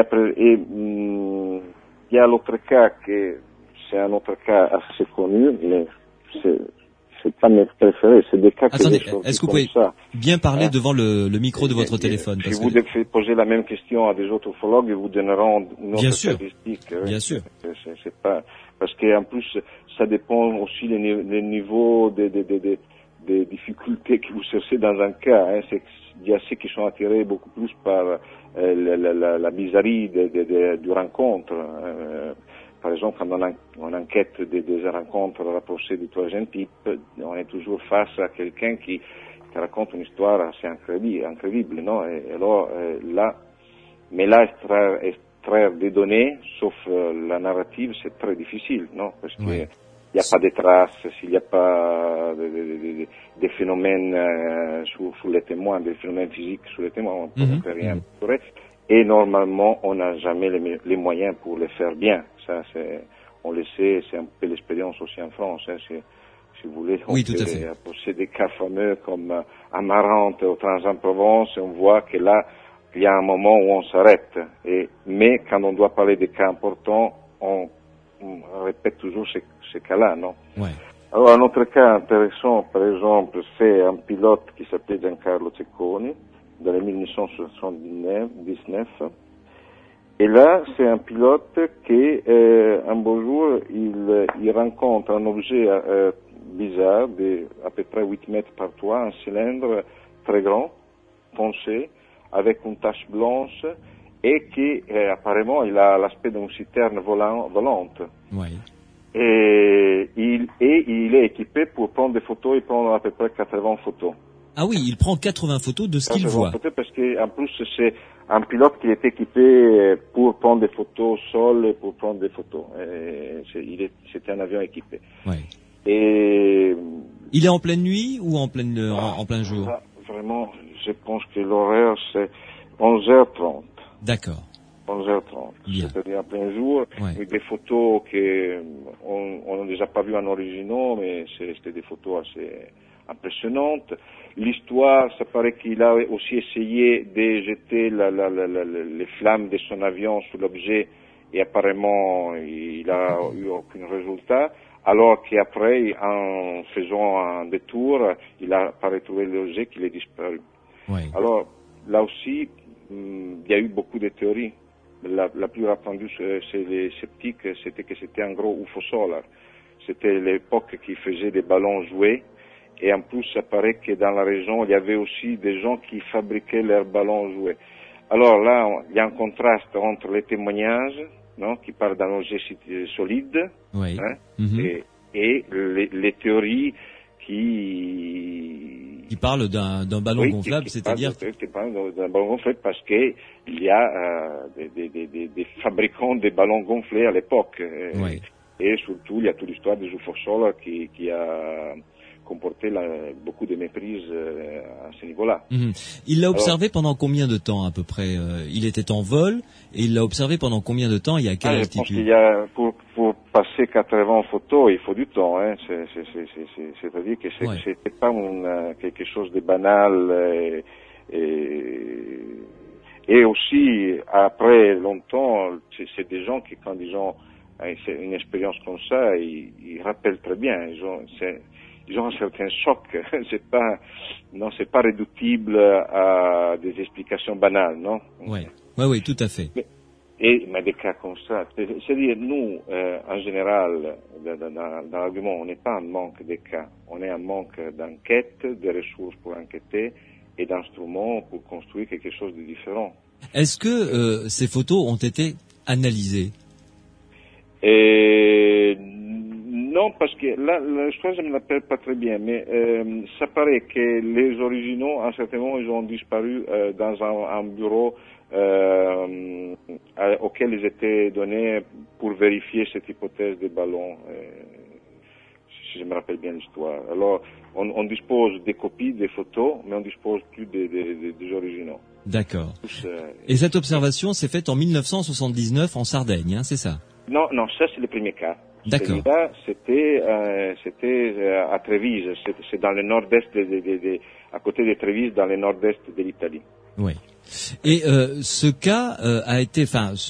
y a l'autre cas c'est un autre cas assez connu, mais c'est pas mes préférés, c'est des cas Attendez, est-ce que vous pouvez bien parler devant le micro de votre téléphone? Si vous devez poser la même question à des autres ufologues, ils vous donneront une autre statistique. Bien sûr. C'est pas, parce qu'en plus, ça dépend aussi des niveaux des difficultés que vous cherchez dans un cas. Il y a ceux qui sont attirés beaucoup plus par la bizarrerie du rencontre. Par exemple, quand on enquête des rencontres rapprochées du troisième type, on est toujours face à quelqu'un qui raconte une histoire assez incroyable, non? Et alors, extraire des données, sauf la narrative, c'est très difficile, non? Parce que il n'y a pas de traces, s'il n'y a pas des phénomènes sur les témoins, des phénomènes physiques sur les témoins, on ne peut rien trouver. Et normalement, on n'a jamais les moyens pour le faire bien. Ça, on le sait, c'est un peu l'expérience aussi en France. Si vous voulez, on peut poser des cas fameux comme Amarante ou Trans-en-Provence, et on voit que là, il y a un moment où on s'arrête. Mais quand on doit parler des cas importants, on répète toujours ces cas-là, non? Alors, un autre cas intéressant, par exemple, c'est un pilote qui s'appelait Giancarlo Cecconi, dans les 1979. Et là, c'est un pilote qui, un beau jour, il rencontre un objet bizarre, à peu près 8 mètres par 3, un cylindre très grand, foncé, avec une tache blanche, et qui apparemment il a l'aspect d'une citerne volante. Oui. Et il est équipé pour prendre des photos, il prend à peu près 80 photos. Ah oui, il prend 80 photos de ce qu'il voit. Parce qu'en plus, c'est un pilote qui est équipé pour prendre des photos au sol et pour prendre des photos. C'était un avion équipé. Oui. Et il est en pleine nuit ou en plein jour? Vraiment, je pense que l'horaire, c'est 11h30. D'accord. 11h30. Bien. C'est-à-dire en plein jour, avec des photos on ne les a pas vues en originaux, mais c'était des photos assez impressionnantes. L'histoire, ça paraît qu'il a aussi essayé de jeter les flammes de son avion sur l'objet, et apparemment, il a eu aucun résultat. Alors qu'après, en faisant un détour, il a pas retrouvé l'objet, qu'il est disparu. Oui. Alors, là aussi, il y a eu beaucoup de théories. La plus répandue chez les sceptiques, c'était que c'était un gros UFO solaire. C'était l'époque qui faisait des ballons jouets. Et en plus, ça paraît que dans la région, il y avait aussi des gens qui fabriquaient leurs ballons jouets. Alors là, il y a un contraste entre les témoignages, qui parlent d'un objet solide, oui. et les théories qui parlent d'un ballon gonflable, c'est-à-dire qui parlent d'un ballon gonflable parce que il y a des fabricants de ballons gonflés à l'époque. Oui. Et surtout, il y a toute l'histoire des UFO solaires qui a comporté beaucoup de méprise à ce niveau-là. Il l'a observé pendant combien de temps à peu près? Il était en vol et il l'a observé pendant combien de temps et à quelle altitude? Je pense qu'il y a pour passer 80 photos, il faut du temps. C'est-à-dire que c'était pas quelque chose de banal. Et aussi, après longtemps, c'est des gens qui, quand ils ont une expérience comme ça, ils rappellent très bien. Ils ont un certain choc. C'est pas réductible à des explications banales, non? Oui, tout à fait. Mais des cas comme ça, c'est-à-dire nous, en général, dans l'argument, on n'est pas en manque de cas, on est en manque d'enquête, de ressources pour enquêter et d'instruments pour construire quelque chose de différent. Est-ce que ces photos ont été analysées? Non, parce que là, l'histoire, je ne me l'appelle pas très bien, mais ça paraît que les originaux, à un certain moment, ils ont disparu dans un bureau auquel ils étaient donnés pour vérifier cette hypothèse des ballons, si je me rappelle bien l'histoire. Alors, on dispose des copies, des photos, mais on dispose plus des originaux. D'accord. Et cette observation s'est faite en 1979 en Sardaigne, hein, c'est ça? Non, ça c'est le premier cas. D'accord. Celui-là, c'était à Trévise, c'est dans le nord-est à côté de Trévise, dans le nord-est de l'Italie. Oui. Et ce cas a été,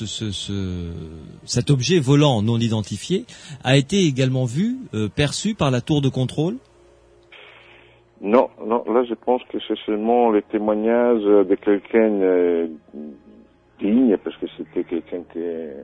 cet objet volant non identifié a été également vu, perçu par la tour de contrôle? Non, là je pense que c'est seulement les témoignages de quelqu'un digne, parce que c'était quelqu'un qui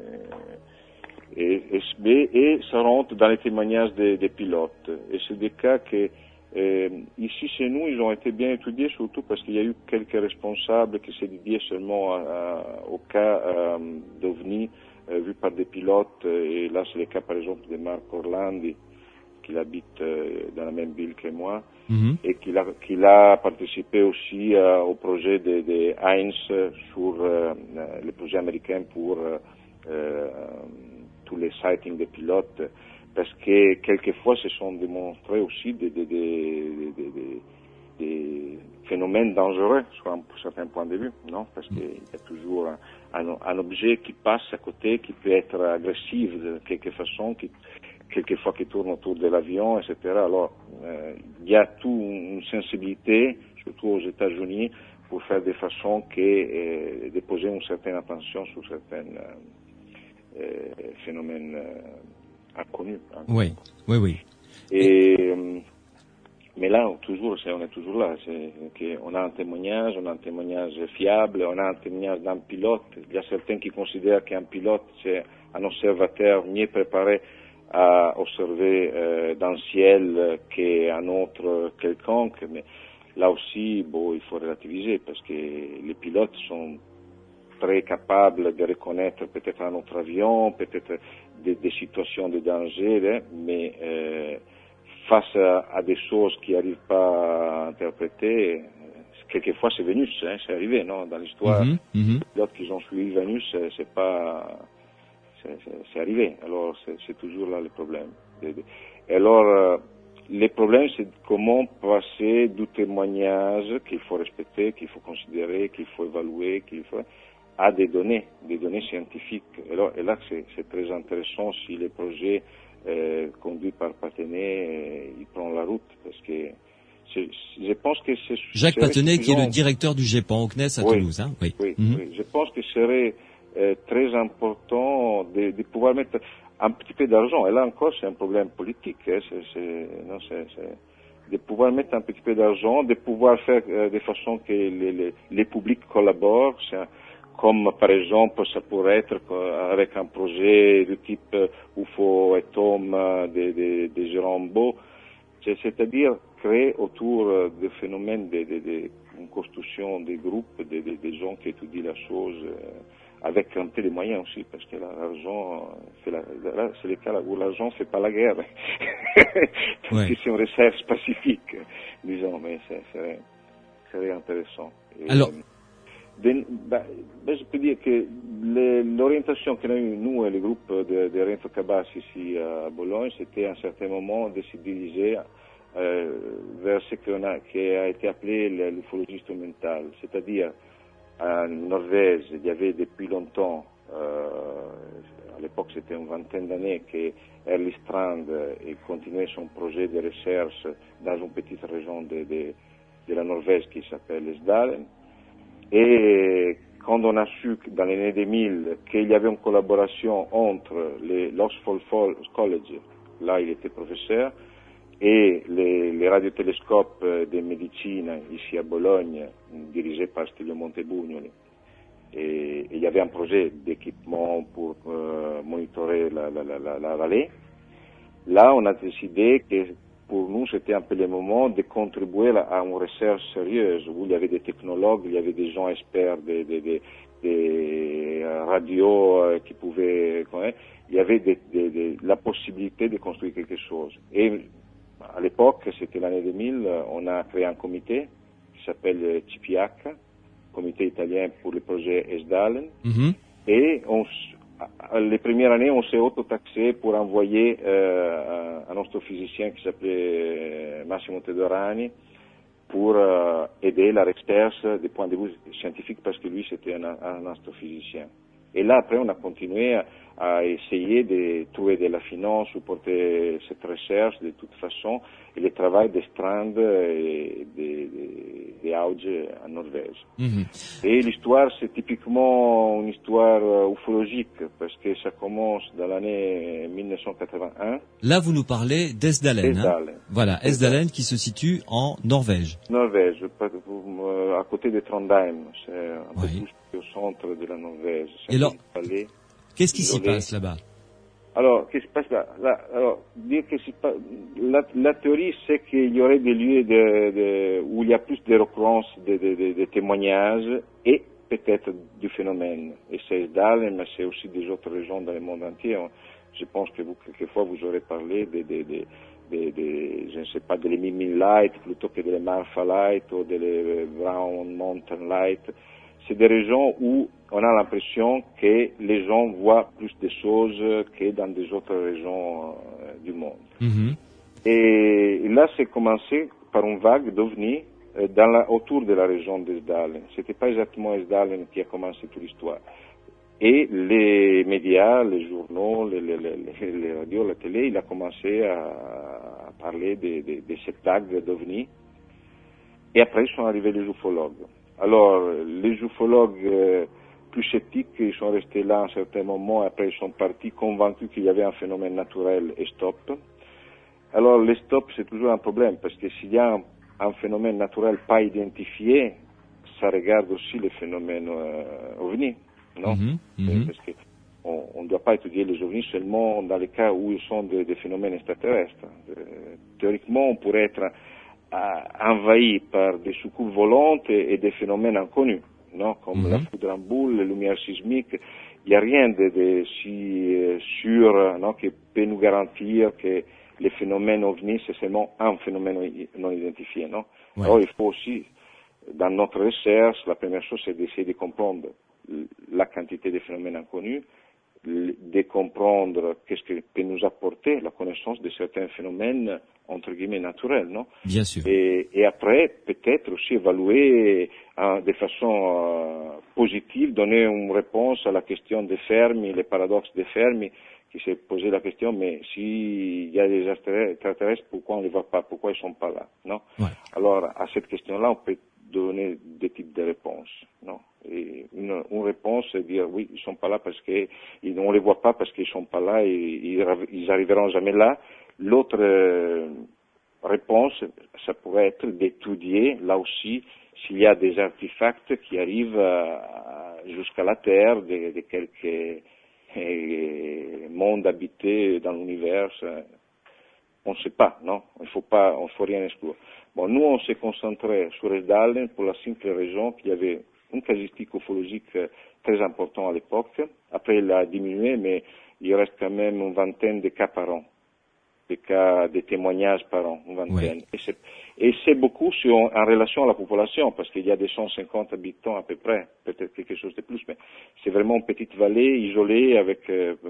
et ça rentre dans les témoignages des pilotes. Et c'est des cas que ici chez nous, ils ont été bien étudiés, surtout parce qu'il y a eu quelques responsables qui s'est dédiés seulement au cas d'OVNI vu par des pilotes. Et là, c'est le cas par exemple de Marco Orlandi, qui habite dans la même ville que moi, et qu'il a participé aussi au projet de Heinz sur le projet américain pour tous les sightings des pilotes, parce que quelquefois se sont démontrés aussi des phénomènes dangereux sur un certain point de vue, non? Parce qu'il y a toujours un objet qui passe à côté, qui peut être agressif de quelque façon, quelquefois qui tourne autour de l'avion, etc. Alors, il y a toute une sensibilité, surtout aux États-Unis, pour faire de façon que de poser une certaine attention sur certains phénomènes inconnus. Oui. Mais là, on est toujours là. On a un témoignage fiable, on a un témoignage d'un pilote. Il y a certains qui considèrent qu'un pilote, c'est un observateur mieux préparé à observer dans le ciel qu'un autre quelconque. Mais là aussi, il faut relativiser parce que les pilotes sont très capables de reconnaître peut-être un autre avion, peut-être des situations de danger, mais face à des choses qu'ils n'arrivent pas à interpréter, quelquefois c'est Vénus, c'est arrivé, non? Dans l'histoire, les pilotes qui ont suivi Vénus, c'est arrivé. Alors c'est toujours là le problème. Et alors le problème, c'est comment passer du témoignage qu'il faut respecter, qu'il faut considérer, qu'il faut évaluer, à des données scientifiques. Et là, c'est très intéressant si les projets conduits par Patenay, ils prennent la route, parce que je pense que c'est Jacques Patenay, qui est le directeur du GEPAN au CNES à Toulouse, hein? Oui. Oui. Je pense que ce serait très important de pouvoir mettre un petit peu d'argent. Et là encore, c'est un problème politique. De pouvoir mettre un petit peu d'argent, de pouvoir faire de façon que les publics collaborent. Comme par exemple, ça pourrait être avec un projet du type UFO et Tom de Jérôme Beau, c'est-à-dire créer autour du phénomène une construction des groupes, des gens qui étudient la chose, avec un peu de moyens aussi, parce que l'argent, c'est le cas où l'argent fait pas la guerre. Ouais. C'est une recherche pacifique, disons, mais serait intéressant. Alors, je peux dire que l'orientation que nous et le groupe de Renzo Cabas ici à Bologne, c'était à un certain moment de se diriger vers ce qui a été appelé l'ufologie instrumentale, c'est-à-dire en Norvège, il y avait depuis longtemps, à l'époque c'était une vingtaine d'années, que Erly Strand continuait son projet de recherche dans une petite région de la Norvège qui s'appelle Esdalen. Et quand on a su dans les années 2000 qu'il y avait une collaboration entre l'Oxford College, là il était professeur, et les radiotélescopes de médecine ici à Bologne, dirigés par Stelio Montebugnoli. Et il y avait un projet d'équipement pour monitorer la vallée. Là, on a décidé que pour nous, c'était un peu le moment de contribuer à une recherche sérieuse, où il y avait des technologues, il y avait des gens experts des radios qui pouvaient... Il y avait la possibilité de construire quelque chose. Et à l'époque, c'était l'année 2000, on a créé un comité qui s'appelle CIPIAC, comité italien pour le projet Esdalen, et les premières années, on s'est auto-taxé pour envoyer un astrophysicien qui s'appelait Massimo Tedorani pour aider la recherche du point de vue scientifique, parce que lui, c'était un astrophysicien. Et là, après, on a continué à essayer de trouver de la finance, supporter cette recherche de toute façon, et le travail de Strand et de Auge en Norvège. Et l'histoire, c'est typiquement une histoire ufologique, parce que ça commence dans l'année 1981. Là, vous nous parlez d'Esdalen. Voilà, Esdalen qui se situe en Norvège. Norvège, à côté de Trondheim, c'est un peu plus au centre de la Norvège. Et alors, qu'est-ce qui s'y passe là-bas? Alors, qu'est-ce qui se passe là? Alors, dire que la théorie, c'est qu'il y aurait des lieux où il y a plus de récurrence de témoignages et peut-être du phénomène. Et c'est Esdalen, mais c'est aussi des autres régions dans le monde entier. Je pense que quelquefois, vous aurez parlé je ne sais pas, de l'Emimi Light plutôt que de l'Marfa Light ou de Brown Mountain Light. C'est des régions où on a l'impression que les gens voient plus de choses que dans des autres régions du monde. Et là, c'est commencé par une vague d'OVNI autour de la région d'Esdalen. C'était pas exactement Esdalen qui a commencé toute l'histoire. Et les médias, les journaux, les radios, la télé, il a commencé à parler de cette vague d'OVNI. Et après, sont arrivés les ufologues. Alors, les ufologues plus sceptiques, ils sont restés là à un certain moment, et après ils sont partis convaincus qu'il y avait un phénomène naturel et stop. Alors, les stops, c'est toujours un problème, parce que s'il y a un phénomène naturel pas identifié, ça regarde aussi les phénomènes OVNI, non? Parce que on ne doit pas étudier les OVNI seulement dans les cas où ils sont des phénomènes extraterrestres. Théoriquement, on pourrait être envahi par des soucoupes volantes et des phénomènes inconnus, non, comme la foudre en boule, les lumières sismiques. Il n'y a rien de si sûr, non, qui peut nous garantir que les phénomènes ovnis, c'est seulement un phénomène non identifié, non. Ouais. Alors il faut aussi, dans notre recherche, la première chose, c'est d'essayer de comprendre la quantité de phénomènes inconnus, de comprendre qu'est-ce que peut nous apporter la connaissance de certains phénomènes, entre guillemets, naturels, non? Bien sûr. Et après, peut-être aussi évaluer de façon positive, donner une réponse à la question de Fermi, les paradoxes de Fermi, qui s'est posé la question, mais s'il y a des extraterrestres, pourquoi on ne les voit pas? Pourquoi ils ne sont pas là? Non? Ouais. Alors, à cette question-là, on peut donner des types de réponses, non? Et une réponse, c'est dire oui, ils sont pas là parce que on les voit pas parce qu'ils sont pas là et ils arriveront jamais là. L'autre réponse, ça pourrait être d'étudier là aussi s'il y a des artefacts qui arrivent jusqu'à la Terre, de quelques mondes habités dans l'univers. On ne sait pas, non? Il faut rien exclure. Bon, nous, on s'est concentré sur Esdalen pour la simple raison qu'il y avait une casuistique ufologique très importante à l'époque. Après, il a diminué, mais il reste quand même une vingtaine de cas par an. Des cas, des témoignages par an, une vingtaine. Ouais. Et c'est beaucoup en relation à la population, parce qu'il y a des 150 habitants à peu près, peut-être quelque chose de plus, mais c'est vraiment une petite vallée isolée avec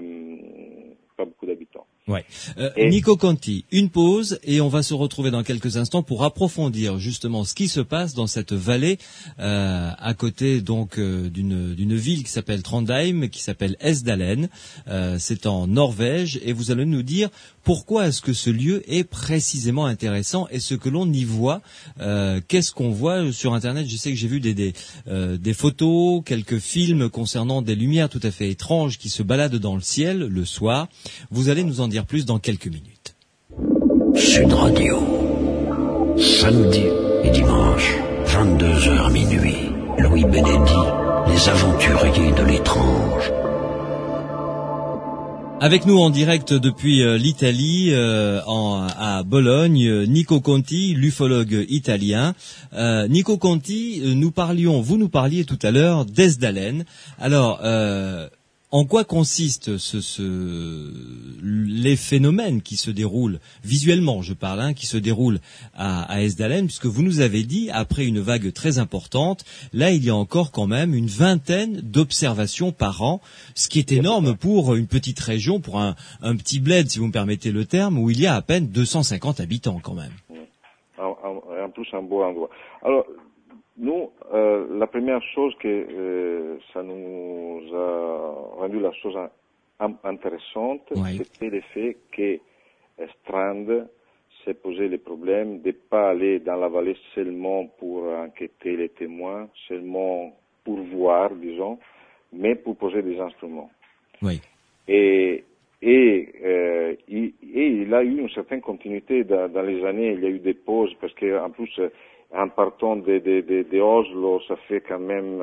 pas beaucoup d'habitants. Ouais. Nico Conti, une pause et on va se retrouver dans quelques instants pour approfondir justement ce qui se passe dans cette vallée à côté donc d'une ville qui s'appelle Trondheim, qui s'appelle Esdalen. C'est en Norvège et vous allez nous dire pourquoi est-ce que ce lieu est précisément intéressant et ce que l'on y voit. Qu'est-ce qu'on voit sur Internet? Je sais que j'ai vu des photos, quelques films concernant des lumières tout à fait étranges qui se baladent dans le ciel le soir. Vous allez nous en dire plus dans quelques minutes. Sud Radio, samedi et dimanche, 22h minuit. Louis Benedi, les aventuriers de l'étrange. Avec nous en direct depuis l'Italie, à Bologne, Nico Conti, l'ufologue italien. Nico Conti, vous nous parliez tout à l'heure d'Esdalen. Alors, en quoi consistent les phénomènes qui se déroulent, visuellement je parle, qui se déroulent à Esdalen, puisque vous nous avez dit, après une vague très importante, là il y a encore quand même une vingtaine d'observations par an, ce qui est énorme pour une petite région, pour un petit bled, si vous me permettez le terme, où il y a à peine 250 habitants quand même. En plus un beau endroit. Alors, nous, la première chose que ça nous a rendu la chose intéressante, c'était le fait que Strand s'est posé le problème de ne pas aller dans la vallée seulement pour enquêter les témoins, seulement pour voir, disons, mais pour poser des instruments. Oui. Et il a eu une certaine continuité dans les années. Il y a eu des pauses parce qu'en plus, en partant de Oslo, ça fait quand même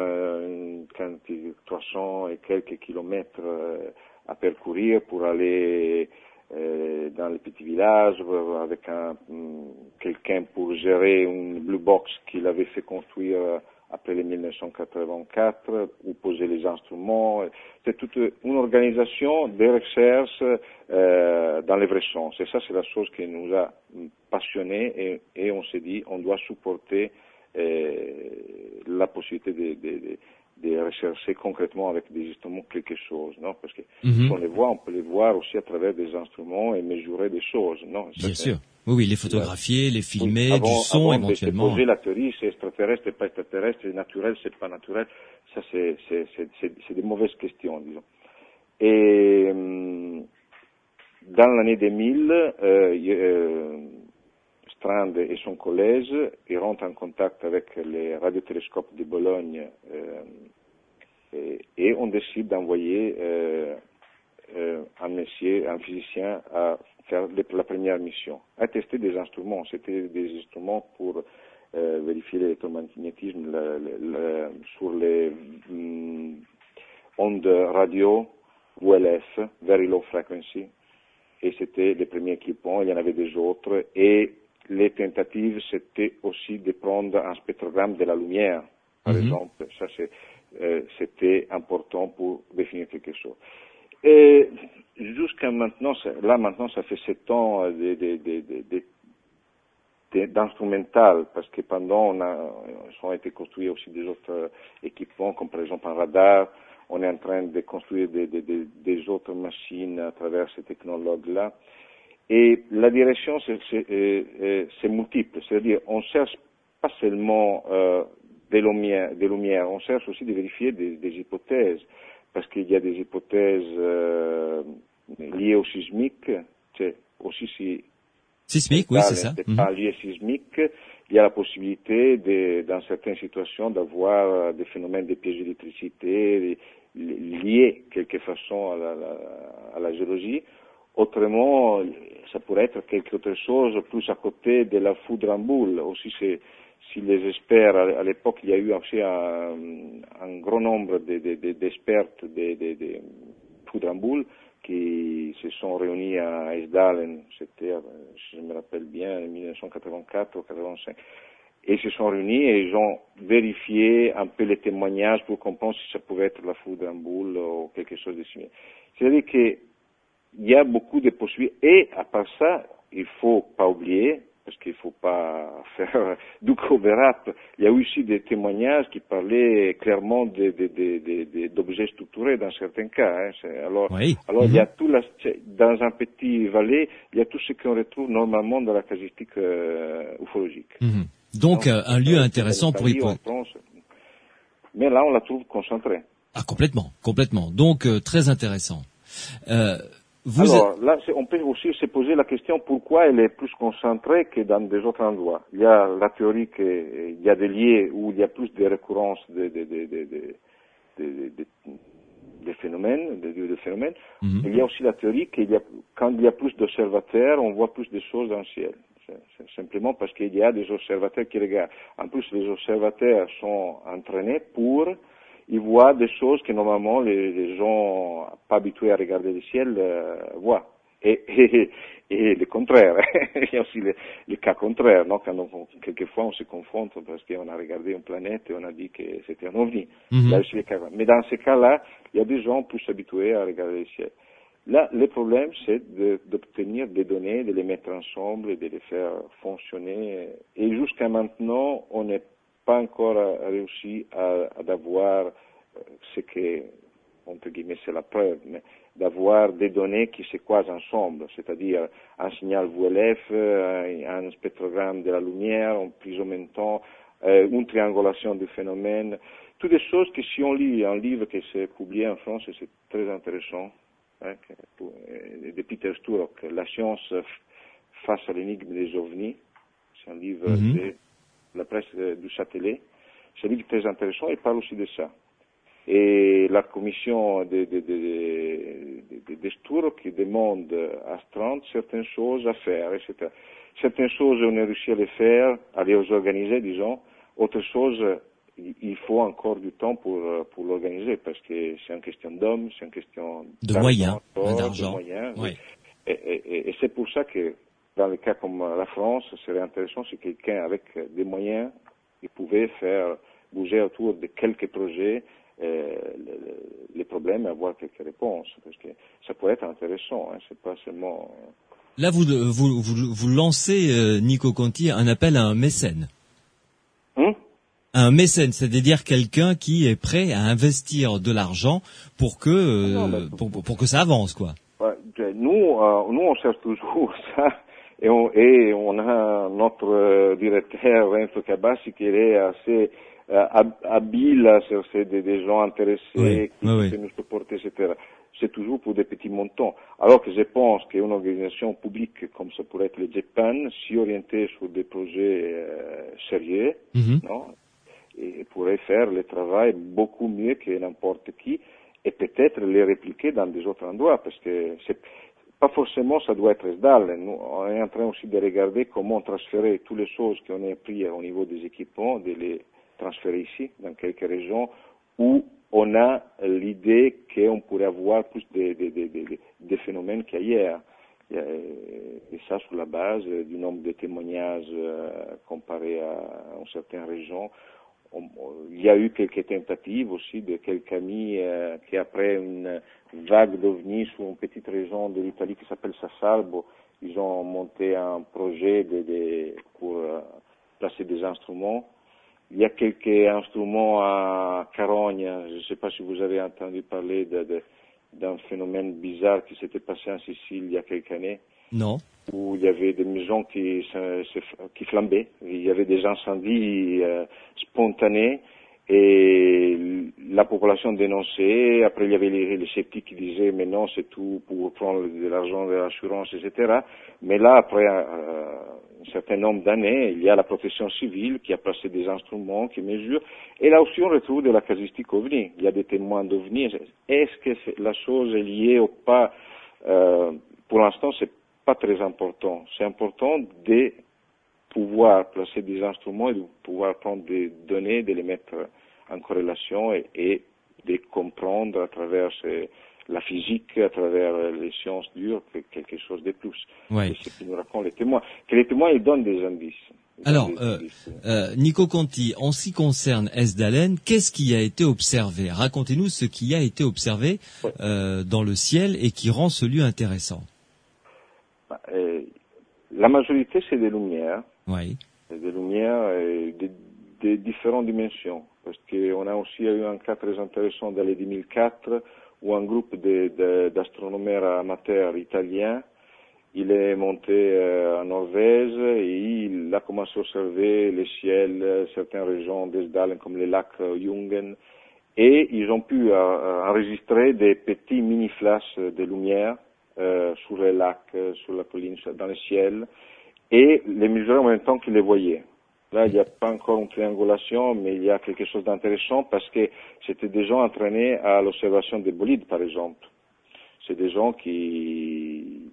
300 et quelques kilomètres à parcourir pour aller dans les petits villages avec quelqu'un pour gérer une blue box qu'il avait fait construire après les 1984, ou poser les instruments. C'est toute une organisation de recherche dans les vrais sens. Et ça, c'est la chose qui nous a passionnés et on s'est dit, on doit supporter la possibilité de rechercher concrètement avec des instruments quelque chose, non? Parce que si on les voit, on peut les voir aussi à travers des instruments et mesurer des choses, non? Bien sûr. Oui, les photographier, les filmer, du son avant éventuellement. De poser la théorie, c'est extraterrestre, c'est pas extraterrestre, c'est naturel, c'est pas naturel. Ça, c'est des mauvaises questions, disons. Et dans l'année 2000, Strand et son collège ils rentrent en contact avec les radiotélescopes de Bologne et on décide d'envoyer un physicien à faire la première mission, à tester des instruments. C'était des instruments pour vérifier l'électromagnétisme sur les ondes radio VLF, Very Low Frequency, et c'était les premiers équipements, il y en avait des autres, et les tentatives, c'était aussi de prendre un spectrogramme de la lumière, par exemple. Ça, c'était important pour définir quelque chose. Et jusqu'à maintenant, maintenant, ça fait 7 ans d'instrumental, parce que pendant, ont été construits aussi des autres équipements, comme par exemple un radar. On est en train de construire des autres machines à travers ces technologues-là. Et la direction, c'est multiple. C'est-à-dire, on cherche pas seulement des lumières, on cherche aussi de vérifier des hypothèses, parce qu'il y a des hypothèses liées au sismique, aussi si sismique, oui, c'est ça. Pas lié sismique, il y a la possibilité, dans certaines situations, d'avoir des phénomènes de pièges d'électricité liés, quelque façon, à la géologie. Autrement, ça pourrait être quelque autre chose plus à côté de la foudre en boule. Aussi, si les experts, à l'époque, il y a eu aussi un grand nombre d'experts de foudre en boule qui se sont réunis à Esdalen, c'était, si je me rappelle bien, en 1984 ou 85. Et ils se sont réunis et ils ont vérifié un peu les témoignages pour comprendre si ça pouvait être la foudre en boule ou quelque chose de similaire. C'est-à-dire qu'il y a beaucoup de possibilités. Et à part ça, il faut pas oublier, parce qu'il faut pas faire du cover-up, il y a eu aussi des témoignages qui parlaient clairement d'objets structurés dans certains cas. Alors il y a tout dans un petit vallée, il y a tout ce qu'on retrouve normalement dans la casuistique ufologique. Donc un lieu intéressant pour y poser. Mais là, on la trouve concentrée. Ah, complètement. Donc très intéressant. Là, on peut aussi se poser la question pourquoi elle est plus concentrée que dans des autres endroits. Il y a la théorie qu'il y a des lieux où il y a plus de récurrence des phénomènes, des lieux de phénomènes. Il y a aussi la théorie quand il y a plus d'observateurs, on voit plus de choses dans le ciel. C'est simplement parce qu'il y a des observateurs qui regardent. En plus, les observateurs sont entraînés ils voient des choses que normalement les gens pas habitués à regarder le ciel voient. Et le contraire. Il y a aussi le cas contraire, non? Quand quelquefois on se confronte parce qu'on a regardé une planète et on a dit que c'était un ovni. Là aussi le cas. Mais dans ces cas-là, il y a des gens plus habitués à regarder le ciel. Là, le problème, c'est d'obtenir des données, de les mettre ensemble et de les faire fonctionner. Et jusqu'à maintenant, on n'est pas encore réussi à d'avoir ce que, entre guillemets, c'est la preuve, mais d'avoir des données qui se croisent ensemble, c'est-à-dire un signal VLF, un spectrogramme de la lumière, en plus en même temps, une triangulation du phénomène, toutes des choses que si on lit un livre qui s'est publié en France, c'est très intéressant, de Peter Sturrock, La science face à l'énigme des ovnis, c'est un livre de la presse du Châtelet. C'est un livre très intéressant et parle aussi de ça. Et la commission de Sturrock qui demande à Strand certaines choses à faire, etc. Certaines choses, on a réussi à les faire, à les organiser, disons. Autre chose, il faut encore du temps pour l'organiser, parce que c'est une question d'hommes, c'est une question de moyens, d'argent. Oui. Et c'est pour ça que, dans le cas comme la France, ce serait intéressant si quelqu'un avec des moyens, il pouvait faire bouger autour de quelques projets les problèmes et avoir quelques réponses, parce que ça pourrait être intéressant, c'est pas seulement... Là, vous lancez, Nico Conti, un appel à un mécène. Un mécène, c'est-à-dire quelqu'un qui est prêt à investir de l'argent pour que ça avance, quoi. Nous, on cherche toujours ça. Et on a notre directeur, Renzo Cabassi, qui est assez habile à chercher des gens intéressés, qui nous supporter, etc. C'est toujours pour des petits montants. Alors que je pense qu'une organisation publique, comme ça pourrait être le JEPAN, si orientée sur des projets sérieux, non, et pourrait faire le travail beaucoup mieux que n'importe qui, et peut-être les répliquer dans des autres endroits, parce que c'est pas forcément ça doit être Esdalen. Nous, on est en train aussi de regarder comment transférer toutes les choses qu'on a prises au niveau des équipements, de les transférer ici, dans quelques régions où on a l'idée qu'on pourrait avoir plus de phénomènes qu'ailleurs. Et ça sur la base du nombre de témoignages comparé à une certaine région. Il y a eu quelques tentatives aussi de quelques amis qui, après une vague d'ovnis sur une petite région de l'Italie qui s'appelle Sassalbo, ils ont monté un projet pour placer des instruments. Il y a quelques instruments à Carogne. Je ne sais pas si vous avez entendu parler d'un phénomène bizarre qui s'était passé en Sicile il y a quelques années. Non. Où il y avait des maisons qui flambaient, il y avait des incendies spontanés et la population dénonçait. Après, il y avait les sceptiques qui disaient mais non, c'est tout pour prendre de l'argent de l'assurance, etc. Mais là, après un certain nombre d'années, il y a la protection civile qui a placé des instruments, qui mesure. Et là aussi, on retrouve de la casistique ovni. Il y a des témoins d'ovni. Est-ce que la chose est liée ou pas? Pour l'instant, c'est pas très important. C'est important de pouvoir placer des instruments et de pouvoir prendre des données, de les mettre en corrélation et de comprendre à travers la physique, à travers les sciences dures, quelque chose de plus. Ouais. C'est ce que nous racontent les témoins. Que les témoins, ils donnent des indices. Alors, Nico Conti, en ce qui concerne Esdalen, qu'est-ce qui a été observé? Racontez-nous ce qui a été observé dans le ciel et qui rend ce lieu intéressant. La majorité, c'est des lumières. Oui. Des lumières de différentes dimensions. Parce qu'on a aussi eu un cas très intéressant dans les 2004 où un groupe d'astronomes amateurs italiens, il est monté en Norvège et il a commencé à observer le ciel, certaines régions d'Esdalen comme les lacs Jungen, et ils ont pu enregistrer des petits mini-flashs de lumière sur les lacs, sur la colline, dans le ciel, et les mesurer en même temps qu'ils les voyaient. Là, il n'y a pas encore une triangulation, mais il y a quelque chose d'intéressant parce que c'était des gens entraînés à l'observation des bolides, par exemple. C'est des gens qui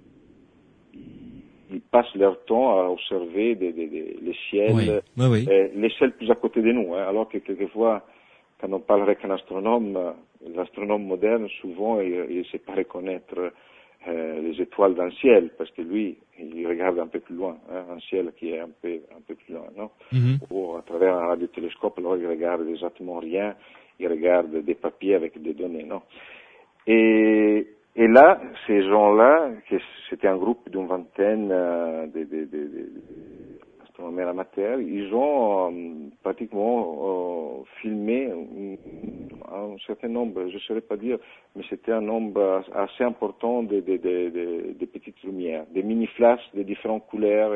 ils passent leur temps à observer les ciels, les ciels plus à côté de nous, hein, alors que quelquefois, quand on parle avec un astronome, l'astronome moderne, souvent, il ne sait pas reconnaître les étoiles dans le ciel, parce que lui, il regarde un peu plus loin, hein, un ciel qui est un peu plus loin, non? Ou à travers un radiotélescope, alors il regarde exactement rien, il regarde des papiers avec des données, non? Et là, ces gens-là, c'était un groupe d'une vingtaine d'astronomes amateurs, ils ont pratiquement filmé un certain nombre, je ne saurais pas dire, mais c'était un nombre assez important de petites lumières, des mini-flashs de différentes couleurs.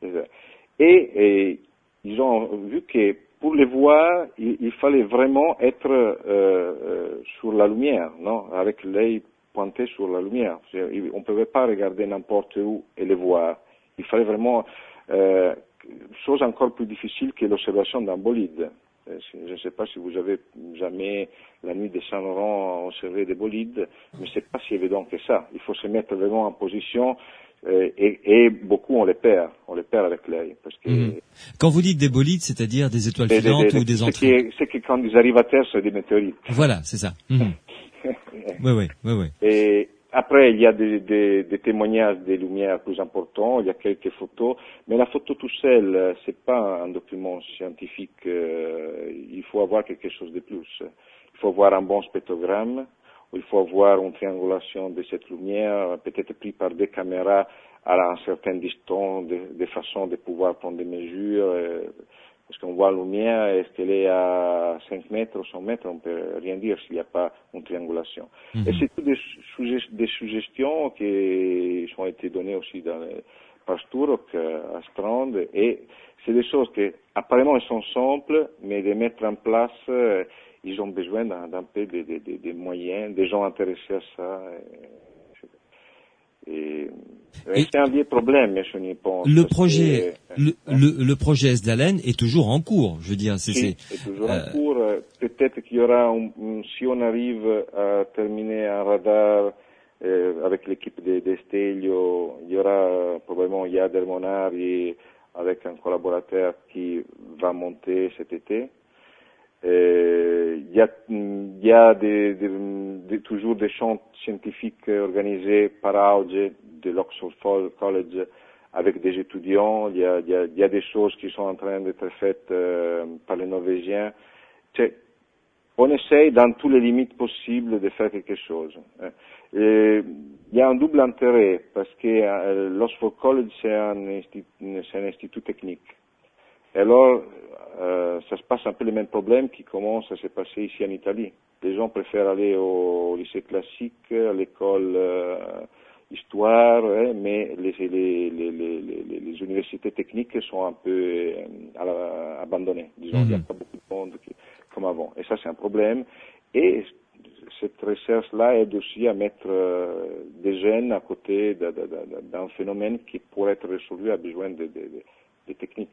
Et ils ont vu que pour les voir, il fallait vraiment être sur la lumière, non, avec l'œil pointé sur la lumière. On ne pouvait pas regarder n'importe où et les voir. Il fallait vraiment chose encore plus difficile que l'observation d'un bolide. Je ne sais pas si vous avez jamais, la nuit de Saint-Laurent, observé des bolides, mais c'est pas si évident que ça. Il faut se mettre vraiment en position et beaucoup on les perd avec l'œil. Parce que Quand vous dites des bolides, c'est-à-dire des étoiles filantes ou des entrées? C'est que quand ils arrivent à terre, c'est des météorites. Voilà, c'est ça. Oui. Et après, il y a des témoignages des lumières plus importants, il y a quelques photos, mais la photo tout seul, c'est pas un document scientifique, il faut avoir quelque chose de plus. Il faut avoir un bon spectrogramme, il faut avoir une triangulation de cette lumière, peut-être pris par des caméras à un certain distance, de façon de pouvoir prendre des mesures, parce qu'on voit la lumière, est-ce qu'elle est à 5 mètres ou 100 mètres, on ne peut rien dire s'il n'y a pas une triangulation. Et c'est toutes des suggestions qui ont été données aussi par Sturrock à Strand, et c'est des choses qui, apparemment, elles sont simples, mais de mettre en place, ils ont besoin d'un peu des moyens, des gens intéressés à ça. C'est un vieux problème, je n'y pense. Le projet Esdalen est toujours en cours, je veux dire. C'est toujours en cours. Peut-être qu'il y aura, si on arrive à terminer un radar avec l'équipe de Stelio, il y aura probablement Jader Monari avec un collaborateur qui va monter cet été. Il y a toujours des champs scientifiques organisés par Auge de l'Oxford College avec des étudiants. Il y a des choses qui sont en train d'être faites par les Norvégiens. On essaye dans toutes les limites possibles de faire quelque chose. Et il y a un double intérêt parce que l'Oxford College c'est un institut technique. Et alors, ça se passe un peu le même problème qui commence à se passer ici en Italie. Les gens préfèrent aller au lycée classique, à l'école histoire, mais les universités techniques sont un peu abandonnées. Disons, il n'y a pas beaucoup de monde comme avant. Et ça, c'est un problème. Et cette recherche-là aide aussi à mettre des jeunes à côté d'un phénomène qui pourrait être résolu à besoin des techniques,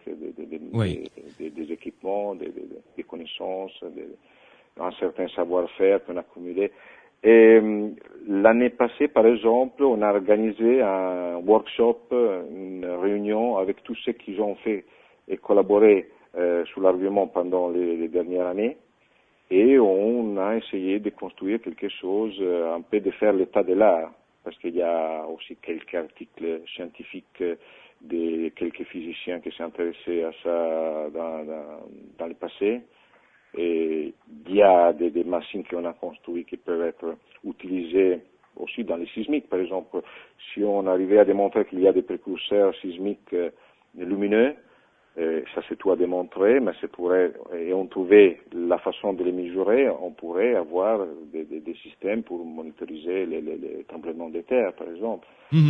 des équipements, des connaissances, un certain savoir-faire qu'on a accumulé. Et l'année passée, par exemple, on a organisé un workshop, une réunion avec tous ceux qui ont fait et collaboré sur l'argument pendant les dernières années. Et on a essayé de construire quelque chose, un peu de faire l'état de l'art, parce qu'il y a aussi quelques articles scientifiques de quelques physiciens qui s'est intéressés à ça dans le passé. Et il y a des machines qu'on a construites qui peuvent être utilisées aussi dans les sismiques. Par exemple, si on arrivait à démontrer qu'il y a des précurseurs sismiques lumineux, ça c'est tout à démontrer, mais et on trouvait la façon de les mesurer, on pourrait avoir des systèmes pour monitoriser les tremblements de terre, par exemple.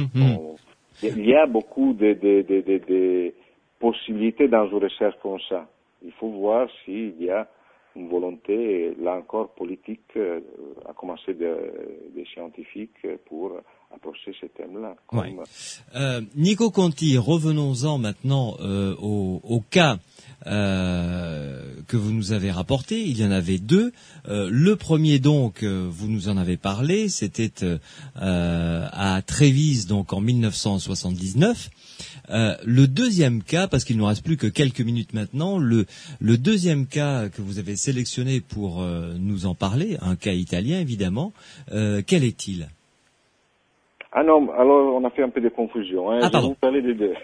Il y a beaucoup de possibilités dans une recherche comme ça. Il faut voir s'il y a une volonté, là encore politique, à commencer des scientifiques pour approcher ces thèmes-là. Nico Conti, revenons-en maintenant au cas que vous nous avez rapporté. Il y en avait deux. Le premier, donc, vous nous en avez parlé, c'était à Trévise, donc en 1979. Le deuxième cas, parce qu'il ne nous reste plus que quelques minutes maintenant, le deuxième cas que vous avez sélectionné pour nous en parler, un cas italien évidemment, quel est-il? Ah non, alors on a fait un peu de confusion. Ah, pardon. Je vais vous parler des deux.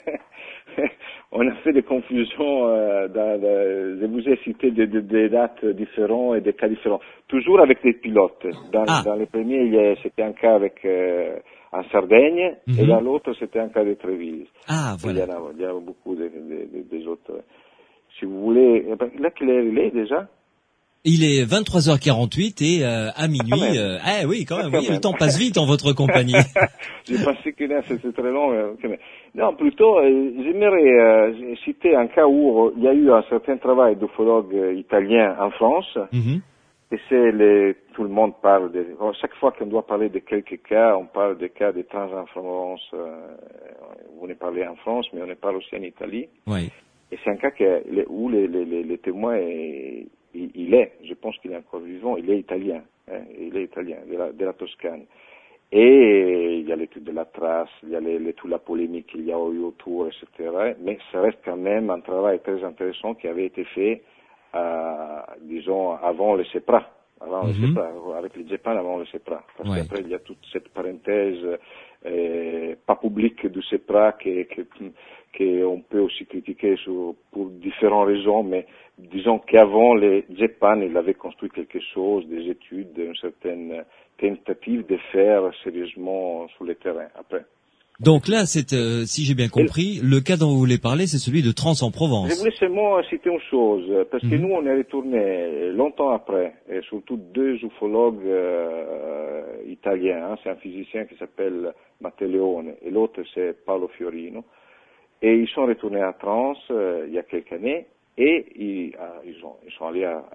On a fait des confusions, je vous ai cité des dates différentes et des cas différents. Toujours avec des pilotes. Dans les premiers, c'était un cas avec en Sardaigne, et dans l'autre, c'était un cas de Trévise. Ah, voilà. Il y a beaucoup des autres. Si vous voulez, là, quelle heure il est déjà? Il est 23h48 et à minuit. Oui, quand même. Oui, le temps passe vite en votre compagnie. J'ai pensé que là c'était très long. Non, plutôt, j'aimerais citer un cas où il y a eu un certain travail d'ufologue italien en France. Et c'est tout le monde parle chaque fois qu'on doit parler de quelques cas, on parle des cas de transinfluence. On est parlé en France, mais on est parlé aussi en Italie. Oui. Et c'est un cas où les témoins je pense qu'il est encore vivant, il est italien, il est italien, de la Toscane. Et il y a l'étude de la trace, il y a toute la polémique qu'il y a eu autour, etc. Mais ça reste quand même un travail très intéressant qui avait été fait, disons, avant le CEPRA. Avec les Japan avant le CEPRA. Parce qu'après, il y a toute cette parenthèse pas publique du CEPRA qu'on peut aussi critiquer pour différentes raisons, mais disons qu'avant les Japan, ils avaient construit quelque chose, des études, une certaine tentative de faire sérieusement sur le terrain. Après. Donc là, si j'ai bien compris, le cas dont vous voulez parler, c'est celui de Trans en Provence. Je voulais seulement citer une chose, parce que nous, on est retourné longtemps après, et surtout deux ufologues italiens. C'est un physicien qui s'appelle Matteo Leone, et l'autre c'est Paolo Fiorino. Et ils sont retournés à Trans il y a quelques années, et ils sont allés à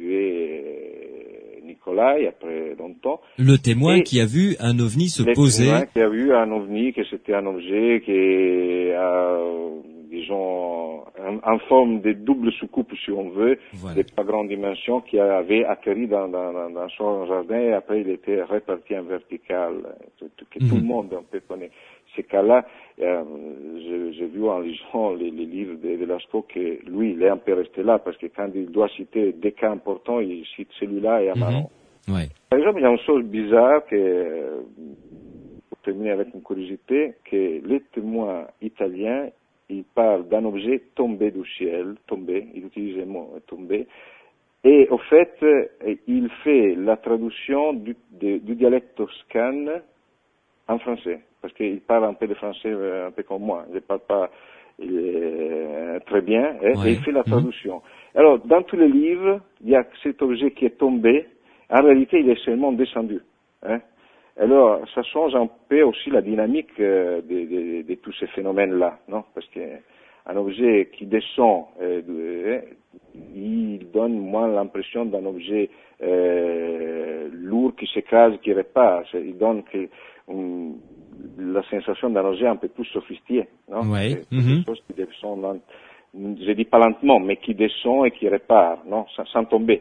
interviewer Nicolai après longtemps. Le témoin qui a vu un ovni se poser. Le témoin qui a vu un ovni, que c'était un objet qui a, disons, en forme de double soucoupe, si on veut, de pas grande dimension, qui avait atterri dans son jardin, et après il était réparti en vertical, que tout le monde un peu connaît. Ces cas-là, j'ai vu en lisant les livres de Lascaux que lui, il est un peu resté là, parce que quand il doit citer des cas importants, il cite celui-là et Amaron. Ouais. Par exemple, il y a une chose bizarre que terminer avec une curiosité, que les témoins italiens, ils parlent d'un objet tombé du ciel, tombé, ils utilisent le mot tombé, et au fait, il fait la traduction du dialecte toscane en français, parce qu'il parle un peu de français, un peu comme moi. Je ne parle pas très bien, et il fait la traduction. Alors, dans tous les livres, il y a cet objet qui est tombé. En réalité, il est seulement descendu. Alors, ça change un peu aussi la dynamique de tous ces phénomènes-là, non? Parce qu'un objet qui descend, il donne moins l'impression d'un objet lourd qui s'écrase, qui répare. Il donne la sensation d'un objet un peu plus sophistiqué, non? Ouais. C'est quelque chose qui descend je dis pas lentement, mais qui descend et qui répare, non, sans tomber,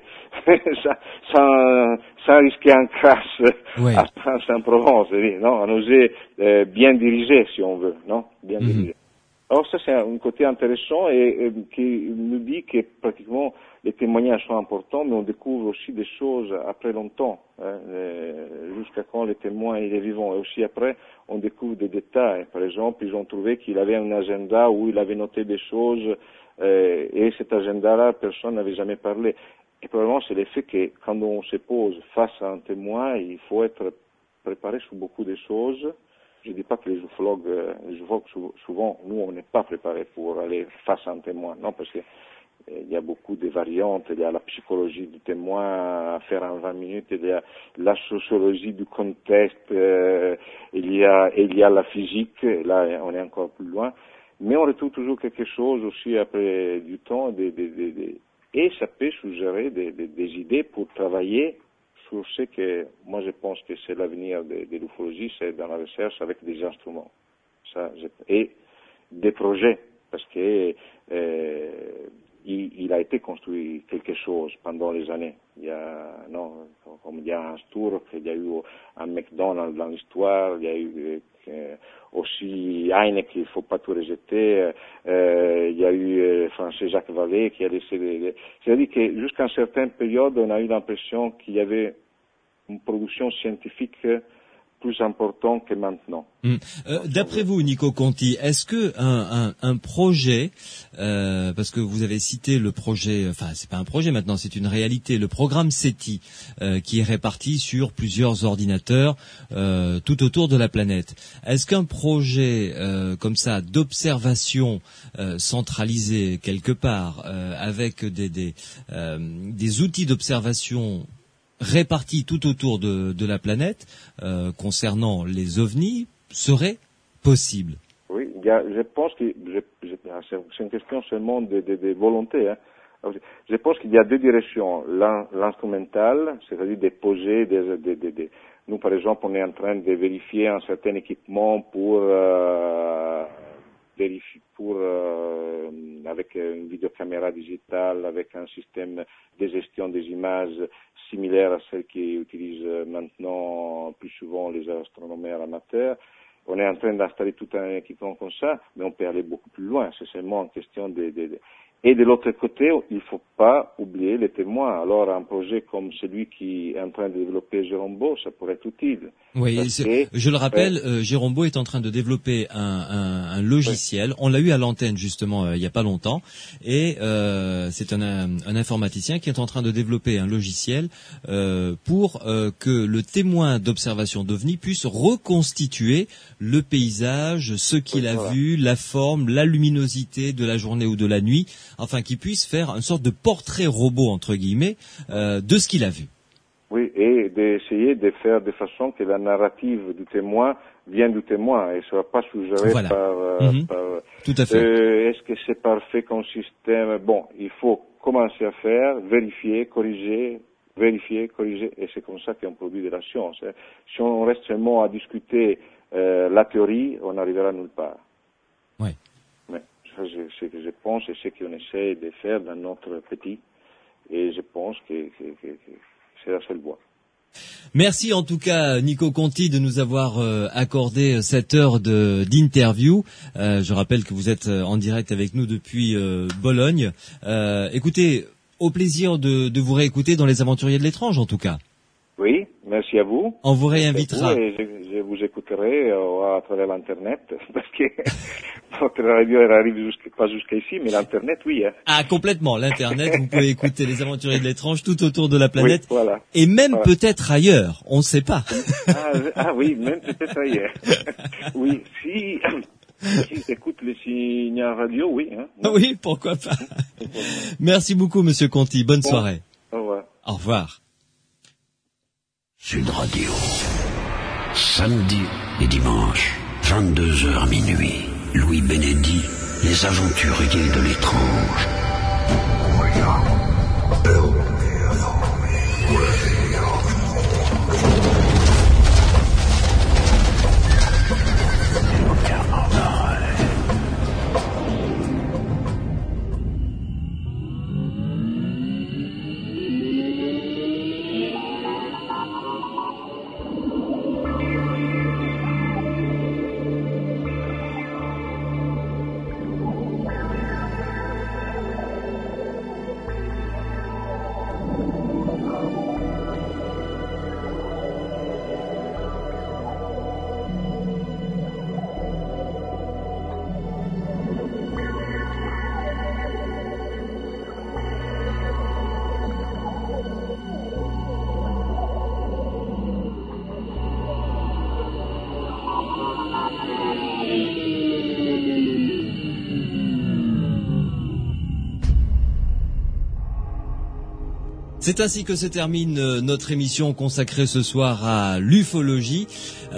sans risquer un crash à Saint-Provence, non, un objet bien dirigé, si on veut, non, bien dirigé. Alors ça, c'est un côté intéressant et qui nous dit que pratiquement les témoignages sont importants, mais on découvre aussi des choses après longtemps, jusqu'à quand le témoin il est vivant. Et aussi après, on découvre des détails. Par exemple, ils ont trouvé qu'il avait un agenda où il avait noté des choses, et cet agenda-là, personne n'avait jamais parlé. Et probablement, c'est l'effet que quand on se pose face à un témoin, il faut être préparé sur beaucoup de choses. Je ne dis pas que les ufologues, souvent, nous, on n'est pas préparés pour aller face à un témoin, non, parce que il y a beaucoup de variantes, il y a la psychologie du témoin à faire en 20 minutes, il y a la sociologie du contexte, il y a la physique, là, on est encore plus loin, mais on retrouve toujours quelque chose aussi après du temps, et ça peut suggérer des idées pour travailler sur ce que moi je pense que c'est l'avenir de l'ufologie, c'est dans la recherche avec des instruments, et des projets, parce que il a été construit quelque chose pendant les années. Il y a, comme il y a un Sturck, il y a eu un McDonald's dans l'histoire, il y a eu aussi Heineken, il ne faut pas tout rejeter, il y a eu le français Jacques Vallée qui a laissé c'est-à-dire que jusqu'à une certaine période, on a eu l'impression qu'il y avait une production scientifique plus important que maintenant. D'après vous, Nico Conti, est-ce que un projet, parce que vous avez cité le projet, enfin c'est pas un projet maintenant, c'est une réalité, le programme SETI, qui est réparti sur plusieurs ordinateurs tout autour de la planète. Est-ce qu'un projet comme ça d'observation centralisé quelque part, avec des outils d'observation répartis tout autour de la planète concernant les ovnis serait possible? Oui, je pense que c'est une question seulement de volonté. Hein. Je pense qu'il y a deux directions. L'instrumental, c'est-à-dire de poser nous, par exemple, on est en train de vérifier un certain équipement avec une vidéocaméra digitale, avec un système de gestion des images similaire à celle qui utilise maintenant plus souvent les astronomes amateurs. On est en train d'installer tout un équipement comme ça, mais on peut aller beaucoup plus loin. C'est seulement une question Et de l'autre côté, il ne faut pas oublier les témoins. Alors, un projet comme celui qui est en train de développer Jérôme Beau, ça pourrait être utile. Oui, je le rappelle, Jérôme Beau est en train de développer un logiciel. On l'a eu à l'antenne, justement, il n'y a pas longtemps. Et c'est un informaticien qui est en train de développer un logiciel pour que le témoin d'observation d'OVNI puisse reconstituer le paysage, ce qu'il a vu, la forme, la luminosité de la journée ou de la nuit, enfin qu'il puisse faire une sorte de portrait robot, entre guillemets, de ce qu'il a vu. Oui, et d'essayer de faire de façon que la narrative du témoin vienne du témoin et ne soit pas suggérée par... Tout à fait. Est-ce que c'est parfait comme système? Bon, il faut commencer à faire, vérifier, corriger, et c'est comme ça qu'on produit de la science. Hein. Si on reste seulement à discuter la théorie, on n'arrivera nulle part. Oui. Mais ça, c'est ce que je pense et ce qu'on essaie de faire dans notre petit, et je pense que c'est la seule voie. Merci en tout cas Nico Conti de nous avoir accordé cette heure d'interview. Je rappelle que vous êtes en direct avec nous depuis Bologne. Écoutez, au plaisir de vous réécouter dans les Aventuriers de l'étrange en tout cas. Oui, merci à vous. On vous réinvitera. Et je vous écoute. écouterai à travers l'internet, parce que votre radio arrive pas jusqu'à ici, mais l'internet, oui. Hein. Ah, complètement. L'internet, vous pouvez écouter les Aventuriers de l'étrange tout autour de la planète, oui, voilà. Et même peut-être ailleurs. On ne sait pas. Ah oui, même peut-être ailleurs. Oui, si j'écoute le signal radio, oui. Hein, oui, pourquoi pas. Merci beaucoup, Monsieur Conti. Bonne soirée. Au revoir. Au revoir. Sud Radio. Samedi et dimanche, 22h minuit. Louis Benedi, les aventuriers de l'étrange. C'est ainsi que se termine notre émission consacrée ce soir à l'ufologie.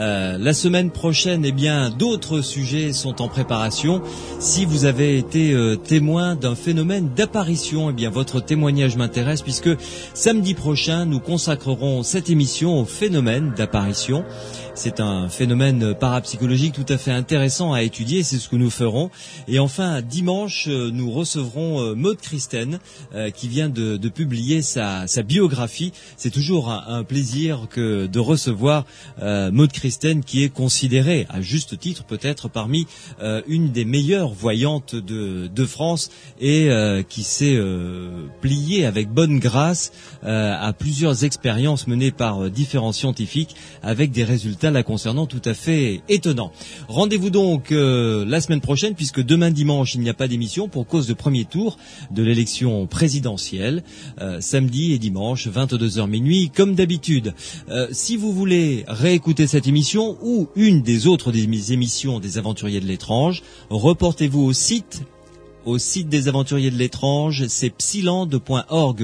La semaine prochaine, eh bien, d'autres sujets sont en préparation. Si vous avez été témoin d'un phénomène d'apparition, eh bien, votre témoignage m'intéresse puisque samedi prochain, nous consacrerons cette émission au phénomène d'apparition. C'est un phénomène parapsychologique tout à fait intéressant à étudier, c'est ce que nous ferons. Et enfin, dimanche, nous recevrons Maud Christen, qui vient de publier sa biographie. C'est toujours un plaisir que de recevoir Maud Christen, qui est considérée, à juste titre peut-être, parmi une des meilleures voyantes de France et qui s'est pliée avec bonne grâce à plusieurs expériences menées par différents scientifiques avec des résultats la concernant tout à fait étonnants. Rendez-vous donc la semaine prochaine, puisque demain dimanche il n'y a pas d'émission pour cause de premier tour de l'élection présidentielle, samedi et dimanche 22h minuit comme d'habitude. Si vous voulez réécouter cette émission ou une des autres des émissions des Aventuriers de l'étrange, reportez-vous au site des Aventuriers de l'étrange, c'est psiland.org,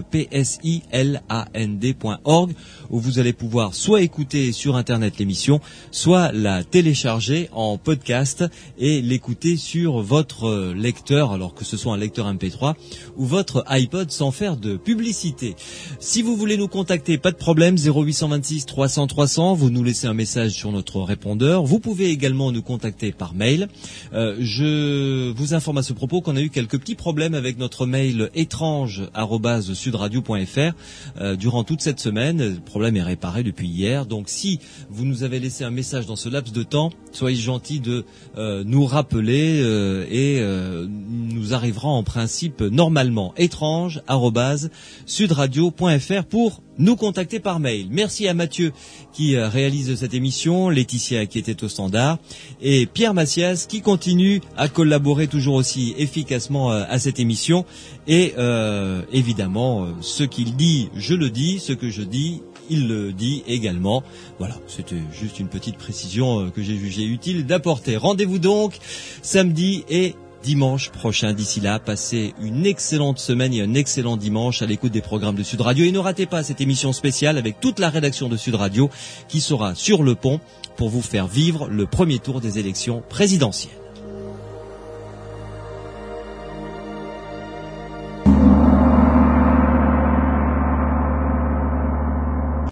psiland.org, où vous allez pouvoir soit écouter sur Internet l'émission, soit la télécharger en podcast et l'écouter sur votre lecteur, alors que ce soit un lecteur MP3 ou votre iPod, sans faire de publicité. Si vous voulez nous contacter, pas de problème, 0826 300 300, vous nous laissez un message sur notre répondeur. Vous pouvez également nous contacter par mail. Je vous informe à ce propos qu'on a eu quelques petits problèmes avec notre mail étrange@sudradio.fr durant toute cette semaine. Le problème est réparé depuis hier. Donc si vous nous avez laissé un message dans ce laps de temps, soyez gentils de nous rappeler et nous arrivera en principe normalement étrange@sudradio.fr pour nous contacter par mail. Merci à Mathieu qui réalise cette émission, Laetitia qui était au standard et Pierre Macias qui continue à collaborer toujours aussi efficacement à cette émission. Et évidemment, ce qu'il dit, je le dis, ce que je dis, il le dit également. Voilà, c'était juste une petite précision que j'ai jugé utile d'apporter. Rendez-vous donc samedi et dimanche prochain. D'ici là, passez une excellente semaine et un excellent dimanche à l'écoute des programmes de Sud Radio. Et ne ratez pas cette émission spéciale avec toute la rédaction de Sud Radio qui sera sur le pont pour vous faire vivre le premier tour des élections présidentielles.